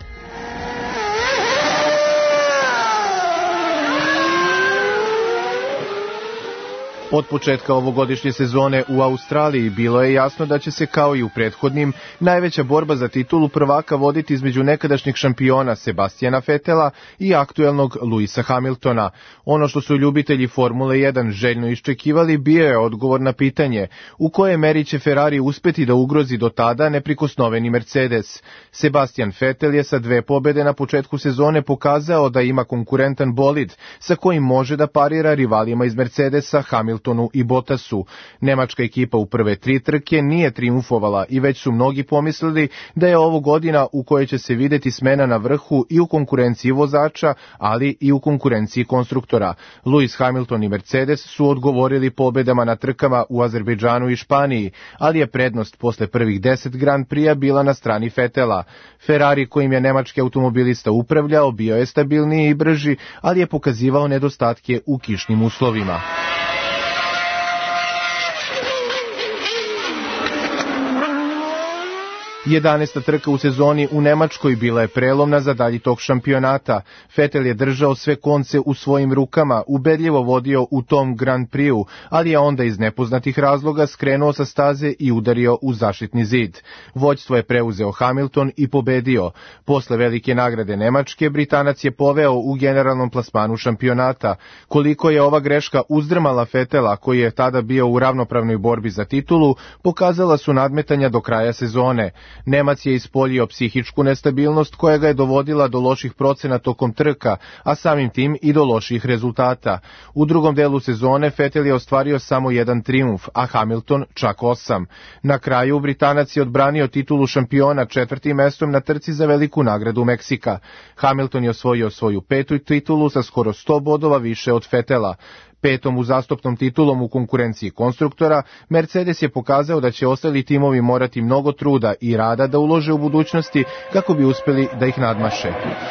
Od početka ovogodišnje sezone u Australiji bilo je jasno da će se, kao i u prethodnim, najveća borba za titulu prvaka voditi između nekadašnjeg šampiona Sebastiana Vettela i aktuelnog Lewisa Hamiltona. Ono što su ljubitelji Formule jedan željno iščekivali bio je odgovor na pitanje u koje meri će Ferrari uspeti da ugrozi do tada neprikosnoveni Mercedes. Sebastian Vettel je sa dve pobede na početku sezone pokazao da ima konkurentan bolid sa kojim može da parira rivalima iz Mercedesa, Hamiltonu i Bottasu. Nemačka ekipa u prve tri trke nije triumfovala i već su mnogi pomislili da je ovo godina u kojoj će se videti smena na vrhu i u konkurenciji vozača, ali i u konkurenciji konstruktora. Lewis Hamilton i Mercedes su odgovorili pobedama na trkama u Azerbejdžanu i Španiji, ali je prednost posle prvih deset Grand Prix bila na strani Vettela. Ferrari kojim je nemački automobilista upravljao bio je stabilniji i brži, ali je pokazivao nedostatke u kišnim uslovima. jedanaesta trka u sezoni u Nemačkoj bila je prelomna za dalji tok šampionata. Vettel je držao sve konce u svojim rukama, ubedljivo vodio u tom Grand Prix-u, ali je onda iz nepoznatih razloga skrenuo sa staze i udario u zaštitni zid. Vođstvo je preuzeo Hamilton i pobedio. Posle velike nagrade Nemačke, Britanac je poveo u generalnom plasmanu šampionata. Koliko je ova greška uzdrmala Vettela, koji je tada bio u ravnopravnoj borbi za titulu, pokazala su nadmetanja do kraja sezone. Nemac je ispoljio psihičku nestabilnost koja ga je dovodila do loših procena tokom trka, a samim tim i do loših rezultata. U drugom delu sezone Vettel je ostvario samo jedan triumf, a Hamilton čak osam. Na kraju Britanac je odbranio titulu šampiona četvrtim mestom na trci za veliku nagradu Meksika. Hamilton je osvojio svoju petu titulu sa skoro sto bodova više od Vettela. Petom uzastopnom titulom u konkurenciji konstruktora, Mercedes je pokazao da će ostali timovi morati mnogo truda i rada da ulože u budućnosti kako bi uspeli da ih nadmaše.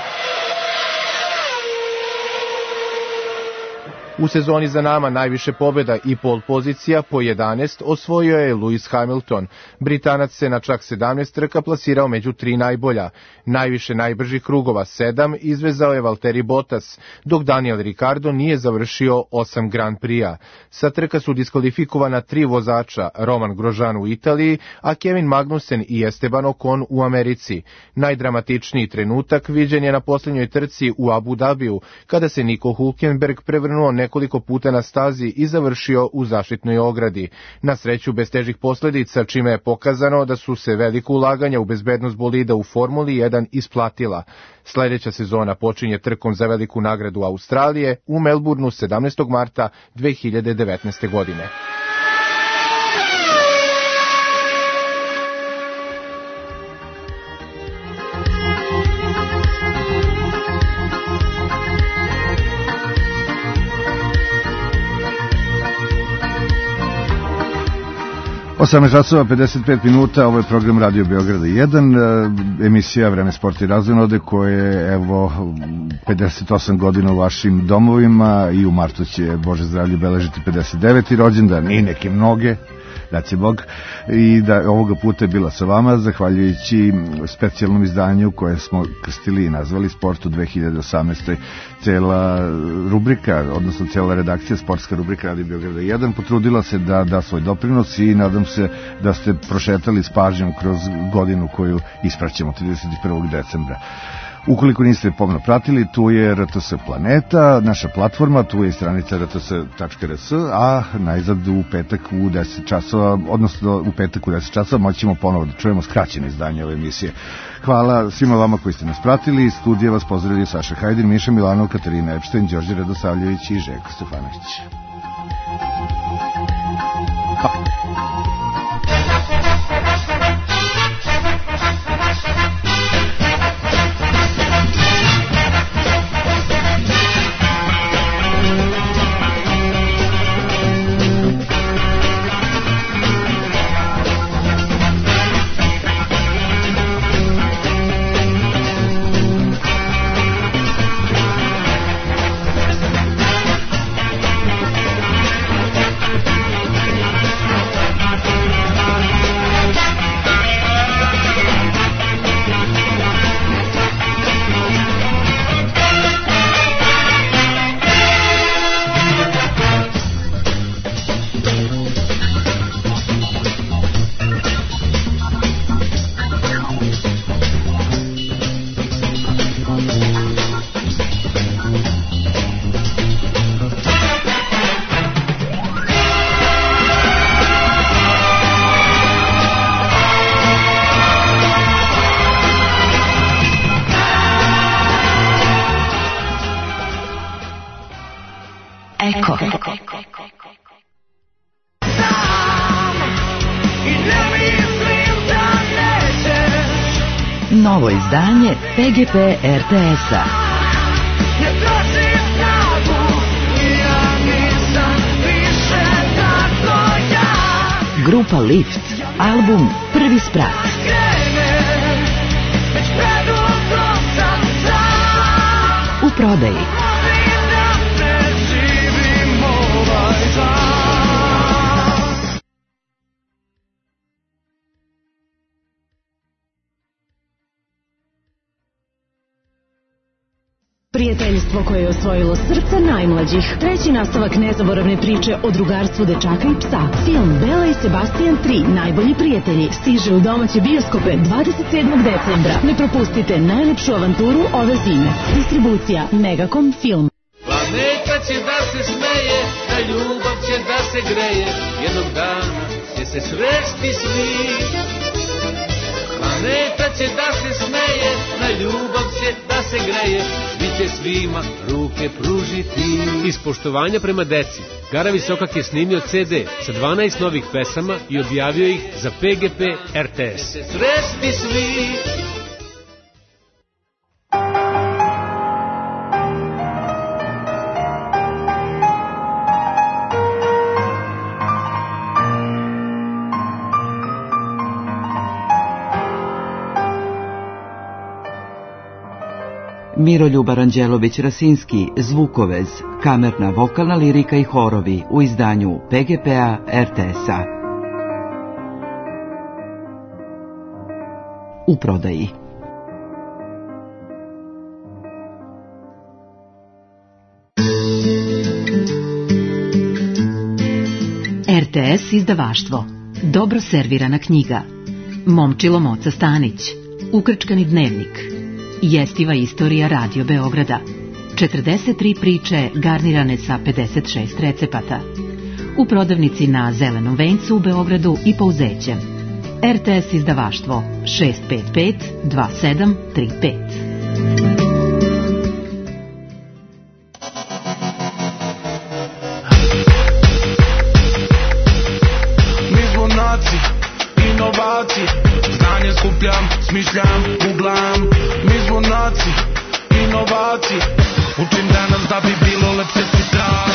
U sezoni za nama najviše pobjeda i pol pozicija po jedanaest osvojio je Lewis Hamilton. Britanac se na čak sedamnaest trka plasirao među tri najbolja. Najviše najbržih krugova sedam izvezao je Valtteri Bottas, dok Daniel Ricciardo nije završio osam Grand Prix-a. Sa trka su diskvalifikovana tri vozača, Roman Grosjean u Italiji, a Kevin Magnussen i Esteban Ocon u Americi. Najdramatičniji trenutak viđen je na posljednjoj trci u Abu Dhabiju, kada se Nico Hülkenberg prevrnuo nekoliko puta na stazi i završio u zaštitnoj ogradi. Na sreću bez težih posljedica, čime je pokazano da su se veliko ulaganja u bezbednost bolida u Formuli jedan isplatila. Sljedeća sezona počinje trkom za veliku nagradu Australije u Melbourneu sedamnaestog marta dve hiljade devetnaeste. godine. osamnaest časova pedeset pet minuta, ovo je program Radio Beograda jedan, emisija Vreme sporta i razonode koje evo pedeset osam godina u vašim domovima i u martu će Bože zdravlje beležiti pedeset deveti rođendan i neke mnoge, da će Bog, i da ovoga puta je bila sa vama zahvaljujući specijalnom izdanju koje smo krstili i nazvali Sport u dve hiljade osamnaestoj. Cela rubrika, odnosno cela redakcija, sportska rubrika Radio Beograda jedan potrudila se da da svoj doprinos i nadam se da ste prošetali s pažnjom kroz godinu koju ispraćamo trideset prvog decembra. Ukoliko niste pomno pratili, tu je R T S Planeta, naša platforma, tu je stranica r t s tačka r s, a najzad u petak u deset časova, odnosno u petak u deset časova moćemo ponovo da čujemo skraćeno izdanje ove emisije. Hvala svima vama koji ste nas pratili. Studije vas pozdravljaju Saša Hajdin, Miša Milanov, Katarina Epštajn, Đorđe Radosavljević i Željko Stefanović. Novo izdanje P G P R T S-a. Grupa Lift, album Prvi sprat. U prodaji. Prijateljstvo koje je osvojilo srca najmlađih. Treći nastavak nezaboravne priče o drugarstvu dečaka i psa. Film Bela i Sebastian tri, najbolji prijatelji, stiže u domaće bioskope dvadeset sedmog decembra. Ne propustite najlepšu avanturu ove zime. Distribucija Megacom Film. Planeta će da se smeje, da ljubav će da se greje, jednog dana će se sresti svi. Planeta će da se smeje, na ljubav će da se greje, svi će svima ruke pružiti. Iz poštovanja prema deci, Gara Visokak je snimio C D sa dvanaest novih pesama i objavio ih za P G P R T S. Se sresti svi. Miroljub Aranđelović-Rasinski, Zvukovez, kamerna vokalna lirika i horovi u izdanju P G P-a R T S-a. U prodaji. R T S izdavaštvo. Dobro servirana knjiga. Momčilo Moca Stanić. Ukrčkani dnevnik. Jestiva istorija Radio Beograda. četrdeset tri priče garnirane sa pedeset šest recepata. U prodavnici na Zelenom vencu u Beogradu i Pouzećem. R T S izdavaštvo šest pet pet dva sedam tri pet. Mi smo naci, inovaci, znanje skupljam, smišljam, googlam. Mi smo naci, inovaci, učim danas da bi bilo lepše sutra.